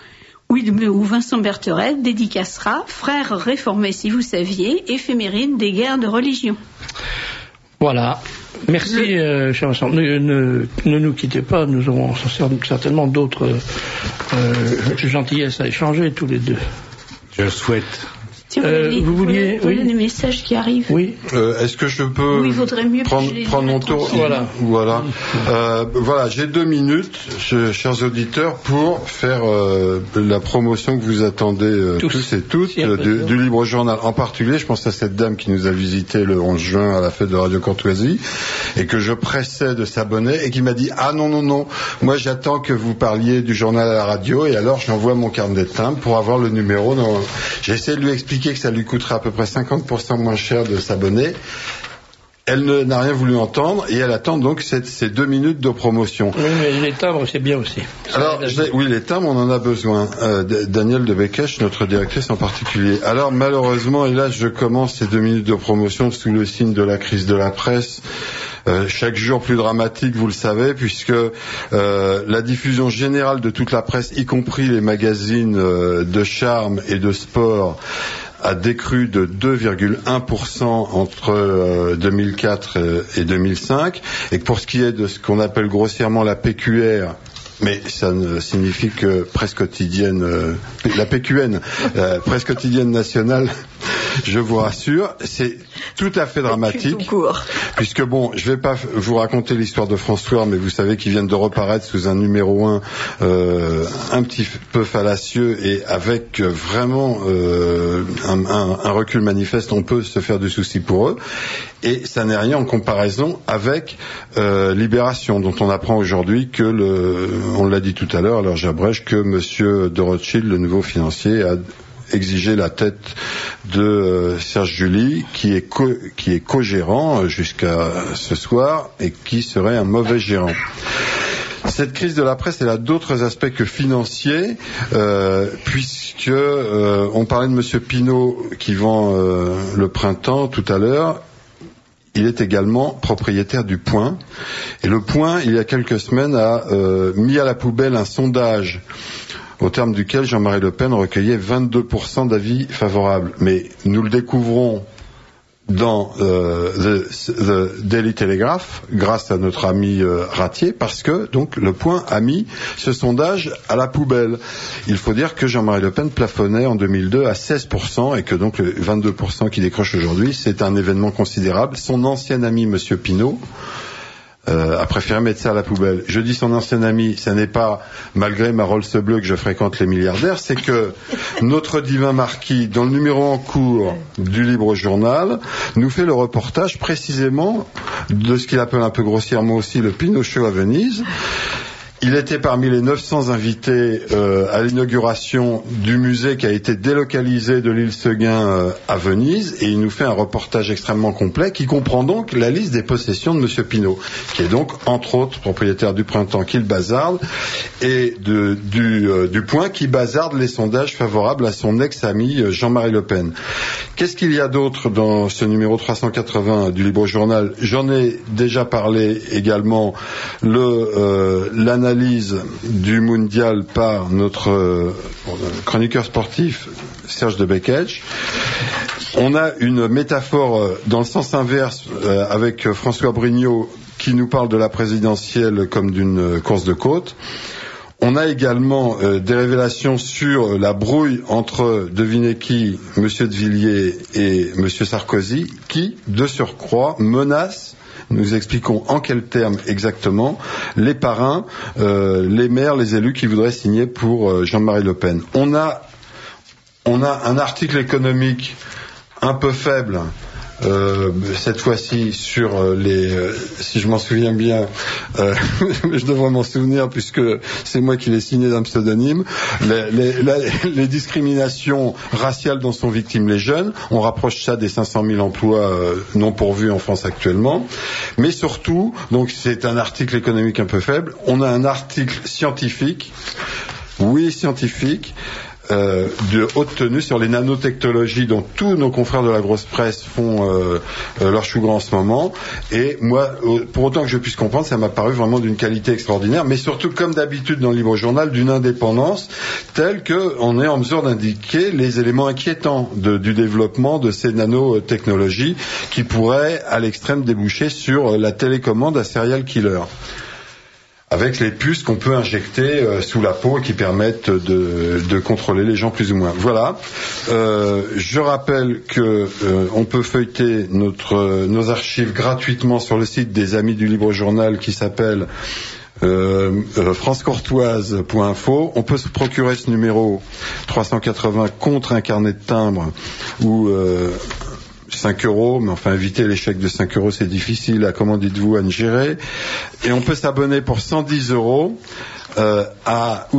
Oui, où Vincent Bertheret dédicacera « Frères réformés si vous saviez, éphéméride des guerres de religion ». Voilà. Merci, cher Vincent. Ne nous quittez pas, nous aurons certainement d'autres gentillesses à échanger tous les deux. Je souhaite. Vous vouliez des messages qui arrivent. Oui. Est-ce que je peux prendre mon tour? Voilà. Voilà, j'ai 2 minutes, chers auditeurs, pour faire la promotion que vous attendez tous et toutes du Libre Journal. En particulier, je pense à cette dame qui nous a visité le 11 juin à la fête de Radio Courtoisie et que je pressais de s'abonner et qui m'a dit « Ah non, moi j'attends que vous parliez du journal à la radio et alors j'envoie mon carnet de timbres pour avoir le numéro. » J'ai essayé de lui expliquer que ça lui coûterait à peu près 50% moins cher de s'abonner. Elle n'a rien voulu entendre et elle attend donc ces 2 minutes de promotion. Oui, mais les timbres, c'est bien aussi. Alors, oui, les timbres, on en a besoin. Daniel de Bekech, notre directrice en particulier. Alors, malheureusement, et là, je commence ces 2 minutes de promotion sous le signe de la crise de la presse. Chaque jour plus dramatique, vous le savez, puisque la diffusion générale de toute la presse, y compris les magazines de charme et de sport, a décru de 2,1% entre 2004 et 2005, et que pour ce qui est de ce qu'on appelle grossièrement la PQR, mais ça ne signifie que presse quotidienne, la PQN, presse quotidienne nationale, je vous rassure, c'est tout à fait dramatique, puisque bon, je vais pas vous raconter l'histoire de François, mais vous savez qu'ils viennent de reparaître sous un numéro 1 un petit peu fallacieux et avec vraiment un recul manifeste, on peut se faire du souci pour eux. Et ça n'est rien en comparaison avec Libération, dont on apprend aujourd'hui que on l'a dit tout à l'heure, alors j'abrège, que Monsieur de Rothschild, le nouveau financier, a exigé la tête de Serge July, qui est co-gérant jusqu'à ce soir et qui serait un mauvais gérant. Cette crise de la presse, elle a d'autres aspects que financiers, puisque on parlait de Monsieur Pinault qui vend le Printemps tout à l'heure. Il est également propriétaire du Point. Et le Point, il y a quelques semaines, a mis à la poubelle un sondage au terme duquel Jean-Marie Le Pen recueillait 22% d'avis favorables. Mais nous le découvrons dans the Daily Telegraph, grâce à notre ami Ratier, parce que donc le Point a mis ce sondage à la poubelle. Il faut dire que Jean-Marie Le Pen plafonnait en 2002 à 16% et que donc le 22% qui décroche aujourd'hui, c'est un événement considérable. Son ancien ami, Monsieur Pinault, a préféré mettre ça à la poubelle. Je dis son ancien ami, ça n'est pas malgré ma Rolls bleue que je fréquente les milliardaires, c'est que notre divin marquis, dans le numéro en cours du Libre Journal, nous fait le reportage précisément de ce qu'il appelle un peu grossièrement aussi le Pinot Show à Venise. Il était parmi les 900 invités à l'inauguration du musée qui a été délocalisé de l'île Seguin à Venise, et il nous fait un reportage extrêmement complet qui comprend donc la liste des possessions de Monsieur Pinault, qui est donc entre autres propriétaire du Printemps qu'il bazarde et du Point qui bazarde les sondages favorables à son ex-ami Jean-Marie Le Pen. Qu'est-ce qu'il y a d'autre dans ce numéro 380 du Libre Journal? J'en ai déjà parlé également, l'analyse du mondial par notre chroniqueur sportif Serge de Bekech. On a une métaphore dans le sens inverse avec François Brignot qui nous parle de la présidentielle comme d'une course de côte. On a également des révélations sur la brouille entre, devinez qui, Monsieur de Villiers et Monsieur Sarkozy, qui, de surcroît, menace. Nous expliquons en quels termes exactement les parrains, les maires, les élus qui voudraient signer pour Jean-Marie Le Pen. On a un article économique un peu faible, cette fois-ci sur si je m'en souviens bien, je devrais m'en souvenir puisque c'est moi qui l'ai signé d'un pseudonyme, les discriminations raciales dont sont victimes les jeunes. On rapproche ça des 500 000 emplois non pourvus en France actuellement. Mais surtout, donc c'est un article économique un peu faible, on a un article scientifique, de haute tenue sur les nanotechnologies dont tous nos confrères de la grosse presse font leur chou gras en ce moment. Et moi, pour autant que je puisse comprendre, ça m'a paru vraiment d'une qualité extraordinaire, mais surtout, comme d'habitude dans le Libre Journal, d'une indépendance telle qu'on est en mesure d'indiquer les éléments inquiétants du développement de ces nanotechnologies qui pourraient, à l'extrême, déboucher sur la télécommande à serial killer, avec les puces qu'on peut injecter sous la peau et qui permettent de contrôler les gens plus ou moins. Voilà. Je rappelle que on peut feuilleter nos archives gratuitement sur le site des Amis du Libre Journal qui s'appelle francecourtoise.info. On peut se procurer ce numéro 380 contre un carnet de timbre ou 5 €, mais enfin éviter les chèques de 5 €, c'est difficile, comment dites-vous, à gérer. Et on peut s'abonner pour 110 € à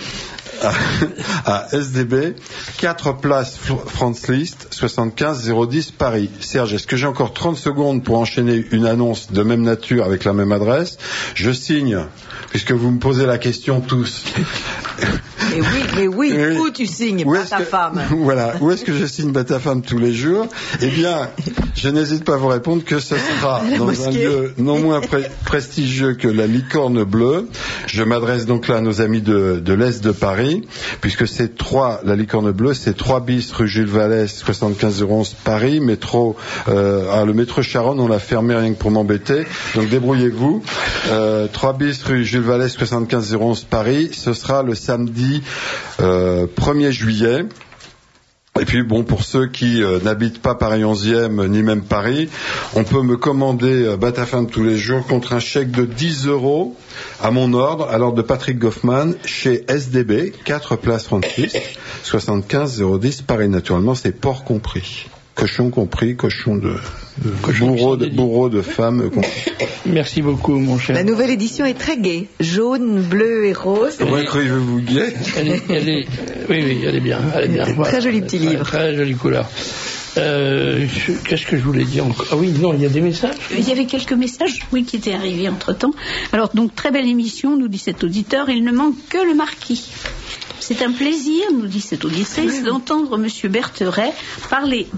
SDB, 4 places France List, 75 010 Paris. Serge, est-ce que j'ai encore 30 secondes pour enchaîner une annonce de même nature avec la même adresse? Je signe, puisque vous me posez la question tous. Mais oui, où tu signes, pas ta femme? Voilà, où est-ce que je signe pas ta femme tous les jours? Eh bien, je n'hésite pas à vous répondre que ce sera dans un lieu non moins prestigieux que la Licorne Bleue. Je m'adresse donc là à nos amis de l'Est de Paris, puisque la Licorne Bleue, c'est 3 bis rue Jules Vallès, 75 011 Paris, métro, le métro Charonne, on l'a fermé rien que pour m'embêter, donc débrouillez-vous. 3 bis rue Jules Vallès, 75 011 Paris, ce sera le samedi 1er juillet. Et puis bon, pour ceux qui n'habitent pas Paris 11e ni même Paris, on peut me commander Batafam tous les jours contre un chèque de 10 € à mon ordre, à l'ordre de Patrick Goffman, chez SDB, 4 places Francis, 75 010 Paris. Naturellement, c'est porc compris. Cochon compris, bourreau de femmes compris. Merci beaucoup, mon cher. La nouvelle édition est très gaie. Jaune, bleu et rose. Moi, croyez-vous gaie? Oui, elle est bien. Voilà. Très joli petit livre. Très jolie couleur. Qu'est-ce que je voulais dire encore? Ah oui, non, il y a des messages. Il y avait quelques messages, oui, qui étaient arrivés entre-temps. Alors, donc, très belle émission, nous dit cet auditeur. Il ne manque que le marquis. C'est un plaisir, nous dit cette auditrice, d'entendre Monsieur Bertheret parler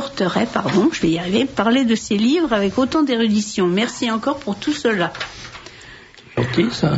de ses livres avec autant d'érudition. Merci encore pour tout cela. Gentil, ça.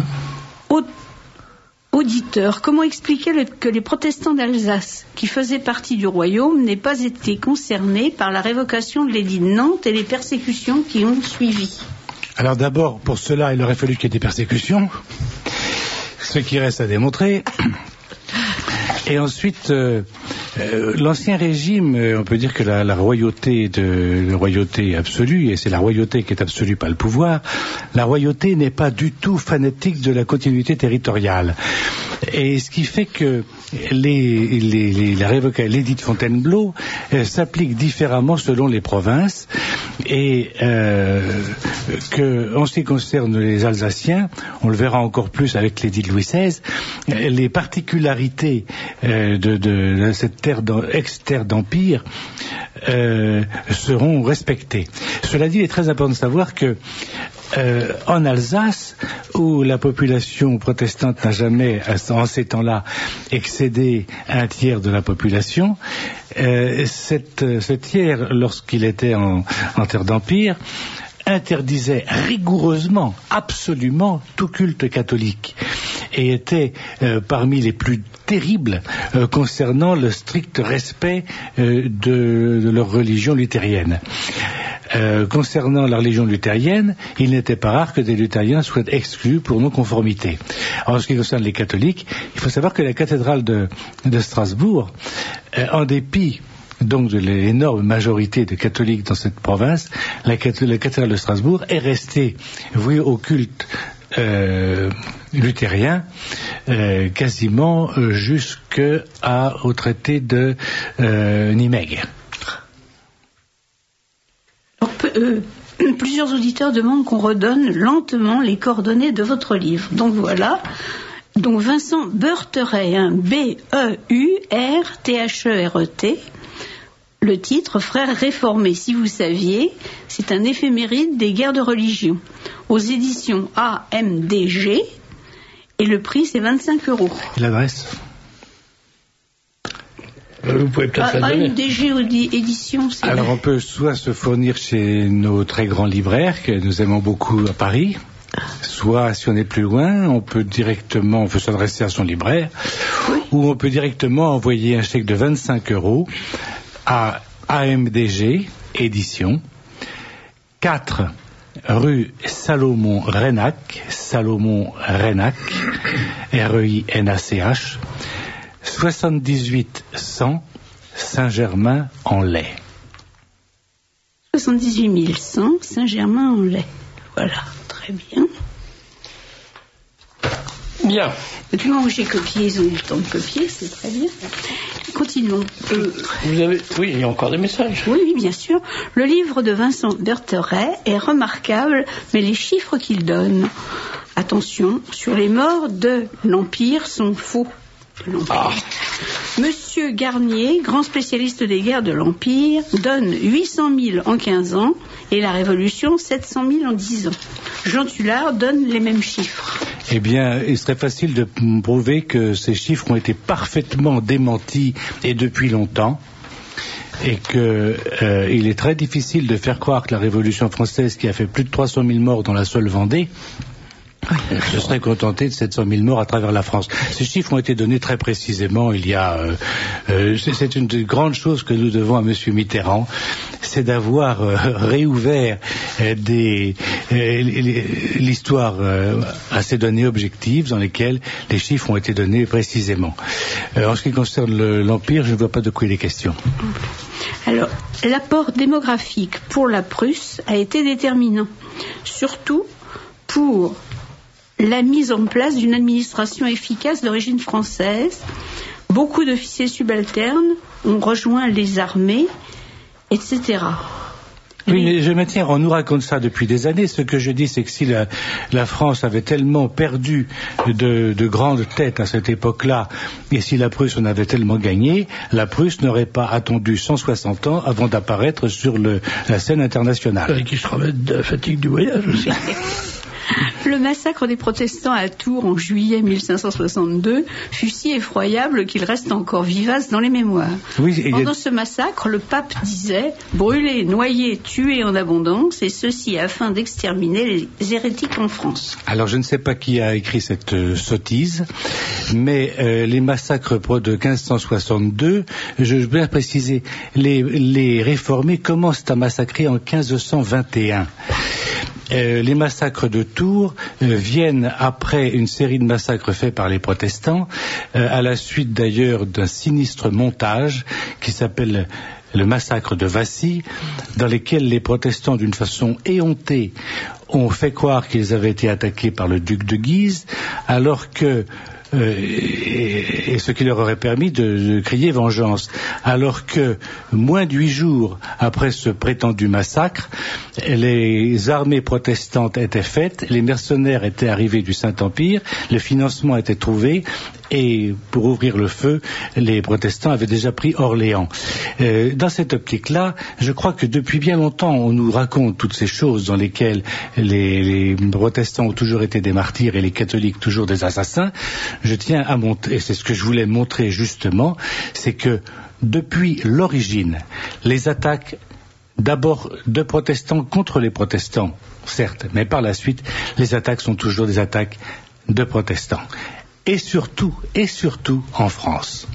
Auditeur, comment expliquer que les protestants d'Alsace, qui faisaient partie du royaume, n'aient pas été concernés par la révocation de l'édit de Nantes et les persécutions qui ont suivi? Alors d'abord, pour cela, il aurait fallu qu'il y ait des persécutions, ce qui reste à démontrer. Et ensuite, l'ancien régime, on peut dire que la royauté absolue, et c'est la royauté qui est absolue, pas le pouvoir, la royauté n'est pas du tout fanatique de la continuité territoriale. Et ce qui fait que l'édit de Fontainebleau s'applique différemment selon les provinces, et que, en ce qui concerne les Alsaciens, on le verra encore plus avec l'édit de Louis XVI, les particularités de cette ex-terre d'empire seront respectées. Cela dit, il est très important de savoir que en Alsace, où la population protestante n'a jamais, en ces temps-là, excédé un tiers de la population, ce tiers, lorsqu'il était en terre d'empire, interdisait rigoureusement, absolument, tout culte catholique, et était parmi les plus terribles concernant le strict respect de leur religion luthérienne. Concernant la religion luthérienne, il n'était pas rare que des luthériens soient exclus pour non-conformité. En ce qui concerne les catholiques, il faut savoir que la cathédrale de Strasbourg, en dépit donc de l'énorme majorité de catholiques dans cette province, la cathédrale de Strasbourg est restée vouée au culte luthérien quasiment jusqu'au traité de Nimègue. Plusieurs auditeurs demandent qu'on redonne lentement les coordonnées de votre livre. Donc voilà. Donc Vincent Bertheret, B-E-U-R-T-H-E-R-E-T. Le titre, Frères réformés, si vous saviez, c'est un éphéméride des guerres de religion. Aux éditions AMDG. Et le prix, c'est 25 €. Et l'adresse ? Vous pouvez peut-être la donner. Une DG édition, c'est... Alors on peut soit se fournir chez nos très grands libraires que nous aimons beaucoup à Paris, soit si on est plus loin, on peut s'adresser à son libraire, ou on peut directement envoyer un chèque de 25 € à AMDG Édition, 4 rue Salomon-Renac, REINACH, 78 100 Saint-Germain-en-Laye. 78 100 Saint-Germain-en-Laye. Voilà, très bien. Bien. Depuis le moment où j'ai copié, ils ont eu le temps de copier, c'est très bien. Continuons. Oui, il y a encore des messages. Oui, bien sûr. Le livre de Vincent Bertheret est remarquable, mais les chiffres qu'il donne, attention, sur les morts de l'Empire sont faux. Monsieur Garnier, grand spécialiste des guerres de l'Empire, donne 800 000 en 15 ans et la Révolution 700 000 en 10 ans. Jean Tullard donne les mêmes chiffres. Eh bien, il serait facile de prouver que ces chiffres ont été parfaitement démentis et depuis longtemps. Et qu'il est très difficile de faire croire que la Révolution française, qui a fait plus de 300 000 morts dans la seule Vendée, se serait contenté de 700 000 morts à travers la France. Ces chiffres ont été donnés très précisément il y a... c'est une des grandes choses que nous devons à M. Mitterrand, c'est d'avoir réouvert l'histoire à ces données objectives dans lesquelles les chiffres ont été donnés précisément. En ce qui concerne l'Empire, je ne vois pas de quoi il est question. Alors, l'apport démographique pour la Prusse a été déterminant, surtout pour la mise en place d'une administration efficace d'origine française. Beaucoup d'officiers subalternes ont rejoint les armées, etc. Oui, mais je maintiens, on nous raconte ça depuis des années. Ce que je dis, c'est que si la France avait tellement perdu de grandes têtes à cette époque-là, et si la Prusse en avait tellement gagné, la Prusse n'aurait pas attendu 160 ans avant d'apparaître sur la scène internationale. Qui se remettent de la fatigue du voyage aussi. Le massacre des protestants à Tours en juillet 1562 fut si effroyable qu'il reste encore vivace dans les mémoires. Oui, Pendant ce massacre, le pape disait « Brûler, noyer, tuer en abondance, et ceci afin d'exterminer les hérétiques en France ». Alors je ne sais pas qui a écrit cette sottise, mais les massacres de 1562, je veux bien préciser, les réformés commencent à massacrer en 1521. Les massacres de Tours viennent après une série de massacres faits par les protestants, à la suite d'ailleurs d'un sinistre montage qui s'appelle le massacre de Vassy, dans lesquels les protestants, d'une façon éhontée, ont fait croire qu'ils avaient été attaqués par le duc de Guise, alors que et ce qui leur aurait permis de crier vengeance, alors que moins de 8 jours après ce prétendu massacre, les armées protestantes étaient faites, les mercenaires étaient arrivés du Saint-Empire, le financement était trouvé, et pour ouvrir le feu, les protestants avaient déjà pris Orléans. Dans cette optique-là, je crois que depuis bien longtemps, on nous raconte toutes ces choses dans lesquelles les protestants ont toujours été des martyrs et les catholiques toujours des assassins. Je tiens à montrer, et c'est ce que je voulais montrer justement, c'est que depuis l'origine, les attaques d'abord de protestants contre les protestants, certes, mais par la suite, les attaques sont toujours des attaques de protestants. Et surtout en France.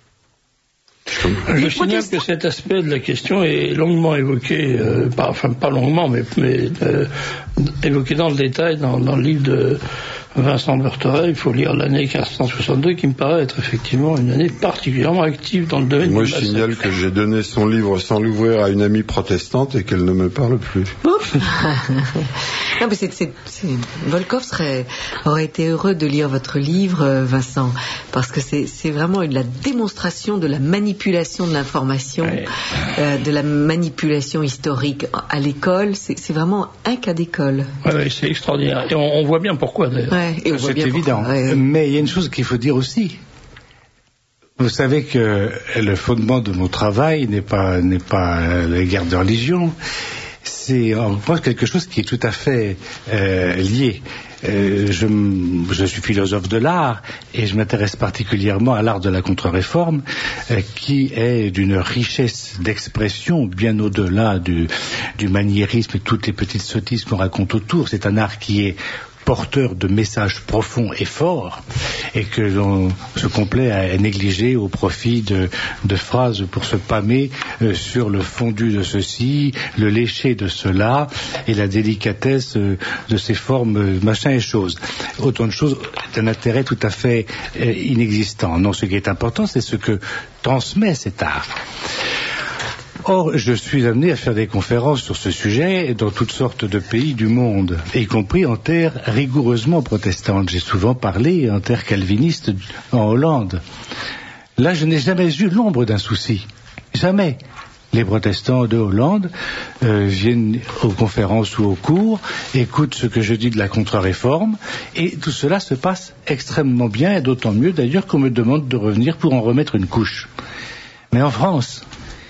Je signale que cet aspect de la question est longuement évoqué, pas longuement, mais évoqué dans le détail dans le livre de Vincent Bertheret. Il faut lire l'année 1562 qui me paraît être effectivement une année particulièrement active dans le domaine du massacre. Moi, je signale que j'ai donné son livre sans l'ouvrir à une amie protestante et qu'elle ne me parle plus. Non, mais Volkov aurait été heureux de lire votre livre, Vincent, parce que c'est vraiment la démonstration de la manipulation de l'information, de la manipulation historique à l'école. C'est vraiment un cas d'école. Oui, c'est extraordinaire. Et on voit bien pourquoi, d'ailleurs. C'est évident. Mais il y a une chose qu'il faut dire aussi. Vous savez que le fondement de mon travail n'est pas la guerre de religion. c'est en pense quelque chose qui est tout à fait lié. Je suis philosophe de l'art et je m'intéresse particulièrement à l'art de la contre-réforme qui est d'une richesse d'expression bien au-delà du maniérisme et toutes les petites sottises qu'on raconte autour. C'est un art qui est porteur de messages profonds et forts et que l'on se complaît à négliger au profit de phrases pour se pâmer sur le fondu de ceci, le léché de cela et la délicatesse de ces formes machin et choses. Autant de choses d'un intérêt tout à fait inexistant. Non, ce qui est important, c'est ce que transmet cet art. Or, je suis amené à faire des conférences sur ce sujet dans toutes sortes de pays du monde, y compris en terre rigoureusement protestante. J'ai souvent parlé en terre calviniste en Hollande. Là, je n'ai jamais eu l'ombre d'un souci. Jamais. Les protestants de Hollande viennent aux conférences ou aux cours, écoutent ce que je dis de la contre-réforme, et tout cela se passe extrêmement bien, et d'autant mieux d'ailleurs qu'on me demande de revenir pour en remettre une couche. Mais en France,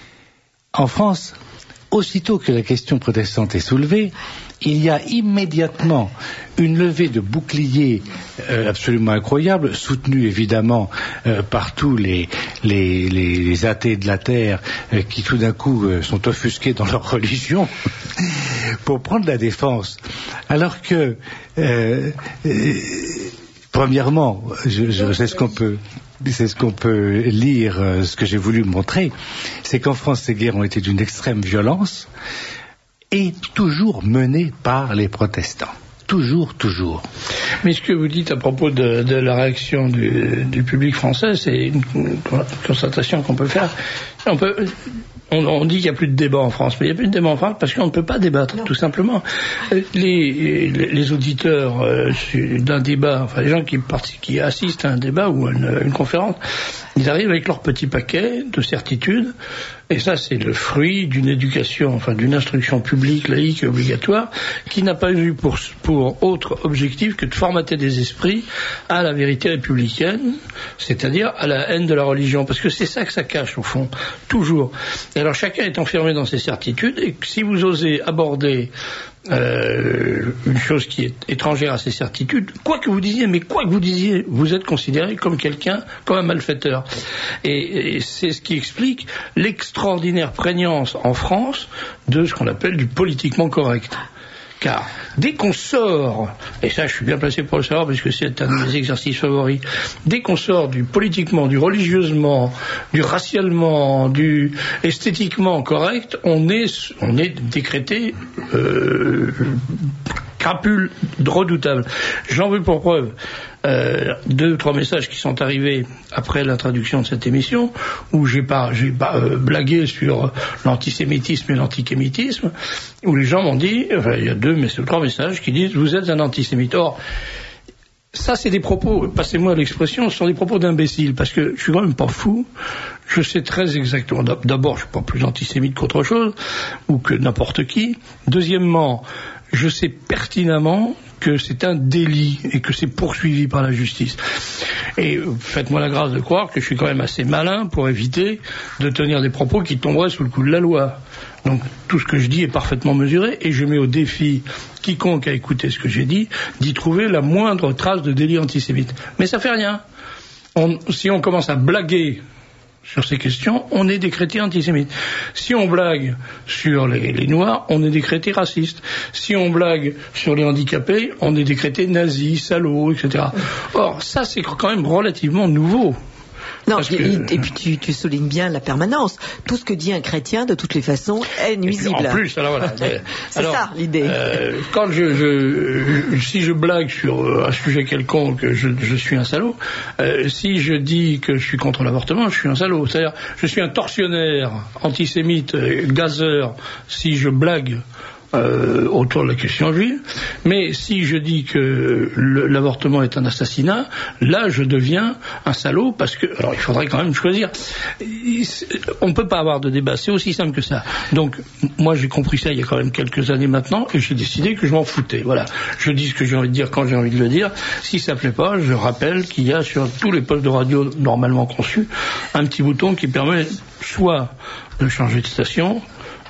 aussitôt que la question protestante est soulevée, il y a immédiatement une levée de boucliers absolument incroyable, soutenue évidemment par tous les athées de la terre qui tout d'un coup sont offusqués dans leur religion pour prendre la défense. Alors que, premièrement, c'est ce qu'on peut lire, ce que j'ai voulu montrer, c'est qu'en France, ces guerres ont été d'une extrême violence et toujours menées par les protestants. Toujours. Mais ce que vous dites à propos de la réaction du public français, c'est une constatation qu'on peut faire. On dit qu'il n'y a plus de débat en France, mais il n'y a plus de débat en France parce qu'on ne peut pas débattre, tout simplement. Les auditeurs d'un débat, enfin les gens qui assistent à un débat ou à une conférence, ils arrivent avec leur petit paquet de certitudes, et ça c'est le fruit d'une éducation, enfin d'une instruction publique, laïque et obligatoire, qui n'a pas eu pour autre objectif que de formater des esprits à la vérité républicaine, c'est-à-dire à la haine de la religion, parce que c'est ça que ça cache au fond, toujours. Et alors chacun est enfermé dans ses certitudes, et si vous osez aborder une chose qui est étrangère à ses certitudes, quoi que vous disiez, vous êtes considéré comme quelqu'un, comme un malfaiteur. Et c'est ce qui explique l'extraordinaire prégnance en France de ce qu'on appelle du politiquement correct. Car dès qu'on sort, et ça je suis bien placé pour le savoir parce que c'est un de mes exercices favoris, dès qu'on sort du politiquement, du religieusement, du racialement, du esthétiquement correct, on est décrété crapule redoutable. J'en veux pour preuve 2 ou 3 messages qui sont arrivés après l'introduction de cette émission, où j'ai pas blagué sur l'antisémitisme et l'antikémitisme, où les gens m'ont dit, enfin, il y a 2 ou 3 messages qui disent vous êtes un antisémite. Or, ça c'est des propos, passez-moi l'expression, ce sont des propos d'imbéciles, parce que je suis quand même pas fou, je sais très exactement, d'abord je suis pas plus antisémite qu'autre chose, ou que n'importe qui. Deuxièmement, je sais pertinemment que c'est un délit et que c'est poursuivi par la justice. Et faites-moi la grâce de croire que je suis quand même assez malin pour éviter de tenir des propos qui tomberaient sous le coup de la loi. Donc tout ce que je dis est parfaitement mesuré et je mets au défi quiconque a écouté ce que j'ai dit d'y trouver la moindre trace de délit antisémite. Mais ça fait rien. Si on commence à blaguer sur ces questions, on est décrété antisémite. Si on blague sur les Noirs, on est décrété raciste. Si on blague sur les handicapés, on est décrété nazi, salaud, etc. Or, ça, c'est quand même relativement nouveau. Non, et puis tu soulignes bien la permanence. Tout ce que dit un chrétien, de toutes les façons, est nuisible. En plus, alors voilà. C'est ça l'idée. Quand si je blague sur un sujet quelconque, je suis un salaud. Si je dis que je suis contre l'avortement, je suis un salaud. C'est-à-dire, je suis un tortionnaire, antisémite, gazeur, si je blague autour de la question juive, mais si je dis que l'avortement est un assassinat, là je deviens un salaud parce que, alors il faudrait quand même choisir. On ne peut pas avoir de débat, c'est aussi simple que ça. Donc moi j'ai compris ça il y a quand même quelques années maintenant et j'ai décidé que je m'en foutais. Voilà, je dis ce que j'ai envie de dire quand j'ai envie de le dire. Si ça plaît pas, je rappelle qu'il y a sur tous les postes de radio normalement conçus un petit bouton qui permet soit de changer de station,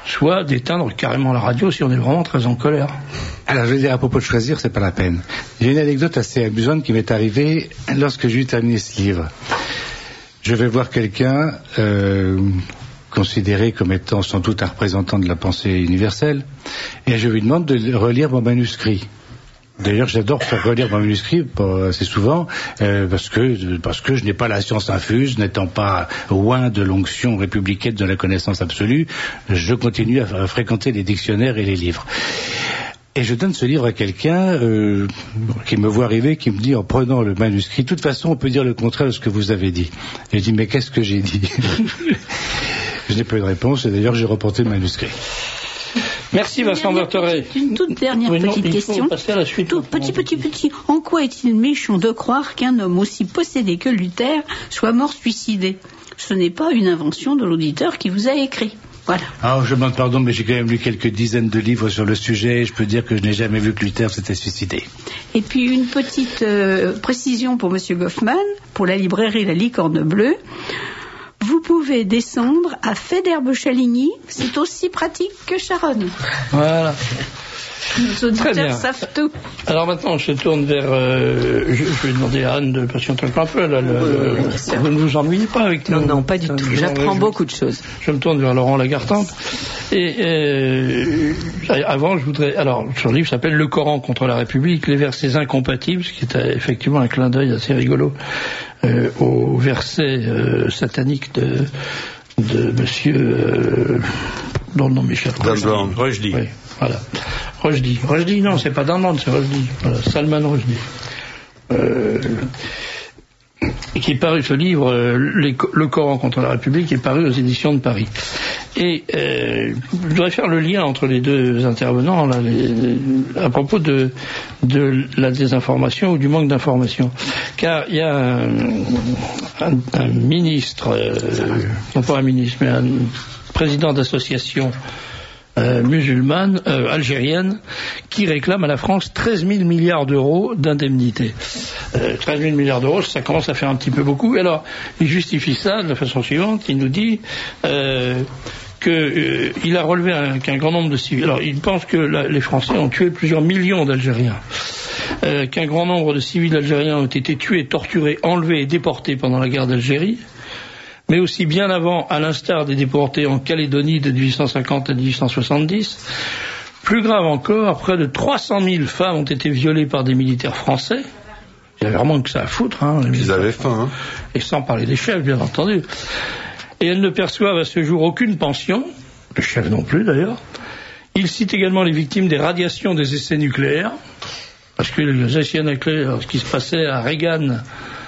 soit d'éteindre carrément la radio si on est vraiment très en colère. Alors, je vais dire, à propos de choisir, c'est pas la peine. J'ai une anecdote assez amusante qui m'est arrivée lorsque j'ai terminé ce livre. Je vais voir quelqu'un, considéré comme étant sans doute un représentant de la pensée universelle, et je lui demande de relire mon manuscrit. D'ailleurs, j'adore faire relire mon manuscrit assez souvent, parce que je n'ai pas la science infuse, n'étant pas loin de l'onction républicaine de la connaissance absolue, je continue à fréquenter les dictionnaires et les livres. Et je donne ce livre à quelqu'un qui me voit arriver, qui me dit en prenant le manuscrit, de toute façon on peut dire le contraire de ce que vous avez dit. Et je dis, mais qu'est-ce que j'ai dit? Je n'ai pas eu de réponse, et d'ailleurs j'ai reporté le manuscrit. Merci Vincent Bertheret. Une toute dernière petite question. Passer à la suite. Tout petit. En quoi est-il méchant de croire qu'un homme aussi possédé que Luther soit mort suicidé? Ce n'est pas une invention de l'auditeur qui vous a écrit. Voilà. Alors, je demande pardon, mais j'ai quand même lu quelques dizaines de livres sur le sujet, et je peux dire que je n'ai jamais vu que Luther s'était suicidé. Et puis une petite précision pour Monsieur Goffman, pour la librairie La Licorne Bleue. Vous pouvez descendre à Fédère-Chaligny, c'est aussi pratique que Charonne. Voilà. Nos auditeurs savent tout. Alors maintenant, je tourne vers... je vais demander à Anne de patienter un peu. Là, vous ne vous ennuyez pas avec nous? Non, pas du tout. J'apprends beaucoup de choses. Je me tourne vers Laurent Lagartante. Et avant, je voudrais... Alors, son livre s'appelle Le Coran contre la République, les versets incompatibles, ce qui est effectivement un clin d'œil assez rigolo au verset satanique de monsieur... dont le nom m'échappe. Rushdie. Oui, voilà. Rushdie, non, c'est pas Danland, c'est Rushdie. Voilà, Salman Rushdie. Qui est paru, ce livre, Le Coran contre la République, est paru aux éditions de Paris. Et je voudrais faire le lien entre les deux intervenants là, à propos de la désinformation ou du manque d'information. Car il y a un ministre, non pas un ministre, mais un président d'association musulmane, algérienne, qui réclame à la France 13 000 milliards d'euros d'indemnités. 13 000 milliards d'euros, ça commence à faire un petit peu beaucoup. Et alors, il justifie ça de la façon suivante. Il nous dit qu'il a relevé qu'un grand nombre de civils... Alors, il pense que les Français ont tué plusieurs millions d'Algériens. Qu'un grand nombre de civils algériens ont été tués, torturés, enlevés et déportés pendant la guerre d'Algérie, mais aussi bien avant, à l'instar des déportés en Calédonie de 1850 à 1870. Plus grave encore, près de 300 000 femmes ont été violées par des militaires français. Il y avait vraiment que ça à foutre. Ils avaient faim. Et sans parler des chefs, bien entendu. Et elles ne perçoivent à ce jour aucune pension, les chefs non plus d'ailleurs. Il cite également les victimes des radiations des essais nucléaires, parce que les essais nucléaires, ce qui se passait à Reagan,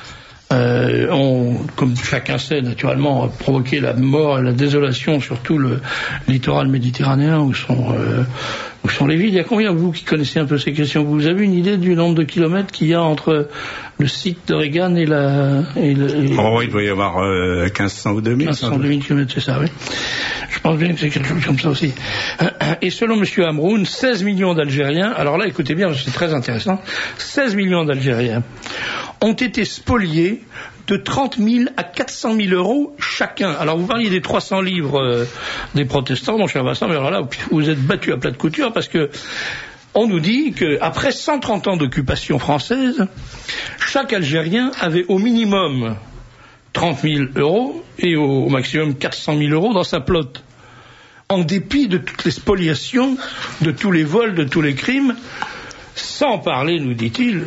ont, comme chacun sait naturellement, provoqué la mort et la désolation sur tout le littoral méditerranéen où sont les villes. Il y a combien, vous qui connaissez un peu ces questions, vous avez une idée du nombre de kilomètres qu'il y a entre le site de Reagan et Oh, il doit y avoir 1500 ou 2000. 1500 ou 2000 kilomètres, c'est ça, oui. Je pense bien que c'est quelque chose comme ça aussi. Et selon M. Amroun, 16 millions d'Algériens, alors là, écoutez bien, c'est très intéressant, 16 millions d'Algériens ont été spoliés de 30 000 à 400 000 euros chacun. Alors vous parliez des 300 livres des protestants, mon cher Vincent, mais alors là, vous êtes battu à plat de couture parce que on nous dit qu'après 130 ans d'occupation française, chaque Algérien avait au minimum 30 000 euros et au maximum 400 000 euros dans sa plotte. En dépit de toutes les spoliations, de tous les vols, de tous les crimes, sans parler, nous dit-il,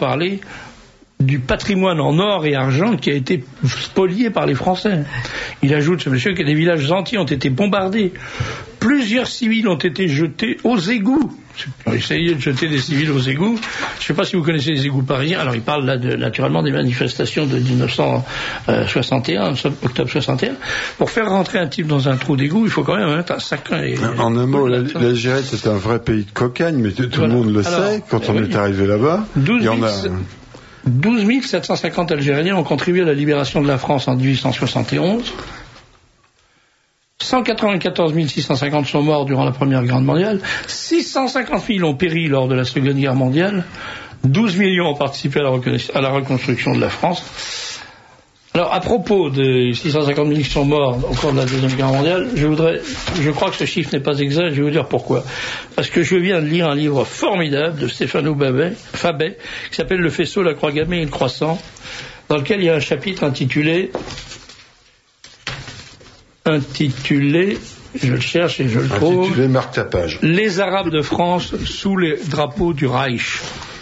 du patrimoine en or et argent qui a été spolié par les Français. Il ajoute, ce monsieur, que des villages entiers ont été bombardés. Plusieurs civils ont été jetés aux égouts. On a essayé de jeter des civils aux égouts. Je ne sais pas si vous connaissez les égouts parisiens. Alors, il parle là naturellement des manifestations de 1961, octobre 61. Pour faire rentrer un type dans un trou d'égout, il faut quand même mettre un saccun. En un mot, l'Algérie, c'est un vrai pays de cocagne, mais tout le monde le sait quand on est arrivé là-bas. 12 750 Algériens ont contribué à la libération de la France en 1871. 194 650 sont morts durant la Première Guerre mondiale. 650 000 ont péri lors de la Seconde Guerre mondiale. 12 millions ont participé à la reconstruction de la France. Alors, à propos des 650 000 qui sont morts au cours de la Deuxième Guerre mondiale, je crois que ce chiffre n'est pas exact, je vais vous dire pourquoi. Parce que je viens de lire un livre formidable de Stéphano Fabet, qui s'appelle Le faisceau, la croix gammée et le croissant, dans lequel il y a un chapitre intitulé, je le cherche et je le trouve. Intitulé, marque ta page. Les Arabes de France sous les drapeaux du Reich.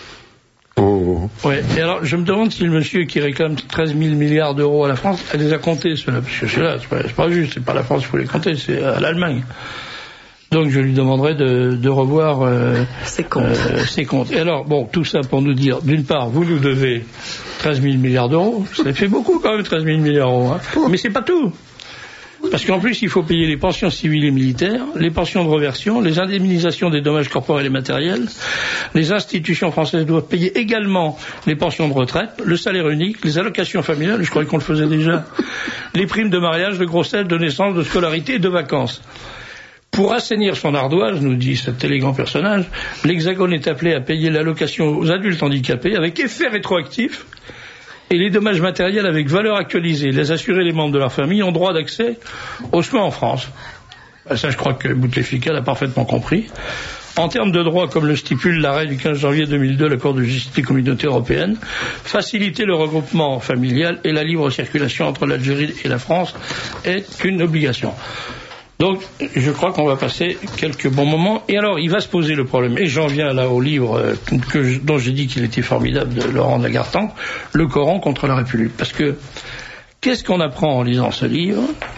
Oh. Ouais. Et alors, je me demande si le monsieur qui réclame 13 000 milliards d'euros à la France, elle les a comptés, ceux-là. Parce que ceux-là, c'est pas juste, c'est pas la France qu'il faut les compter, c'est à l'Allemagne. Donc, je lui demanderai de revoir ses comptes. Et alors, bon, tout ça pour nous dire, d'une part, vous nous devez 13 000 milliards d'euros. Ça fait beaucoup quand même, 13 000 milliards d'euros. Hein. Mais c'est pas tout. Parce qu'en plus, il faut payer les pensions civiles et militaires, les pensions de reversion, les indemnisations des dommages corporels et matériels. Les institutions françaises doivent payer également les pensions de retraite, le salaire unique, les allocations familiales, je croyais qu'on le faisait déjà, les primes de mariage, de grossesse, de naissance, de scolarité et de vacances. Pour assainir son ardoise, nous dit cet élégant personnage, l'Hexagone est appelé à payer l'allocation aux adultes handicapés avec effet rétroactif, et les dommages matériels avec valeur actualisée. Les assurés et les membres de leur famille ont droit d'accès aux soins en France. Ça, je crois que Bouteflika l'a parfaitement compris. En termes de droit, comme le stipule l'arrêt du 15 janvier 2002, l'accord de justice des communautés européennes, faciliter le regroupement familial et la libre circulation entre l'Algérie et la France est une obligation. Donc, je crois qu'on va passer quelques bons moments. Et alors, il va se poser le problème. Et j'en viens là au livre dont j'ai dit qu'il était formidable, de Laurent de la Gartante, Le Coran contre la République. Parce que, qu'est-ce qu'on apprend en lisant ce livre ?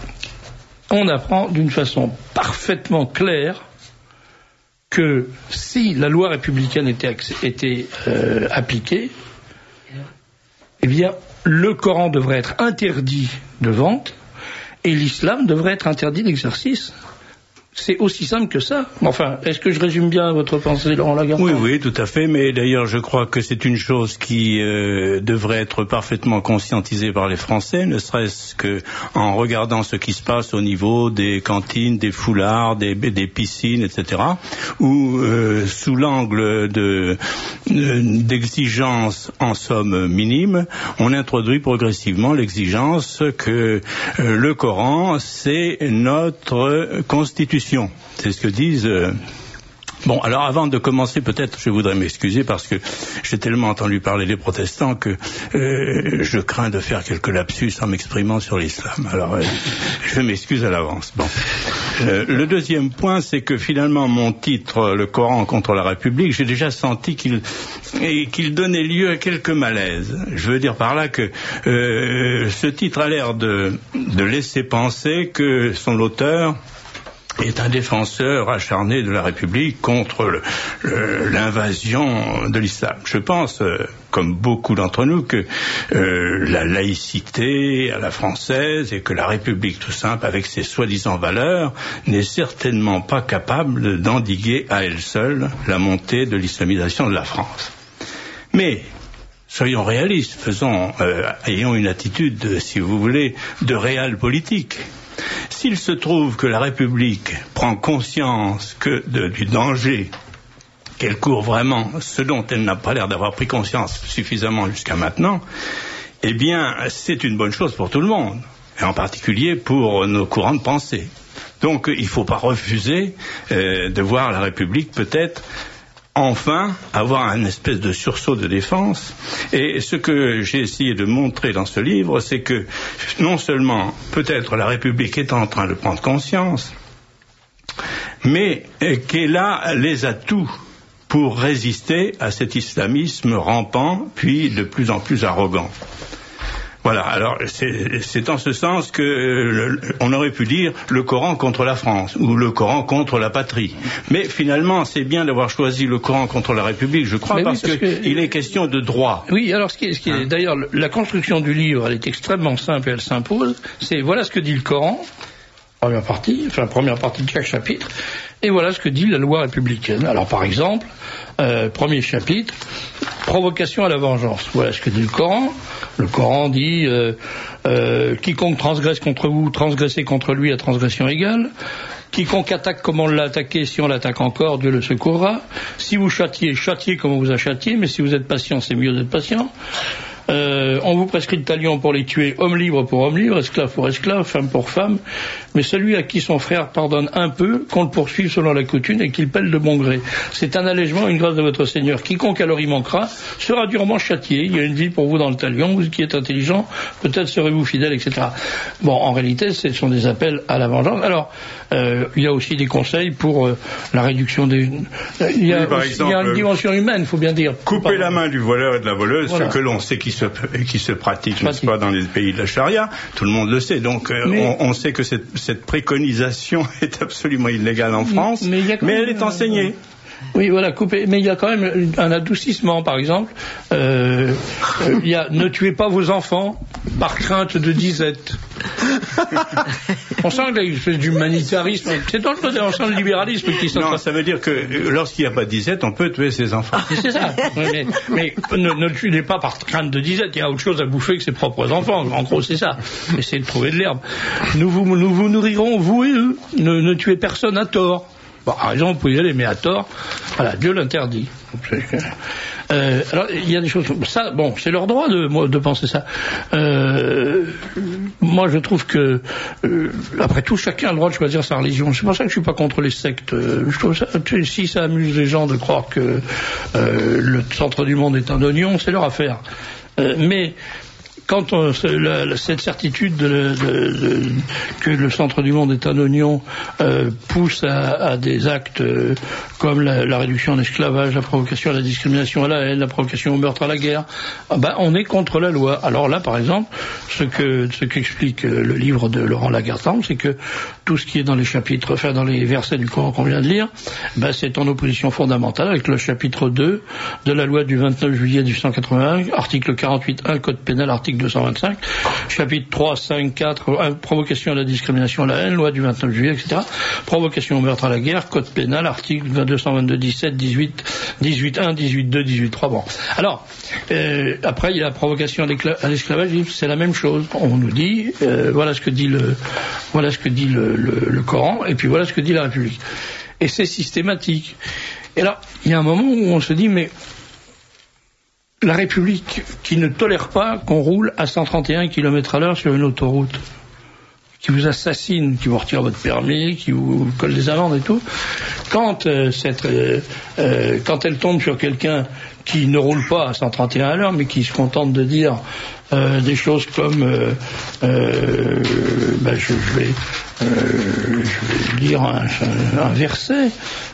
On apprend d'une façon parfaitement claire que si la loi républicaine était appliquée, eh bien, le Coran devrait être interdit de vente, et l'islam devrait être interdit d'exercice. C'est aussi simple que ça. Enfin, est-ce que je résume bien votre pensée, Laurent Lagartante ? Oui, tout à fait. Mais d'ailleurs, je crois que c'est une chose qui devrait être parfaitement conscientisée par les Français, ne serait-ce que en regardant ce qui se passe au niveau des cantines, des foulards, des piscines, etc., où sous l'angle d'exigence en somme minime, on introduit progressivement l'exigence que le Coran, c'est notre constitution. C'est ce que disent... Bon, alors avant de commencer, peut-être, je voudrais m'excuser parce que j'ai tellement entendu parler des protestants que je crains de faire quelques lapsus en m'exprimant sur l'islam. Alors, je m'excuse à l'avance. Bon. Le deuxième point, c'est que finalement, mon titre, Le Coran contre la République, j'ai déjà senti qu'il donnait lieu à quelques malaises. Je veux dire par là que ce titre a l'air de laisser penser que son auteur est un défenseur acharné de la République contre l'invasion de l'islam. Je pense, comme beaucoup d'entre nous, que la laïcité à la française et que la République tout simple, avec ses soi-disant valeurs, n'est certainement pas capable d'endiguer à elle seule la montée de l'islamisation de la France. Mais soyons réalistes, ayons une attitude, si vous voulez, de réal politique. S'il se trouve que la République prend conscience du danger qu'elle court vraiment, ce dont elle n'a pas l'air d'avoir pris conscience suffisamment jusqu'à maintenant, eh bien, c'est une bonne chose pour tout le monde, et en particulier pour nos courants de pensée. Donc, il ne faut pas refuser de voir la République peut-être enfin avoir un espèce de sursaut de défense. Et ce que j'ai essayé de montrer dans ce livre, c'est que non seulement peut-être la République est en train de prendre conscience, mais qu'elle a les atouts pour résister à cet islamisme rampant, puis de plus en plus arrogant. Voilà, alors c'est en ce sens que on aurait pu dire le Coran contre la France ou le Coran contre la patrie. Mais finalement, c'est bien d'avoir choisi le Coran contre la République, je crois, parce qu'il est question de droit. Oui, alors ce qui est d'ailleurs, la construction du livre, elle est extrêmement simple et elle s'impose. C'est voilà ce que dit le Coran, première partie de chaque chapitre, et voilà ce que dit la loi républicaine. Alors par exemple, premier chapitre, provocation à la vengeance. Voilà ce que dit le Coran. Le Coran dit quiconque transgresse contre vous, transgressez contre lui à transgression égale. Quiconque attaque comme on l'a attaqué, si on l'attaque encore, Dieu le secourra. Si vous châtiez, châtiez comme on vous a châtié, mais si vous êtes patient, c'est mieux d'être patient. On vous prescrit le talion pour les tuer, homme libre pour homme libre, esclave pour esclave, femme pour femme, mais celui à qui son frère pardonne un peu, qu'on le poursuive selon la coutume et qu'il pèle de bon gré. C'est un allègement, une grâce de votre Seigneur. Quiconque alors y manquera sera durement châtié. Il y a une vie pour vous dans le talion, vous qui êtes intelligent, peut-être serez-vous fidèle, etc. Bon, en réalité, ce sont des appels à la vengeance. Alors, il y a aussi des conseils pour la réduction des... Il y a une dimension humaine, il faut bien dire. Couper la main du voleur et de la voleuse, ce que l'on sait qui se pratique, n'est-ce pas, dans les pays de la charia, tout le monde le sait. Donc, on sait que cette préconisation est absolument illégale en France, mais elle est enseignée. Oui, voilà, couper. Mais il y a quand même un adoucissement, par exemple. Il y a ne tuez pas vos enfants par crainte de disette. On sent qu'il fait du humanitarisme. C'est dans le côté, on sent le libéralisme qui s'en... Non, ça veut dire que lorsqu'il n'y a pas de disette, on peut tuer ses enfants. C'est ça. Mais ne tuez pas par crainte de disette. Il y a autre chose à bouffer que ses propres enfants. En gros, c'est ça. Essayez de trouver de l'herbe. Nous vous nourrirons, vous et eux. Ne tuez personne à tort. Bon, à raison, vous pouvez y aller, mais à tort, voilà, Dieu l'interdit. Alors, il y a des choses... Ça, bon, c'est leur droit de penser ça. Moi, je trouve que, après tout, chacun a le droit de choisir sa religion. C'est pour ça que je suis pas contre les sectes. Je trouve ça, si ça amuse les gens de croire que le centre du monde est un oignon, c'est leur affaire. Mais... Quand cette certitude que le centre du monde est un oignon pousse à des actes comme la réduction en esclavage, la provocation à la discrimination, à la haine, la provocation au meurtre, à la guerre, on est contre la loi. Alors là, par exemple, ce qu'explique le livre de Laurent Lagartame, c'est que tout ce qui est dans les chapitres, enfin dans les versets du Coran qu'on vient de lire, c'est en opposition fondamentale avec le chapitre 2 de la loi du 29 juillet 1881, article 48.1, code pénal, article 225, chapitre 3, 5, 4, provocation à la discrimination, à la haine, loi du 29 juillet, etc. Provocation au meurtre, à la guerre, code pénal, article 222, 17, 18, 18.1, 18.2, 18.3. Bon. Alors, après, il y a la provocation à l'esclavage, c'est la même chose. On nous dit, voilà ce que dit le Coran, et puis voilà ce que dit la République. Et c'est systématique. Et là, il y a un moment où on se dit, mais la République qui ne tolère pas qu'on roule à 131 km/h sur une autoroute, qui vous assassine, qui vous retire votre permis, qui vous colle des amendes et tout, quand elle tombe sur quelqu'un qui ne roule pas à 131 à l'heure, mais qui se contente de dire des choses comme je vais lire un verset.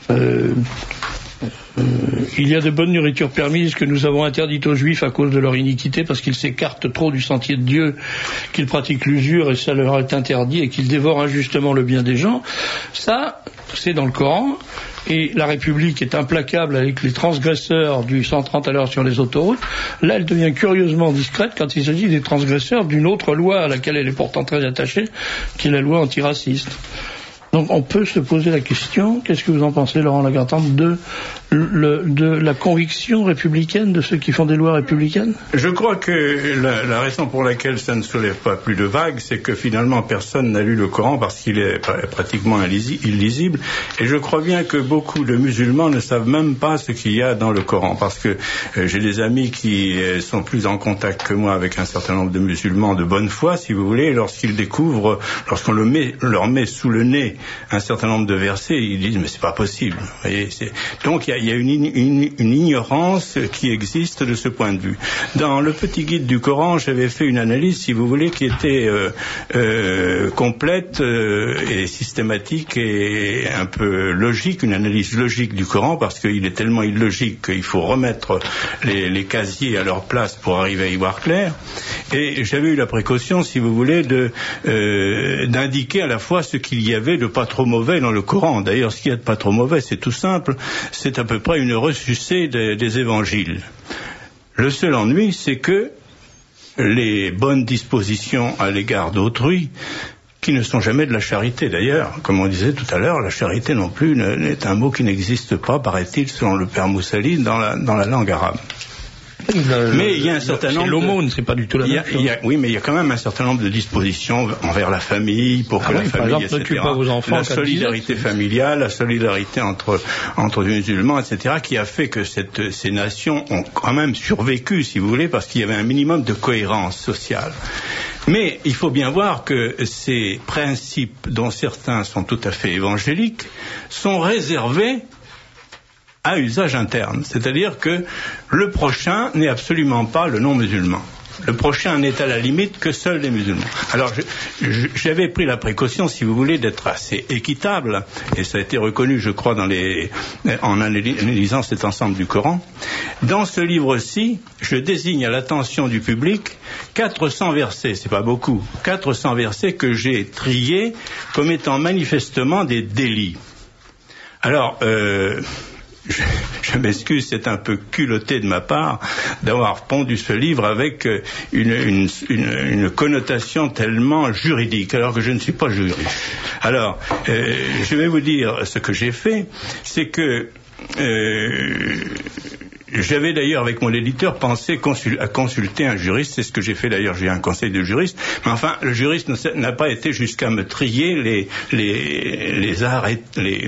Il y a de bonnes nourritures permises que nous avons interdites aux Juifs à cause de leur iniquité, parce qu'ils s'écartent trop du sentier de Dieu, qu'ils pratiquent l'usure et ça leur est interdit, et qu'ils dévorent injustement le bien des gens. Ça, c'est dans le Coran. Et la République est implacable avec les transgresseurs du 130 à l'heure sur les autoroutes. Là, elle devient curieusement discrète quand il s'agit des transgresseurs d'une autre loi à laquelle elle est pourtant très attachée, qui est la loi antiraciste. Donc on peut se poser la question, qu'est-ce que vous en pensez, Laurent Lagartame, de la conviction républicaine de ceux qui font des lois républicaines? Je crois que la raison pour laquelle ça ne soulève pas plus de vagues, c'est que finalement personne n'a lu le Coran parce qu'il est pratiquement illisible. Et je crois bien que beaucoup de musulmans ne savent même pas ce qu'il y a dans le Coran, parce que j'ai des amis qui sont plus en contact que moi avec un certain nombre de musulmans de bonne foi, si vous voulez, lorsqu'ils découvrent, lorsqu'on leur met sous le nez un certain nombre de versets, ils disent mais c'est pas possible. Vous voyez, donc il y a une ignorance qui existe de ce point de vue. Dans le petit guide du Coran, j'avais fait une analyse, si vous voulez, qui était complète et systématique et un peu logique, une analyse logique du Coran, parce qu'il est tellement illogique qu'il faut remettre les casiers à leur place pour arriver à y voir clair. Et j'avais eu la précaution, si vous voulez, d'indiquer à la fois ce qu'il y avait de pas trop mauvais dans le Coran. D'ailleurs, ce qu'il y a de pas trop mauvais, c'est tout simple, c'est à peu près une ressucée des évangiles. Le seul ennui, c'est que les bonnes dispositions à l'égard d'autrui, qui ne sont jamais de la charité d'ailleurs, comme on disait tout à l'heure, la charité non plus n'est un mot qui n'existe pas, paraît-il, selon le père Moussaline, dans la langue arabe. Mais il y a un certain nombre. C'est l'aumône, c'est pas du tout la même chose. Oui, mais il y a quand même un certain nombre de dispositions envers la famille, pour que la famille, etc. Pas vos enfants, la solidarité familiale, la solidarité entre les musulmans, etc., qui a fait que ces nations ont quand même survécu, si vous voulez, parce qu'il y avait un minimum de cohérence sociale. Mais il faut bien voir que ces principes, dont certains sont tout à fait évangéliques, sont réservés à usage interne. C'est-à-dire que le prochain n'est absolument pas le non-musulman. Le prochain n'est à la limite que seuls les musulmans. Alors j'avais pris la précaution, si vous voulez, d'être assez équitable, et ça a été reconnu, je crois, en analysant cet ensemble du Coran. Dans ce livre-ci, je désigne à l'attention du public 400 versets, c'est pas beaucoup, 400 versets que j'ai triés comme étant manifestement des délits. Alors, je m'excuse, c'est un peu culotté de ma part d'avoir pondu ce livre avec une connotation tellement juridique, alors que je ne suis pas juriste. Alors, je vais vous dire ce que j'ai fait, c'est que j'avais d'ailleurs avec mon éditeur pensé à consulter un juriste, c'est ce que j'ai fait d'ailleurs, j'ai un conseil de juriste, mais enfin le juriste n'a pas été jusqu'à me trier les arrêts,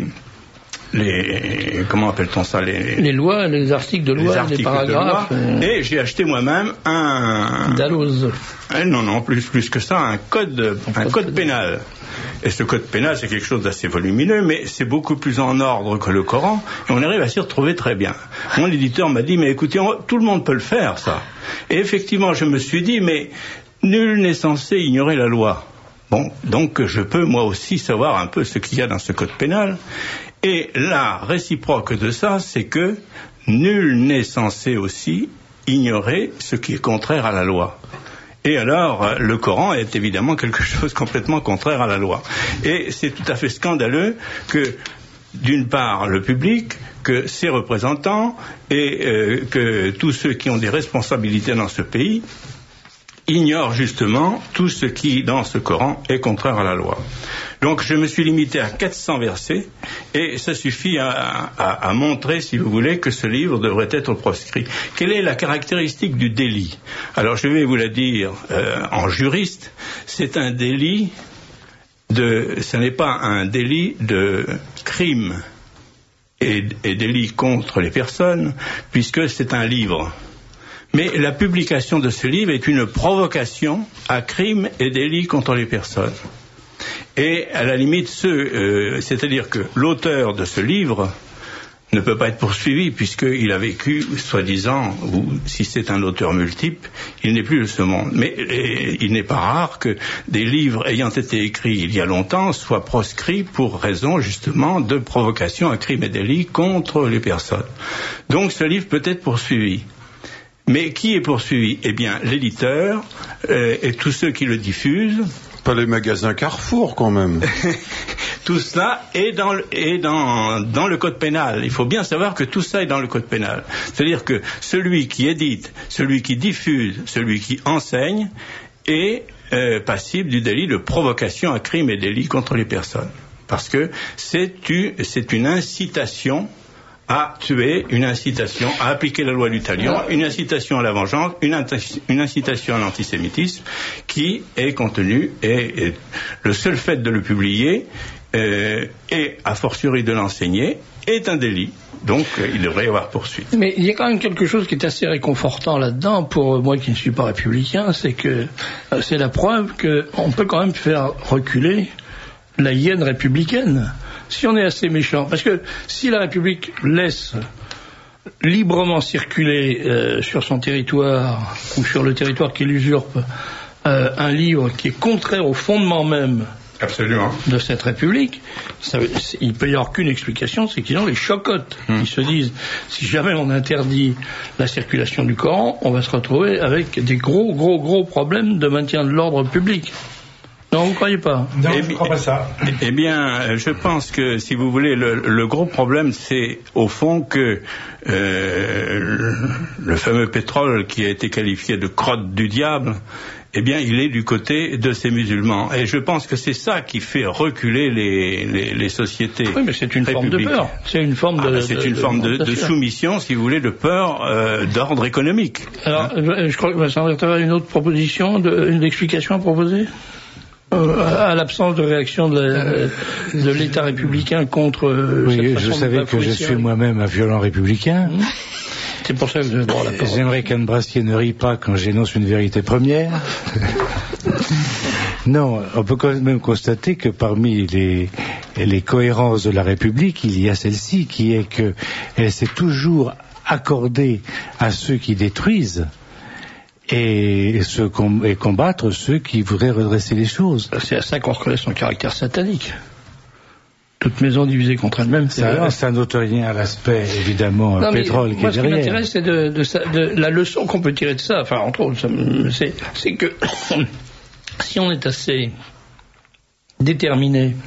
comment appelle-t-on ça, les lois, les articles de loi, les paragraphes. Et j'ai acheté moi-même un Dalloz. Non, plus que ça, un code pénal. Et ce code pénal, c'est quelque chose d'assez volumineux, mais c'est beaucoup plus en ordre que le Coran, et on arrive à s'y retrouver très bien. Mon éditeur m'a dit, mais écoutez, tout le monde peut le faire, ça. Et effectivement, je me suis dit, mais nul n'est censé ignorer la loi. Bon, donc je peux moi aussi savoir un peu ce qu'il y a dans ce code pénal. Et la réciproque de ça, c'est que nul n'est censé aussi ignorer ce qui est contraire à la loi. Et alors, le Coran est évidemment quelque chose complètement contraire à la loi. Et c'est tout à fait scandaleux que, d'une part, le public, que ses représentants et que tous ceux qui ont des responsabilités dans ce pays ignorent justement tout ce qui, dans ce Coran, est contraire à la loi. Donc je me suis limité à 400 versets, et ça suffit à montrer, si vous voulez, que ce livre devrait être proscrit. Quelle est la caractéristique du délit ? Alors je vais vous la dire en juriste, c'est un délit ce n'est pas un délit de crime et délit contre les personnes, puisque c'est un livre. Mais la publication de ce livre est une provocation à crime et délit contre les personnes. Et à la limite, c'est-à-dire que l'auteur de ce livre ne peut pas être poursuivi puisqu'il a vécu, soi-disant, ou si c'est un auteur multiple, il n'est plus de ce monde. Mais il n'est pas rare que des livres ayant été écrits il y a longtemps soient proscrits pour raison justement de provocation à crime et délit contre les personnes. Donc ce livre peut être poursuivi. Mais qui est poursuivi ? Eh bien, l'éditeur et tous ceux qui le diffusent. Pas les magasins Carrefour, quand même. Tout cela est dans le code pénal. Il faut bien savoir que tout ça est dans le code pénal. C'est-à-dire que celui qui édite, celui qui diffuse, celui qui enseigne est passible du délit de provocation à crime et délit contre les personnes. Parce que c'est une incitation à tuer, une incitation à appliquer la loi du talion, une incitation à la vengeance, une incitation à l'antisémitisme qui est contenue, et le seul fait de le publier et a fortiori de l'enseigner est un délit. Donc il devrait y avoir poursuite. Mais il y a quand même quelque chose qui est assez réconfortant là-dedans pour moi qui ne suis pas républicain, c'est que c'est la preuve qu'on peut quand même faire reculer la hyène républicaine. Si on est assez méchant, parce que si la République laisse librement circuler sur son territoire ou sur le territoire qu'il usurpe un livre qui est contraire au fondement même Absolument. de cette République, il ne peut y avoir qu'une explication, c'est qu'ils ont les chocottes. Ils se disent, si jamais on interdit la circulation du Coran, on va se retrouver avec des gros problèmes de maintien de l'ordre public. Non, vous ne croyez pas ? Non, je ne crois pas ça. Eh bien, je pense que, si vous voulez, le gros problème, c'est au fond que le fameux pétrole qui a été qualifié de crotte du diable eh bien, il est du côté de ces musulmans. Et je pense que c'est ça qui fait reculer les sociétés. Oui, mais c'est une forme de peur. C'est une forme de soumission, si vous voulez, de peur d'ordre économique. Alors, je crois que Vincent Werther a une autre proposition, une explication à proposer à l'absence de réaction de l'État républicain contre cette façon. Je savais que je suis moi-même un violent républicain. C'est pour ça que vous avez droit à la parole. J'aimerais qu'Anne Brassier ne rie pas quand j'énonce une vérité première. Non, on peut quand même constater que parmi les cohérences de la République, il y a celle-ci qui est qu'elle s'est toujours accordée à ceux qui détruisent et combattre ceux qui voudraient redresser les choses. C'est à ça qu'on reconnaît son caractère satanique. Toute maison divisée contre elle-même, ça n'ôte rien à l'aspect, évidemment, pétrole qui est derrière. Ce qui m'intéresse, c'est de la leçon qu'on peut tirer de ça, enfin, entre autres, c'est que si on est assez déterminé,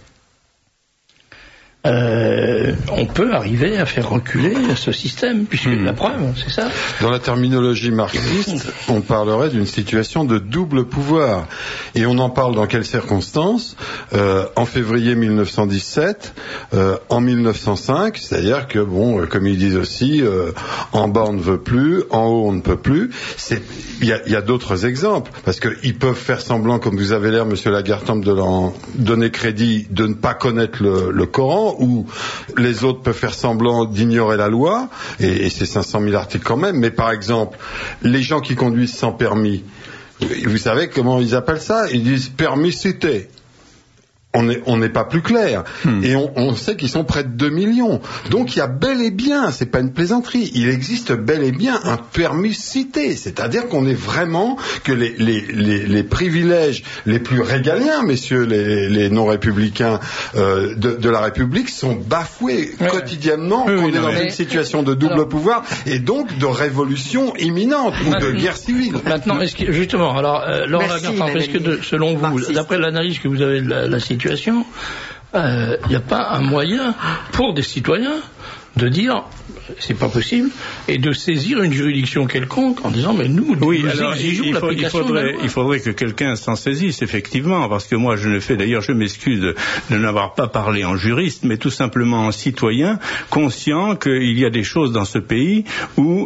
on peut arriver à faire reculer ce système, puisque la preuve, c'est ça. Dans la terminologie marxiste, on parlerait d'une situation de double pouvoir. Et on en parle dans quelles circonstances ? En février 1917, en 1905, c'est-à-dire que, bon, comme ils disent aussi, en bas on ne veut plus, en haut on ne peut plus. Il y a d'autres exemples, parce qu'ils peuvent faire semblant, comme vous avez l'air, Monsieur Lagartampe, de leur donner crédit, de ne pas connaître le Coran, où les autres peuvent faire semblant d'ignorer la loi, et c'est 500 000 articles quand même, mais par exemple, les gens qui conduisent sans permis, vous savez comment ils appellent ça ? Ils disent permis cité. On n'est pas plus clair. Et on sait qu'ils sont près de 2 millions. Donc il y a bel et bien, c'est pas une plaisanterie, il existe bel et bien un permis cité. C'est-à-dire qu'on est vraiment que les privilèges les plus régaliens, messieurs les non-républicains de la République, sont bafoués quotidiennement, qu'on est dans une situation de double pouvoir et donc de révolution imminente ou de guerre civile. Maintenant, justement, Laurent Lagartampe, est-ce que selon vous, d'après l'analyse que vous avez de la situation, il n'y a pas un moyen pour des citoyens de dire c'est pas possible et de saisir une juridiction quelconque en disant mais nous exigeons l'application de la loi. Il faudrait que quelqu'un s'en saisisse effectivement, parce que moi je le fais, d'ailleurs je m'excuse de n'avoir pas parlé en juriste, mais tout simplement en citoyen conscient qu'il y a des choses dans ce pays où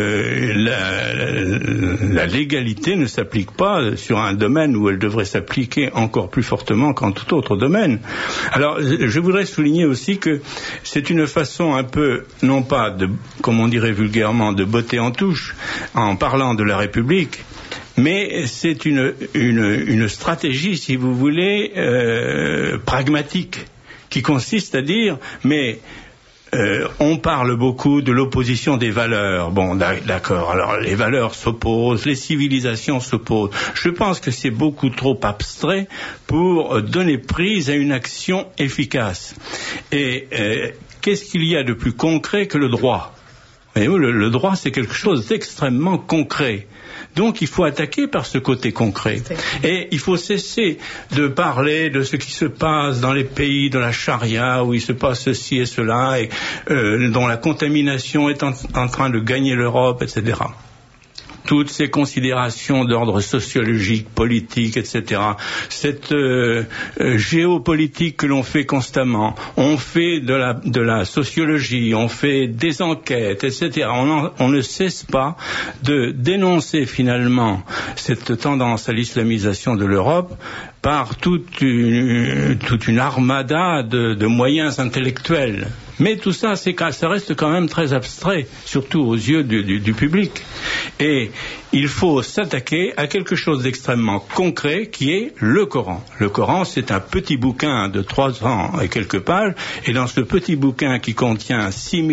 la légalité ne s'applique pas sur un domaine où elle devrait s'appliquer encore plus fortement qu'en tout autre domaine. Alors je voudrais souligner aussi que c'est une façon un peu, non pas comme on dirait vulgairement, de botter en touche en parlant de la République, mais c'est une stratégie, si vous voulez, pragmatique, qui consiste à dire, mais on parle beaucoup de l'opposition des valeurs. Bon, d'accord, alors les valeurs s'opposent, les civilisations s'opposent. Je pense que c'est beaucoup trop abstrait pour donner prise à une action efficace. Et qu'est-ce qu'il y a de plus concret que le droit ? Le droit, c'est quelque chose d'extrêmement concret. Donc il faut attaquer par ce côté concret. Et il faut cesser de parler de ce qui se passe dans les pays de la charia, où il se passe ceci et cela, et dont la contamination est en train de gagner l'Europe, etc. Toutes ces considérations d'ordre sociologique, politique, etc. Cette géopolitique que l'on fait constamment, on fait de la sociologie, on fait des enquêtes, etc. On ne cesse pas de dénoncer finalement cette tendance à l'islamisation de l'Europe par toute une armada de moyens intellectuels. Mais tout ça, ça reste quand même très abstrait, surtout aux yeux du public. Et il faut s'attaquer à quelque chose d'extrêmement concret qui est le Coran. Le Coran, c'est un petit bouquin de 300 et quelques pages, et dans ce petit bouquin qui contient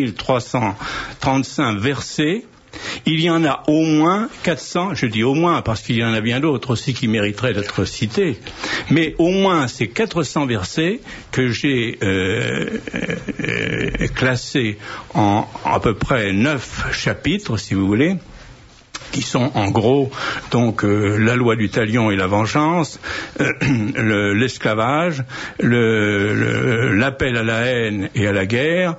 6335 versets, il y en a au moins 400, je dis au moins parce qu'il y en a bien d'autres aussi qui mériteraient d'être cités, mais au moins ces 400 versets que j'ai classés en à peu près 9 chapitres, si vous voulez, qui sont en gros donc la loi du talion et la vengeance, l'esclavage, l'appel à la haine et à la guerre,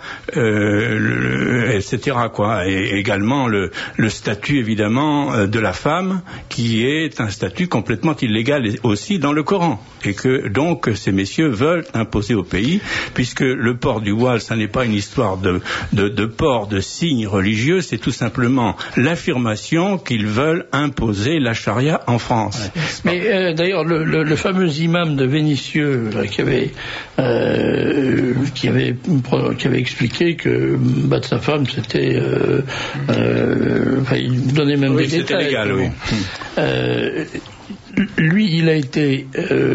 etc. quoi. Et également le statut évidemment de la femme, qui est un statut complètement illégal aussi dans le Coran, et que donc ces messieurs veulent imposer au pays, puisque le port du voile, ça n'est pas une histoire de port de signes religieux, c'est tout simplement l'affirmation qu'ils veulent imposer la charia en France. Mais d'ailleurs, le fameux imam de Vénissieux qui avait expliqué que battre sa femme, c'était, il donnait même des détails. C'était légal, oui. Lui, il a été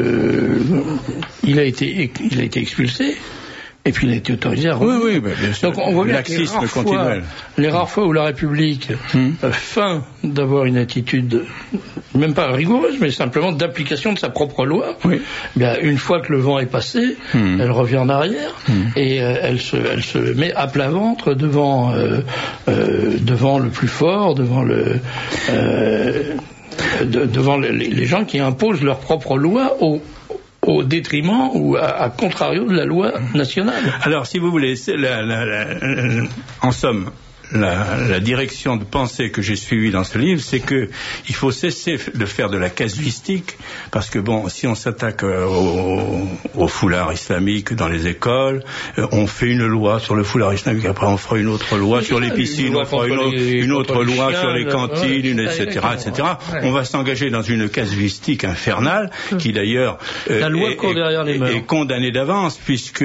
expulsé. Et puis il a été autorisé à revenir. Oui, bien sûr. Donc on voit bien que les rares fois où la République feint d'avoir une attitude, même pas rigoureuse, mais simplement d'application de sa propre loi, bien, une fois que le vent est passé, elle revient en arrière et elle se met à plat ventre devant le plus fort, devant les gens qui imposent leur propre loi au détriment ou à contrario de la loi nationale. Alors, si vous voulez, en somme, la direction de pensée que j'ai suivie dans ce livre, c'est que il faut cesser de faire de la casuistique, parce que bon, si on s'attaque au foulard islamique dans les écoles, on fait une loi sur le foulard islamique, après on fera une autre loi sur les piscines, on fera une autre loi sur les cantines, etc. On va s'engager dans une casuistique infernale, qui d'ailleurs est condamnée d'avance, puisque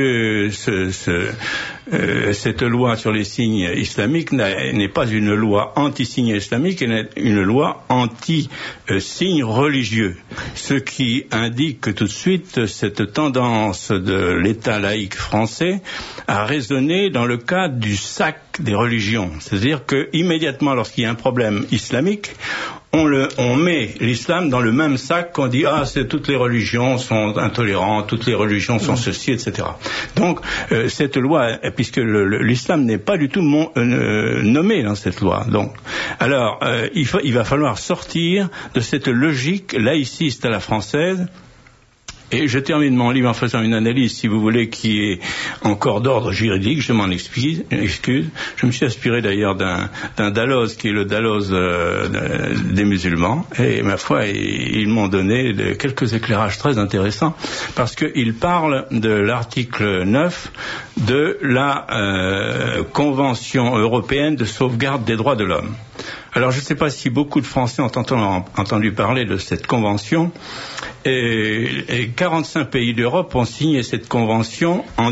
cette loi sur les signes islamiques n'est pas une loi anti-signes islamiques, elle est une loi anti-signes religieux. Ce qui indique tout de suite cette tendance de l'État laïque français à raisonner dans le cadre du sac des religions. C'est-à-dire que immédiatement, lorsqu'il y a un problème islamique, on met l'islam dans le même sac qu'on dit toutes les religions sont intolérantes, toutes les religions sont ceci, etc. Donc cette loi, puisque l'islam n'est pas du tout nommé dans cette loi, donc alors il va falloir sortir de cette logique laïciste à la française. Et je termine mon livre en faisant une analyse, si vous voulez, qui est encore d'ordre juridique, je m'en excuse. Je me suis inspiré d'ailleurs d'un Dalloz, qui est le Dalloz des musulmans, et ma foi, ils m'ont donné quelques éclairages très intéressants, parce qu'ils parlent de l'article 9 de la Convention européenne de sauvegarde des droits de l'homme. Alors je ne sais pas si beaucoup de Français ont entendu parler de cette convention, et 45 pays d'Europe ont signé cette convention en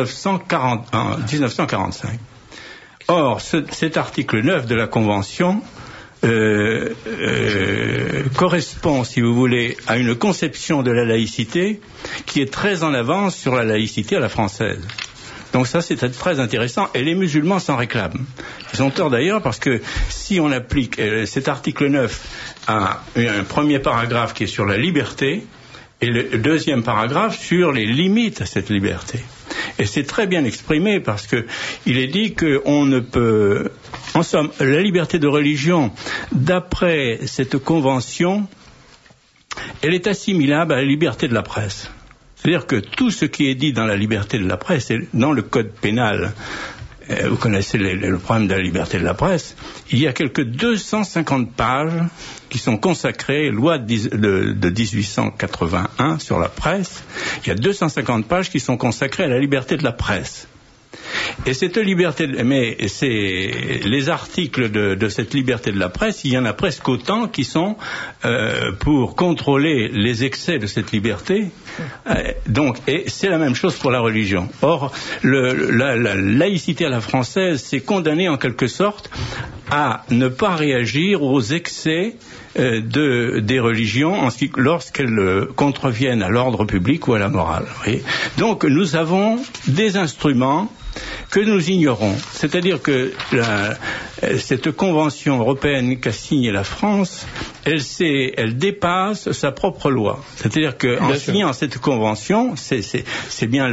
1945. Or, cet article 9 de la convention correspond, si vous voulez, à une conception de la laïcité qui est très en avance sur la laïcité à la française. Donc ça, c'est très intéressant, et les musulmans s'en réclament. Ils ont tort d'ailleurs, parce que si on applique cet article 9 à un premier paragraphe qui est sur la liberté, et le deuxième paragraphe sur les limites à cette liberté. Et c'est très bien exprimé, parce que il est dit qu'on ne peut... En somme, la liberté de religion, d'après cette convention, elle est assimilable à la liberté de la presse. C'est-à-dire que tout ce qui est dit dans la liberté de la presse, et dans le code pénal, vous connaissez le problème de la liberté de la presse, il y a quelques 250 pages qui sont consacrées, loi de 1881 sur la presse, il y a 250 pages qui sont consacrées à la liberté de la presse. Et cette liberté, mais c'est les articles de cette liberté de la presse, il y en a presque autant qui sont pour contrôler les excès de cette liberté. Donc, et c'est la même chose pour la religion. Or, la laïcité à la française, c'est condamné en quelque sorte à ne pas réagir aux excès des religions lorsqu'elles contreviennent à l'ordre public ou à la morale. Donc, nous avons des instruments que nous ignorons. C'est-à-dire que cette convention européenne qu'a signée la France, elle dépasse sa propre loi. C'est-à-dire qu'en signant cette convention, c'est bien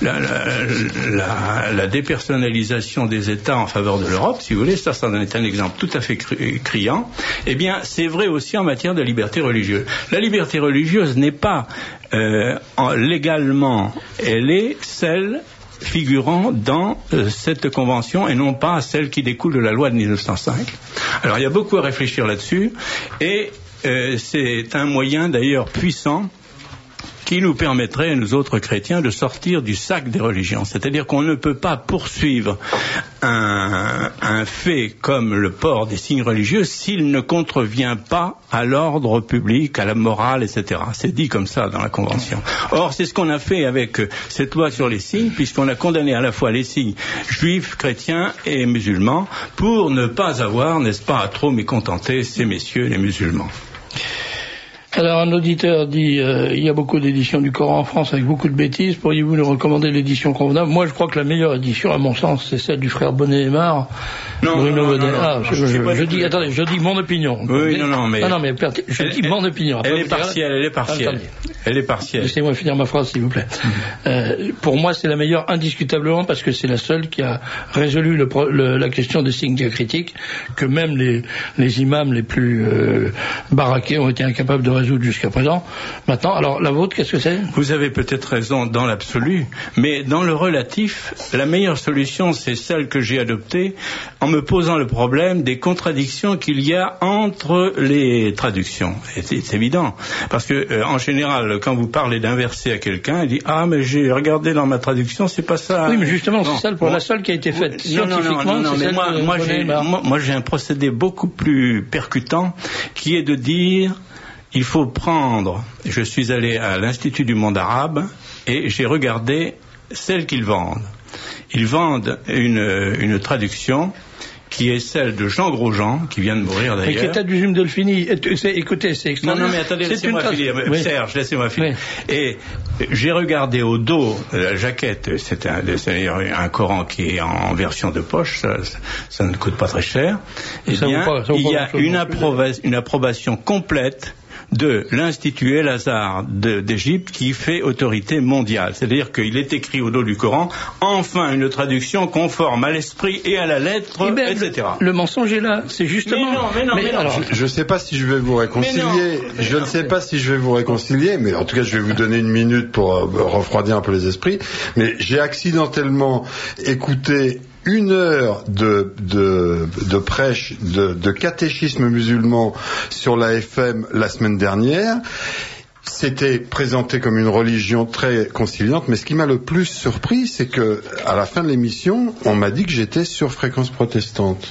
la dépersonnalisation des États en faveur de l'Europe, si vous voulez, ça en est un exemple tout à fait criant. Eh bien, c'est vrai aussi en matière de liberté religieuse. La liberté religieuse n'est pas légalement, elle est celle figurant dans cette convention et non pas celle qui découle de la loi de 1905. Alors il y a beaucoup à réfléchir là-dessus et c'est un moyen d'ailleurs puissant qui nous permettrait, à nous autres chrétiens, de sortir du sac des religions. C'est-à-dire qu'on ne peut pas poursuivre un fait comme le port des signes religieux s'il ne contrevient pas à l'ordre public, à la morale, etc. C'est dit comme ça dans la Convention. Or, c'est ce qu'on a fait avec cette loi sur les signes, puisqu'on a condamné à la fois les signes juifs, chrétiens et musulmans, pour ne pas avoir, n'est-ce pas, à trop mécontenter ces messieurs, les musulmans. Alors un auditeur dit il y a beaucoup d'éditions du Coran en France avec beaucoup de bêtises. Pourriez-vous nous recommander l'édition convenable? Moi je crois que la meilleure édition à mon sens c'est celle du frère Bonnet-Aimard. Je dis mon opinion. Oui, mais je dis mon opinion. Elle est partielle. Laissez-moi finir ma phrase s'il vous plaît. Pour moi c'est la meilleure indiscutablement parce que c'est la seule qui a résolu la question des signes diacritiques que même les imams les plus baraqués ont été incapables de résoudre jusqu'à présent. Maintenant, alors la vôtre, qu'est-ce que c'est? Vous avez peut-être raison dans l'absolu, mais dans le relatif, la meilleure solution, c'est celle que j'ai adoptée en me posant le problème des contradictions qu'il y a entre les traductions. Et c'est évident, parce que en général, quand vous parlez d'un verset à quelqu'un, il dit mais j'ai regardé dans ma traduction, c'est pas ça. Oui, mais justement, c'est ça la seule qui a été faite scientifiquement. Moi, j'ai un procédé beaucoup plus percutant, qui est de dire. Il faut prendre, je suis allé à l'Institut du monde arabe et j'ai regardé celles qu'ils vendent. Ils vendent une traduction qui est celle de Jean Grosjean, qui vient de mourir d'ailleurs. Mais qui est Adjum Delphini. Écoutez, c'est extraordinaire. Non, mais attendez, laissez-moi finir. Oui. Serge, laissez-moi finir. Oui. Et j'ai regardé au dos de la jaquette, c'est un Coran qui est en version de poche, ça ne coûte pas très cher. Il y a une approbation complète de l'Institut El-Azhar d'Égypte qui fait autorité mondiale. C'est-à-dire qu'il est écrit au dos du Coran, enfin une traduction conforme à l'esprit et à la lettre, etc. Le mensonge est là, c'est justement... Mais non. Je ne sais pas si je vais vous réconcilier. Je ne sais pas si je vais vous réconcilier, mais en tout cas je vais vous donner une minute pour refroidir un peu les esprits. Mais j'ai accidentellement écouté 1 heure de prêche, de catéchisme musulman sur la FM la semaine dernière. C'était présenté comme une religion très conciliante, mais ce qui m'a le plus surpris, c'est que à la fin de l'émission, on m'a dit que j'étais sur fréquence protestante.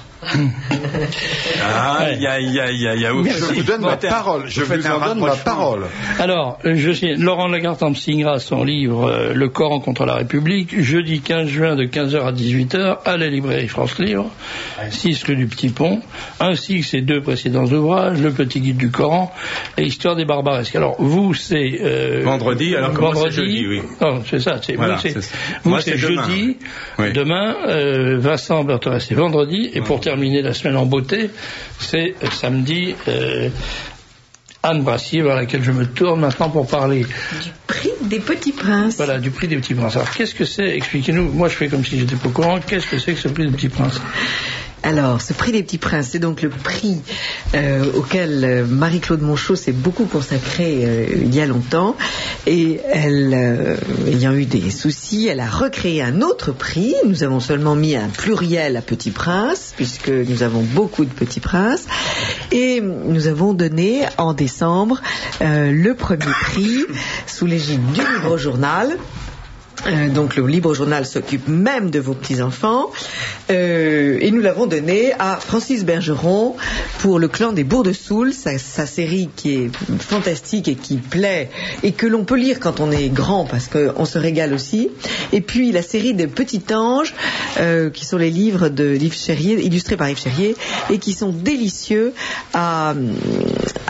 Je vous donne ma parole. Je vous en donne ma parole. Alors, Laurent Lagartempe signera son livre Le Coran contre la République, jeudi 15 juin de 15h à 18h à la librairie France Livre, 6 rue du Petit Pont, ainsi que ses 2 précédents ouvrages, Le Petit Guide du Coran et Histoire des barbaresques. Alors, vous, c'est... vendredi, alors comment c'est jeudi, oui. Non, c'est ça. C'est jeudi. Demain, Vincent Bertheret, c'est vendredi. Et pour terminer la semaine en beauté, c'est samedi Anne Brassier, vers laquelle je me tourne maintenant pour parler du prix des petits princes. Voilà, du prix des petits princes. Alors qu'est-ce que c'est? Expliquez-nous. Moi je fais comme si j'étais pas au courant. Qu'est-ce que c'est que ce prix des petits princes? Alors, ce prix des petits princes, c'est donc le prix auquel Marie-Claude Monchot s'est beaucoup consacrée il y a longtemps. Et elle, ayant eu des soucis, elle a recréé un autre prix. Nous avons seulement mis un pluriel à Petit Prince, puisque nous avons beaucoup de petits princes. Et nous avons donné en décembre le premier prix sous l'égide du Libre Journal. Donc le Libre Journal s'occupe même de vos petits-enfants et nous l'avons donné à Francis Bergeron pour Le Clan des Bourgs-de-Soule, sa série qui est fantastique et qui plaît et que l'on peut lire quand on est grand parce qu'on se régale aussi. Et puis la série des Petits Anges qui sont les livres de Yves Cherrier, illustrés par Yves Cherrier et qui sont délicieux à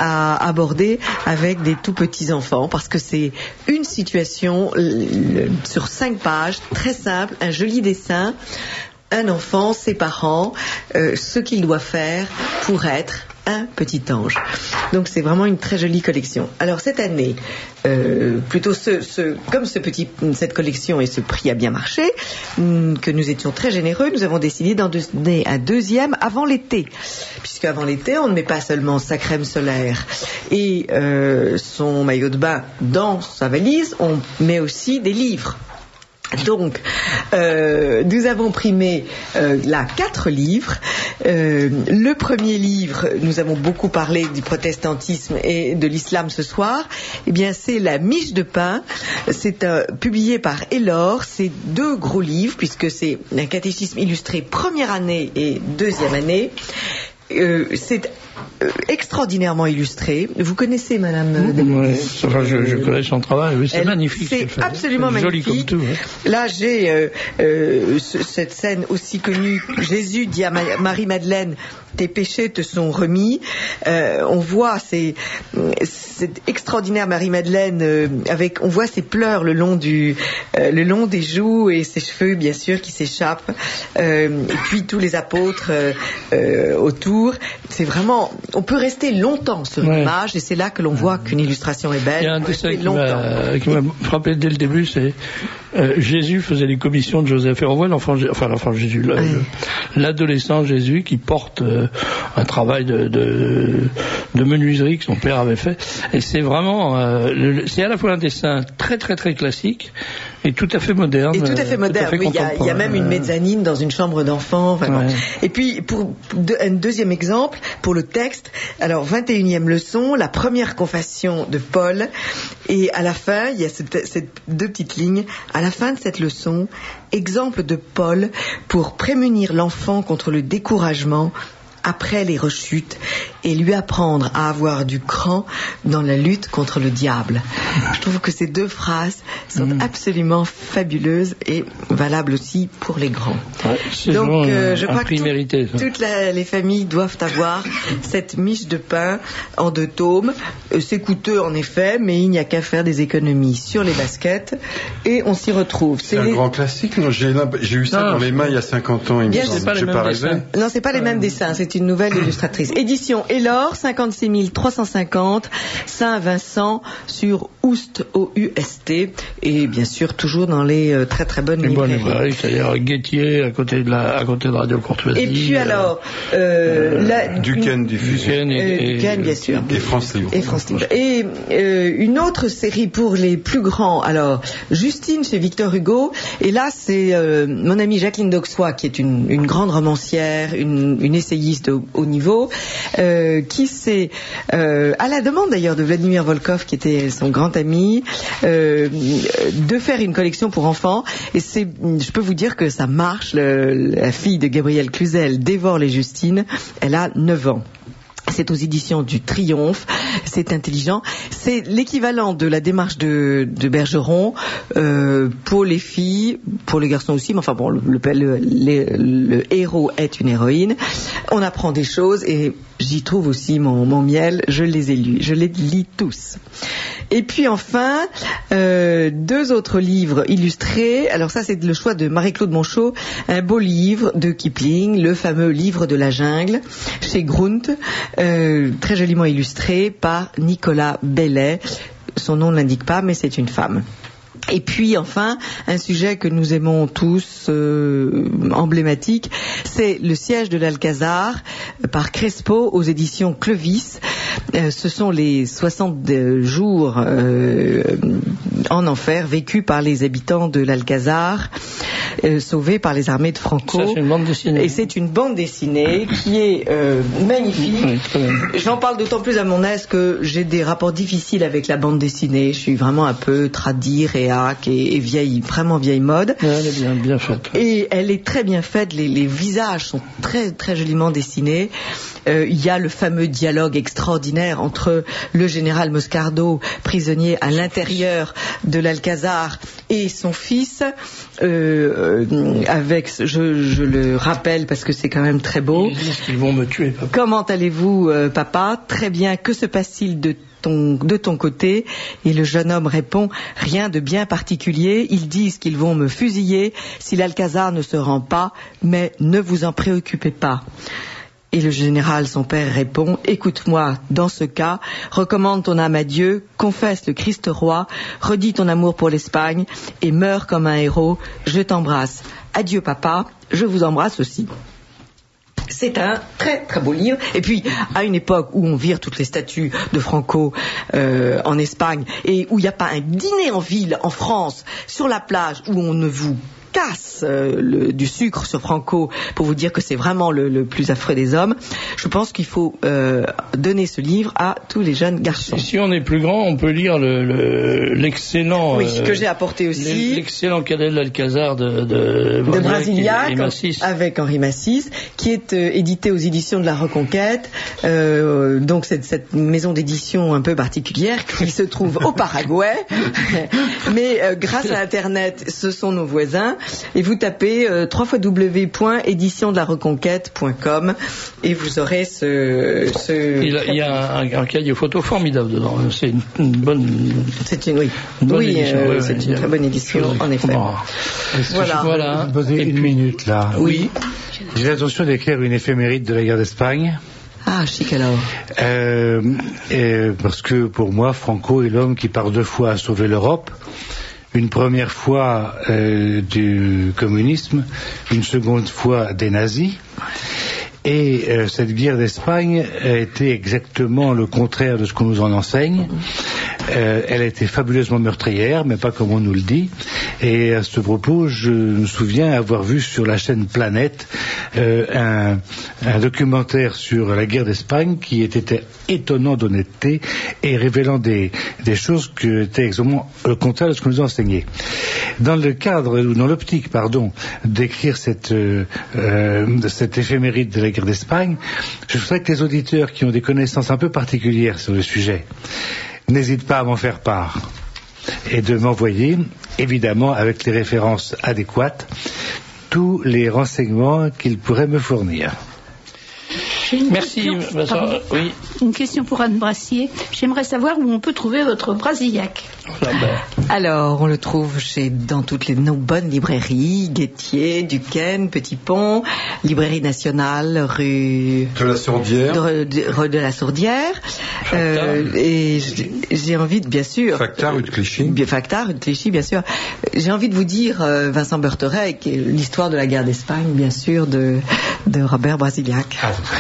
aborder avec des tout petits enfants parce que c'est une situation, ce sur 5 pages, très simple, un joli dessin, un enfant, ses parents, ce qu'il doit faire pour être un petit ange. Donc c'est vraiment une très jolie collection. Alors cette année, plutôt comme cette collection et ce prix a bien marché, que nous étions très généreux, nous avons décidé d'en donner un deuxième avant l'été. Puisque avant l'été, on ne met pas seulement sa crème solaire et son maillot de bain dans sa valise, on met aussi des livres. Donc, nous avons primé 4 livres. Le premier livre, nous avons beaucoup parlé du protestantisme et de l'islam ce soir. Eh bien, c'est La Miche de pain. C'est publié par Elor. C'est 2 gros livres puisque c'est un catéchisme illustré première année et deuxième année. C'est extraordinairement illustré. Vous connaissez Madame Oui, je connais son travail. Oui, c'est magnifique. C'est absolument magnifique. Joli comme tout. Hein. Là, j'ai cette scène aussi connue. Jésus dit à Marie-Madeleine, tes péchés te sont remis. On voit cette extraordinaire Marie-Madeleine on voit ses pleurs le long des joues et ses cheveux bien sûr qui s'échappent. Et puis tous les apôtres autour. C'est vraiment, on peut rester longtemps sur l'image et c'est là que l'on voit qu'une illustration est belle. Il y a un dessin qui m'a frappé dès le début, c'est Jésus faisait les commissions de Joseph. Et on voit l'enfant Jésus, l'adolescent Jésus qui porte un travail de menuiserie que son père avait fait. Et c'est vraiment, c'est à la fois un dessin très très très classique et tout à fait moderne. Et tout à fait moderne, oui. Il y a même une mezzanine dans une chambre d'enfant. Vraiment. Et puis, un deuxième exemple, pour le texte, alors 21e leçon, la première confession de Paul. Et à la fin, il y a ces 2 petites lignes. À la fin de cette leçon, exemple de Paul pour prémunir l'enfant contre le découragement après les rechutes et lui apprendre à avoir du cran dans la lutte contre le diable. Je trouve que ces 2 phrases sont absolument fabuleuses et valables aussi pour les grands. Ouais, donc je crois que toutes les familles doivent avoir cette miche de pain en 2 tomes. C'est coûteux en effet, mais il n'y a qu'à faire des économies sur les baskets et on s'y retrouve. C'est un grand classique, non? J'ai eu ça dans les mains il y a 50 ans. Non, c'est pas les mêmes dessins. C'est une nouvelle illustratrice. Édition Elor, 56 350, Saint-Vincent sur Oust, O-U-S-T, et bien sûr toujours dans les très très bonnes librairies. C'est-à-dire Guettier à côté de Radio Courtoisie. Et puis alors Duquesne, Duquesne, bien sûr. Et France Livre. Et une autre série pour les plus grands. Alors Justine chez Victor Hugo. Et là c'est mon amie Jacqueline d'Auxois qui est une grande romancière, une essayiste de haut niveau, qui s'est, à la demande d'ailleurs de Vladimir Volkov, qui était son grand ami, de faire une collection pour enfants. Et je peux vous dire que ça marche. La fille de Gabriel Cluzel dévore les Justines. Elle a 9 ans. C'est aux éditions du Triomphe, c'est intelligent. C'est l'équivalent de la démarche de Bergeron pour les filles, pour les garçons aussi, mais enfin bon, le héros est une héroïne. On apprend des choses et j'y trouve aussi mon miel, je les ai lus, je les lis tous. Et puis enfin, 2 autres livres illustrés. Alors ça, c'est le choix de Marie-Claude Monchot, un beau livre de Kipling, le fameux livre de la jungle, chez Grunt, très joliment illustré par Nicolas Bellet. Son nom ne l'indique pas, mais c'est une femme. Et puis enfin, un sujet que nous aimons tous, emblématique, c'est Le siège de l'Alcazar par Crespo aux éditions Clovis. Ce sont les 60 jours en enfer vécus par les habitants de l'Alcazar, sauvés par les armées de Franco. Ça, c'est une bande dessinée. Et c'est une bande dessinée qui est magnifique. Oui, j'en parle d'autant plus à mon aise que j'ai des rapports difficiles avec la bande dessinée. Je suis vraiment un peu tradie, réac et vieille, vraiment vieille mode. Ouais, elle est bien faite. Et elle est très bien faite. Les visages sont très très joliment dessinés. Il y a le fameux dialogue extraordinaire entre le général Moscardo, prisonnier à l'intérieur de l'Alcazar, et son fils, avec, je le rappelle parce que c'est quand même très beau. Ils disent qu'ils vont me tuer, papa. Comment allez-vous, papa? Très bien. Que se passe-t-il de de ton côté? Et le jeune homme répond: rien de bien particulier, ils disent qu'ils vont me fusiller si l'Alcazar ne se rend pas, mais ne vous en préoccupez pas. Et le général, son père, répond: écoute-moi, dans ce cas, recommande ton âme à Dieu, confesse le Christ roi, redis ton amour pour l'Espagne et meurs comme un héros, je t'embrasse. Adieu papa, je vous embrasse aussi. C'est un très très beau livre. Et puis, à une époque où on vire toutes les statues de Franco en Espagne et où il n'y a pas un dîner en ville, en France, sur la plage, où on ne vous casse du sucre sur Franco pour vous dire que c'est vraiment le plus affreux des hommes, je pense qu'il faut donner ce livre à tous les jeunes garçons. Si on est plus grand, on peut lire l'excellent... Oui, que j'ai apporté aussi. L'excellent Cadet de l'Alcazar de Brasiliac, et Massis. Avec Henri Massis, qui est édité aux éditions de la Reconquête. Donc cette maison d'édition un peu particulière qui se trouve au Paraguay. Mais grâce à Internet, ce sont nos voisins. Et vous tapez www.éditiondelareconquête.com et vous aurez ce... Il y a un cahier photo formidable dedans. C'est une bonne... C'est une, oui. Une bonne édition. C'est une très bonne édition, en effet. Voilà. Vous poser une minute, là. Oui. J'ai l'intention d'écrire une éphéméride de la guerre d'Espagne. Ah, chic alors. Parce que pour moi, Franco est l'homme qui par 2 fois a sauvé l'Europe. Une première fois du communisme, une seconde fois des nazis. Et cette guerre d'Espagne a été exactement le contraire de ce qu'on nous en enseigne. Elle a été fabuleusement meurtrière, mais pas comme on nous le dit. Et à ce propos, je me souviens avoir vu sur la chaîne Planète un documentaire sur la guerre d'Espagne qui était étonnant d'honnêteté et révélant des choses qui étaient exactement le contraire de ce qu'on nous enseignait. Dans le cadre, ou dans l'optique, d'écrire cette éphéméride de la guerre d'Espagne, je voudrais que les auditeurs qui ont des connaissances un peu particulières sur le sujet n'hésitent pas à m'en faire part et de m'envoyer, évidemment avec les références adéquates, tous les renseignements qu'ils pourraient me fournir. Merci. Oui. Une question pour Anne Brassier. J'aimerais savoir où on peut trouver votre Brasillac. Alors, on le trouve dans toutes nos bonnes librairies, Guettier, Duquesne, Petit Pont, Librairie Nationale, rue de la Sourdière. De la Sourdière. Et j'ai envie de, bien sûr... Facta, rue de Clichy. Facta, rue de Clichy, bien sûr. J'ai envie de vous dire, Vincent Bertheret, l'histoire de la guerre d'Espagne, bien sûr, de Robert Brasillach.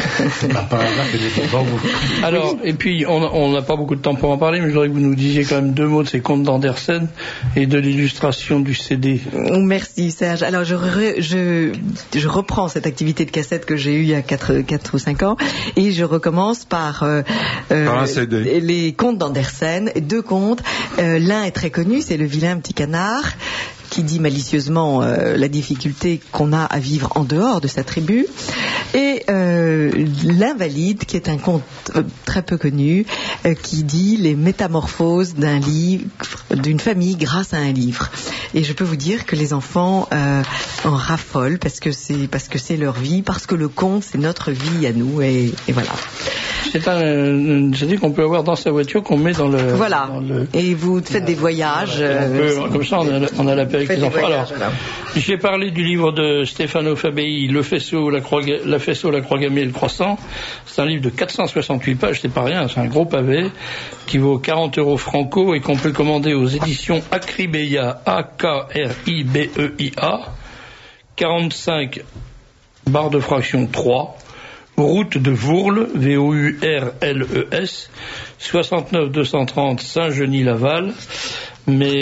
Alors, et puis, on n'a pas beaucoup de temps pour en parler, mais je voudrais que vous nous disiez quand même 2 mots de ces contes d'Andersen et de l'illustration du CD. Merci Serge. Alors, je reprends cette activité de cassette que j'ai eue il y a 4 ou 5 ans et je recommence par un CD. Les contes d'Andersen. 2 contes. L'un est très connu, c'est Le vilain petit canard, qui dit malicieusement la difficulté qu'on a à vivre en dehors de sa tribu, et L'Invalide, qui est un conte très peu connu, qui dit les métamorphoses d'une famille grâce à un livre. Et je peux vous dire que les enfants en raffolent parce que c'est leur vie, parce que le conte c'est notre vie à nous, et voilà. C'est un CD qu'on peut avoir dans sa voiture, qu'on met dans le... Voilà. Et vous faites des voyages. Comme ça, on a la paix avec les enfants. Alors, j'ai parlé du livre de Stefano Fabei, Le faisceau, la croix gammée et le croissant. C'est un livre de 468 pages, c'est pas rien, c'est un gros pavé, qui vaut 40 € franco et qu'on peut commander aux éditions Acribeia, A-K-R-I-B-E-I-A, 45 barre de fraction 3, route de Vourles, V-O-U-R-L-E-S, 69 230 Saint-Genis-Laval. Mais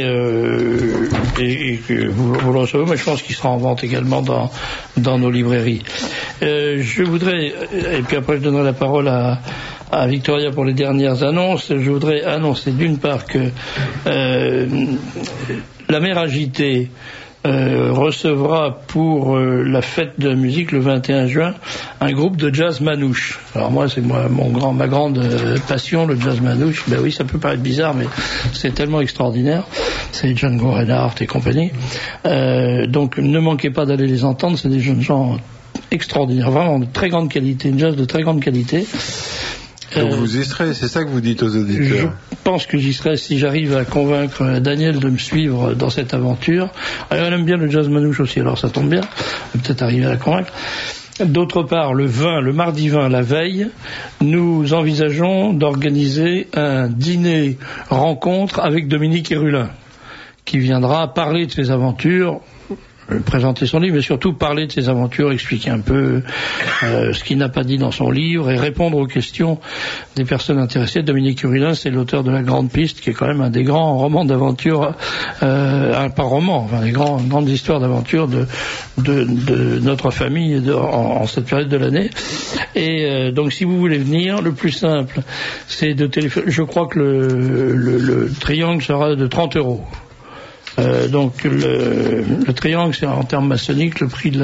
vous le recevez, mais je pense qu'il sera en vente également dans nos librairies. Je voudrais, et puis après je donnerai la parole à Victoria pour les dernières annonces. Je voudrais annoncer d'une part que la mer agitée recevra pour la fête de la musique le 21 juin un groupe de jazz manouche. Alors moi, c'est ma grande passion, le jazz manouche. Ben oui, ça peut paraître bizarre, mais c'est tellement extraordinaire. C'est Django Reinhardt et compagnie. Donc ne manquez pas d'aller les entendre, c'est des jeunes gens extraordinaires, vraiment de très grande qualité, une jazz de très grande qualité. Donc vous y serez, c'est ça que vous dites aux auditeurs? Je pense que j'y serai si j'arrive à convaincre Daniel de me suivre dans cette aventure. Alors, elle aime bien le jazz manouche aussi, alors ça tombe bien. Je vais peut-être arriver à la convaincre. D'autre part, le mardi 20, la veille, nous envisageons d'organiser un dîner rencontre avec Dominique Hérulin, qui viendra parler de ses aventures, présenter son livre, mais surtout parler de ses aventures, expliquer un peu ce qu'il n'a pas dit dans son livre et répondre aux questions des personnes intéressées. Dominique Hérulin, c'est l'auteur de La Grande Piste, qui est quand même un des grands romans d'aventure, pas roman, enfin des grandes histoires d'aventure de notre famille en cette période de l'année. Et donc si vous voulez venir, le plus simple, c'est de téléphoner. Je crois que le triangle sera de 30 €. Donc le triangle, c'est en termes maçonniques le prix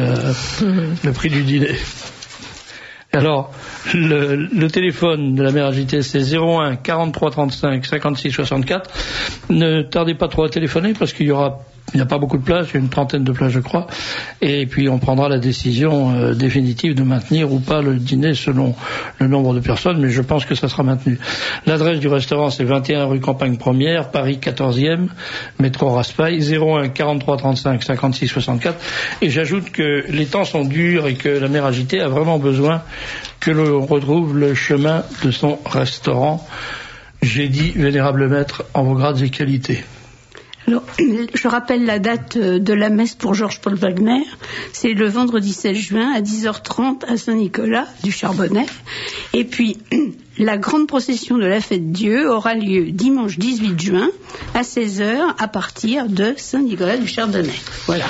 du dîner. Alors le téléphone de la mère agitée, c'est 01 43 35 56 64. Ne tardez pas trop à téléphoner parce qu'il n'y a pas beaucoup de places, il y a une trentaine de places je crois, et puis on prendra la décision définitive de maintenir ou pas le dîner selon le nombre de personnes, mais je pense que ça sera maintenu. L'adresse du restaurant, c'est 21 rue Campagne Première, Paris 14e, métro Raspail, 01 43 35 56 64, et j'ajoute que les temps sont durs et que la mère agitée a vraiment besoin que l'on retrouve le chemin de son restaurant. J'ai dit, vénérable maître, en vos grades et qualités. Alors, je rappelle la date de la messe pour Georges-Paul Wagner. C'est le vendredi 16 juin à 10h30 à Saint-Nicolas du Charbonnet. Et puis, la grande procession de la Fête Dieu aura lieu dimanche 18 juin à 16h à partir de Saint-Nicolas du Charbonnet. Voilà.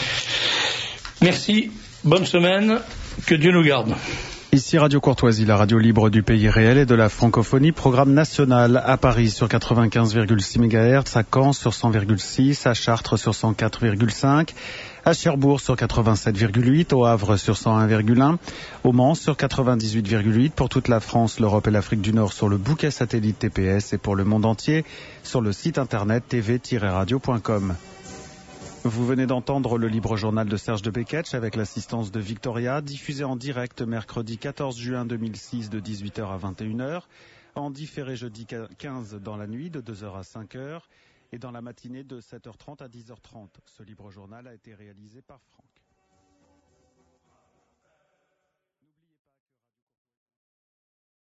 Merci. Bonne semaine. Que Dieu nous garde. Ici Radio Courtoisie, la radio libre du pays réel et de la francophonie, programme national à Paris sur 95,6 MHz, à Caen sur 100,6, à Chartres sur 104,5, à Cherbourg sur 87,8, au Havre sur 101,1, au Mans sur 98,8, pour toute la France, l'Europe et l'Afrique du Nord sur le bouquet satellite TPS et pour le monde entier sur le site internet tv-radio.com. Vous venez d'entendre le libre journal de Serge de Beketch avec l'assistance de Victoria, diffusé en direct mercredi 14 juin 2006 de 18h à 21h, en différé jeudi 15 dans la nuit de 2h à 5h et dans la matinée de 7h30 à 10h30. Ce libre journal a été réalisé par Franck.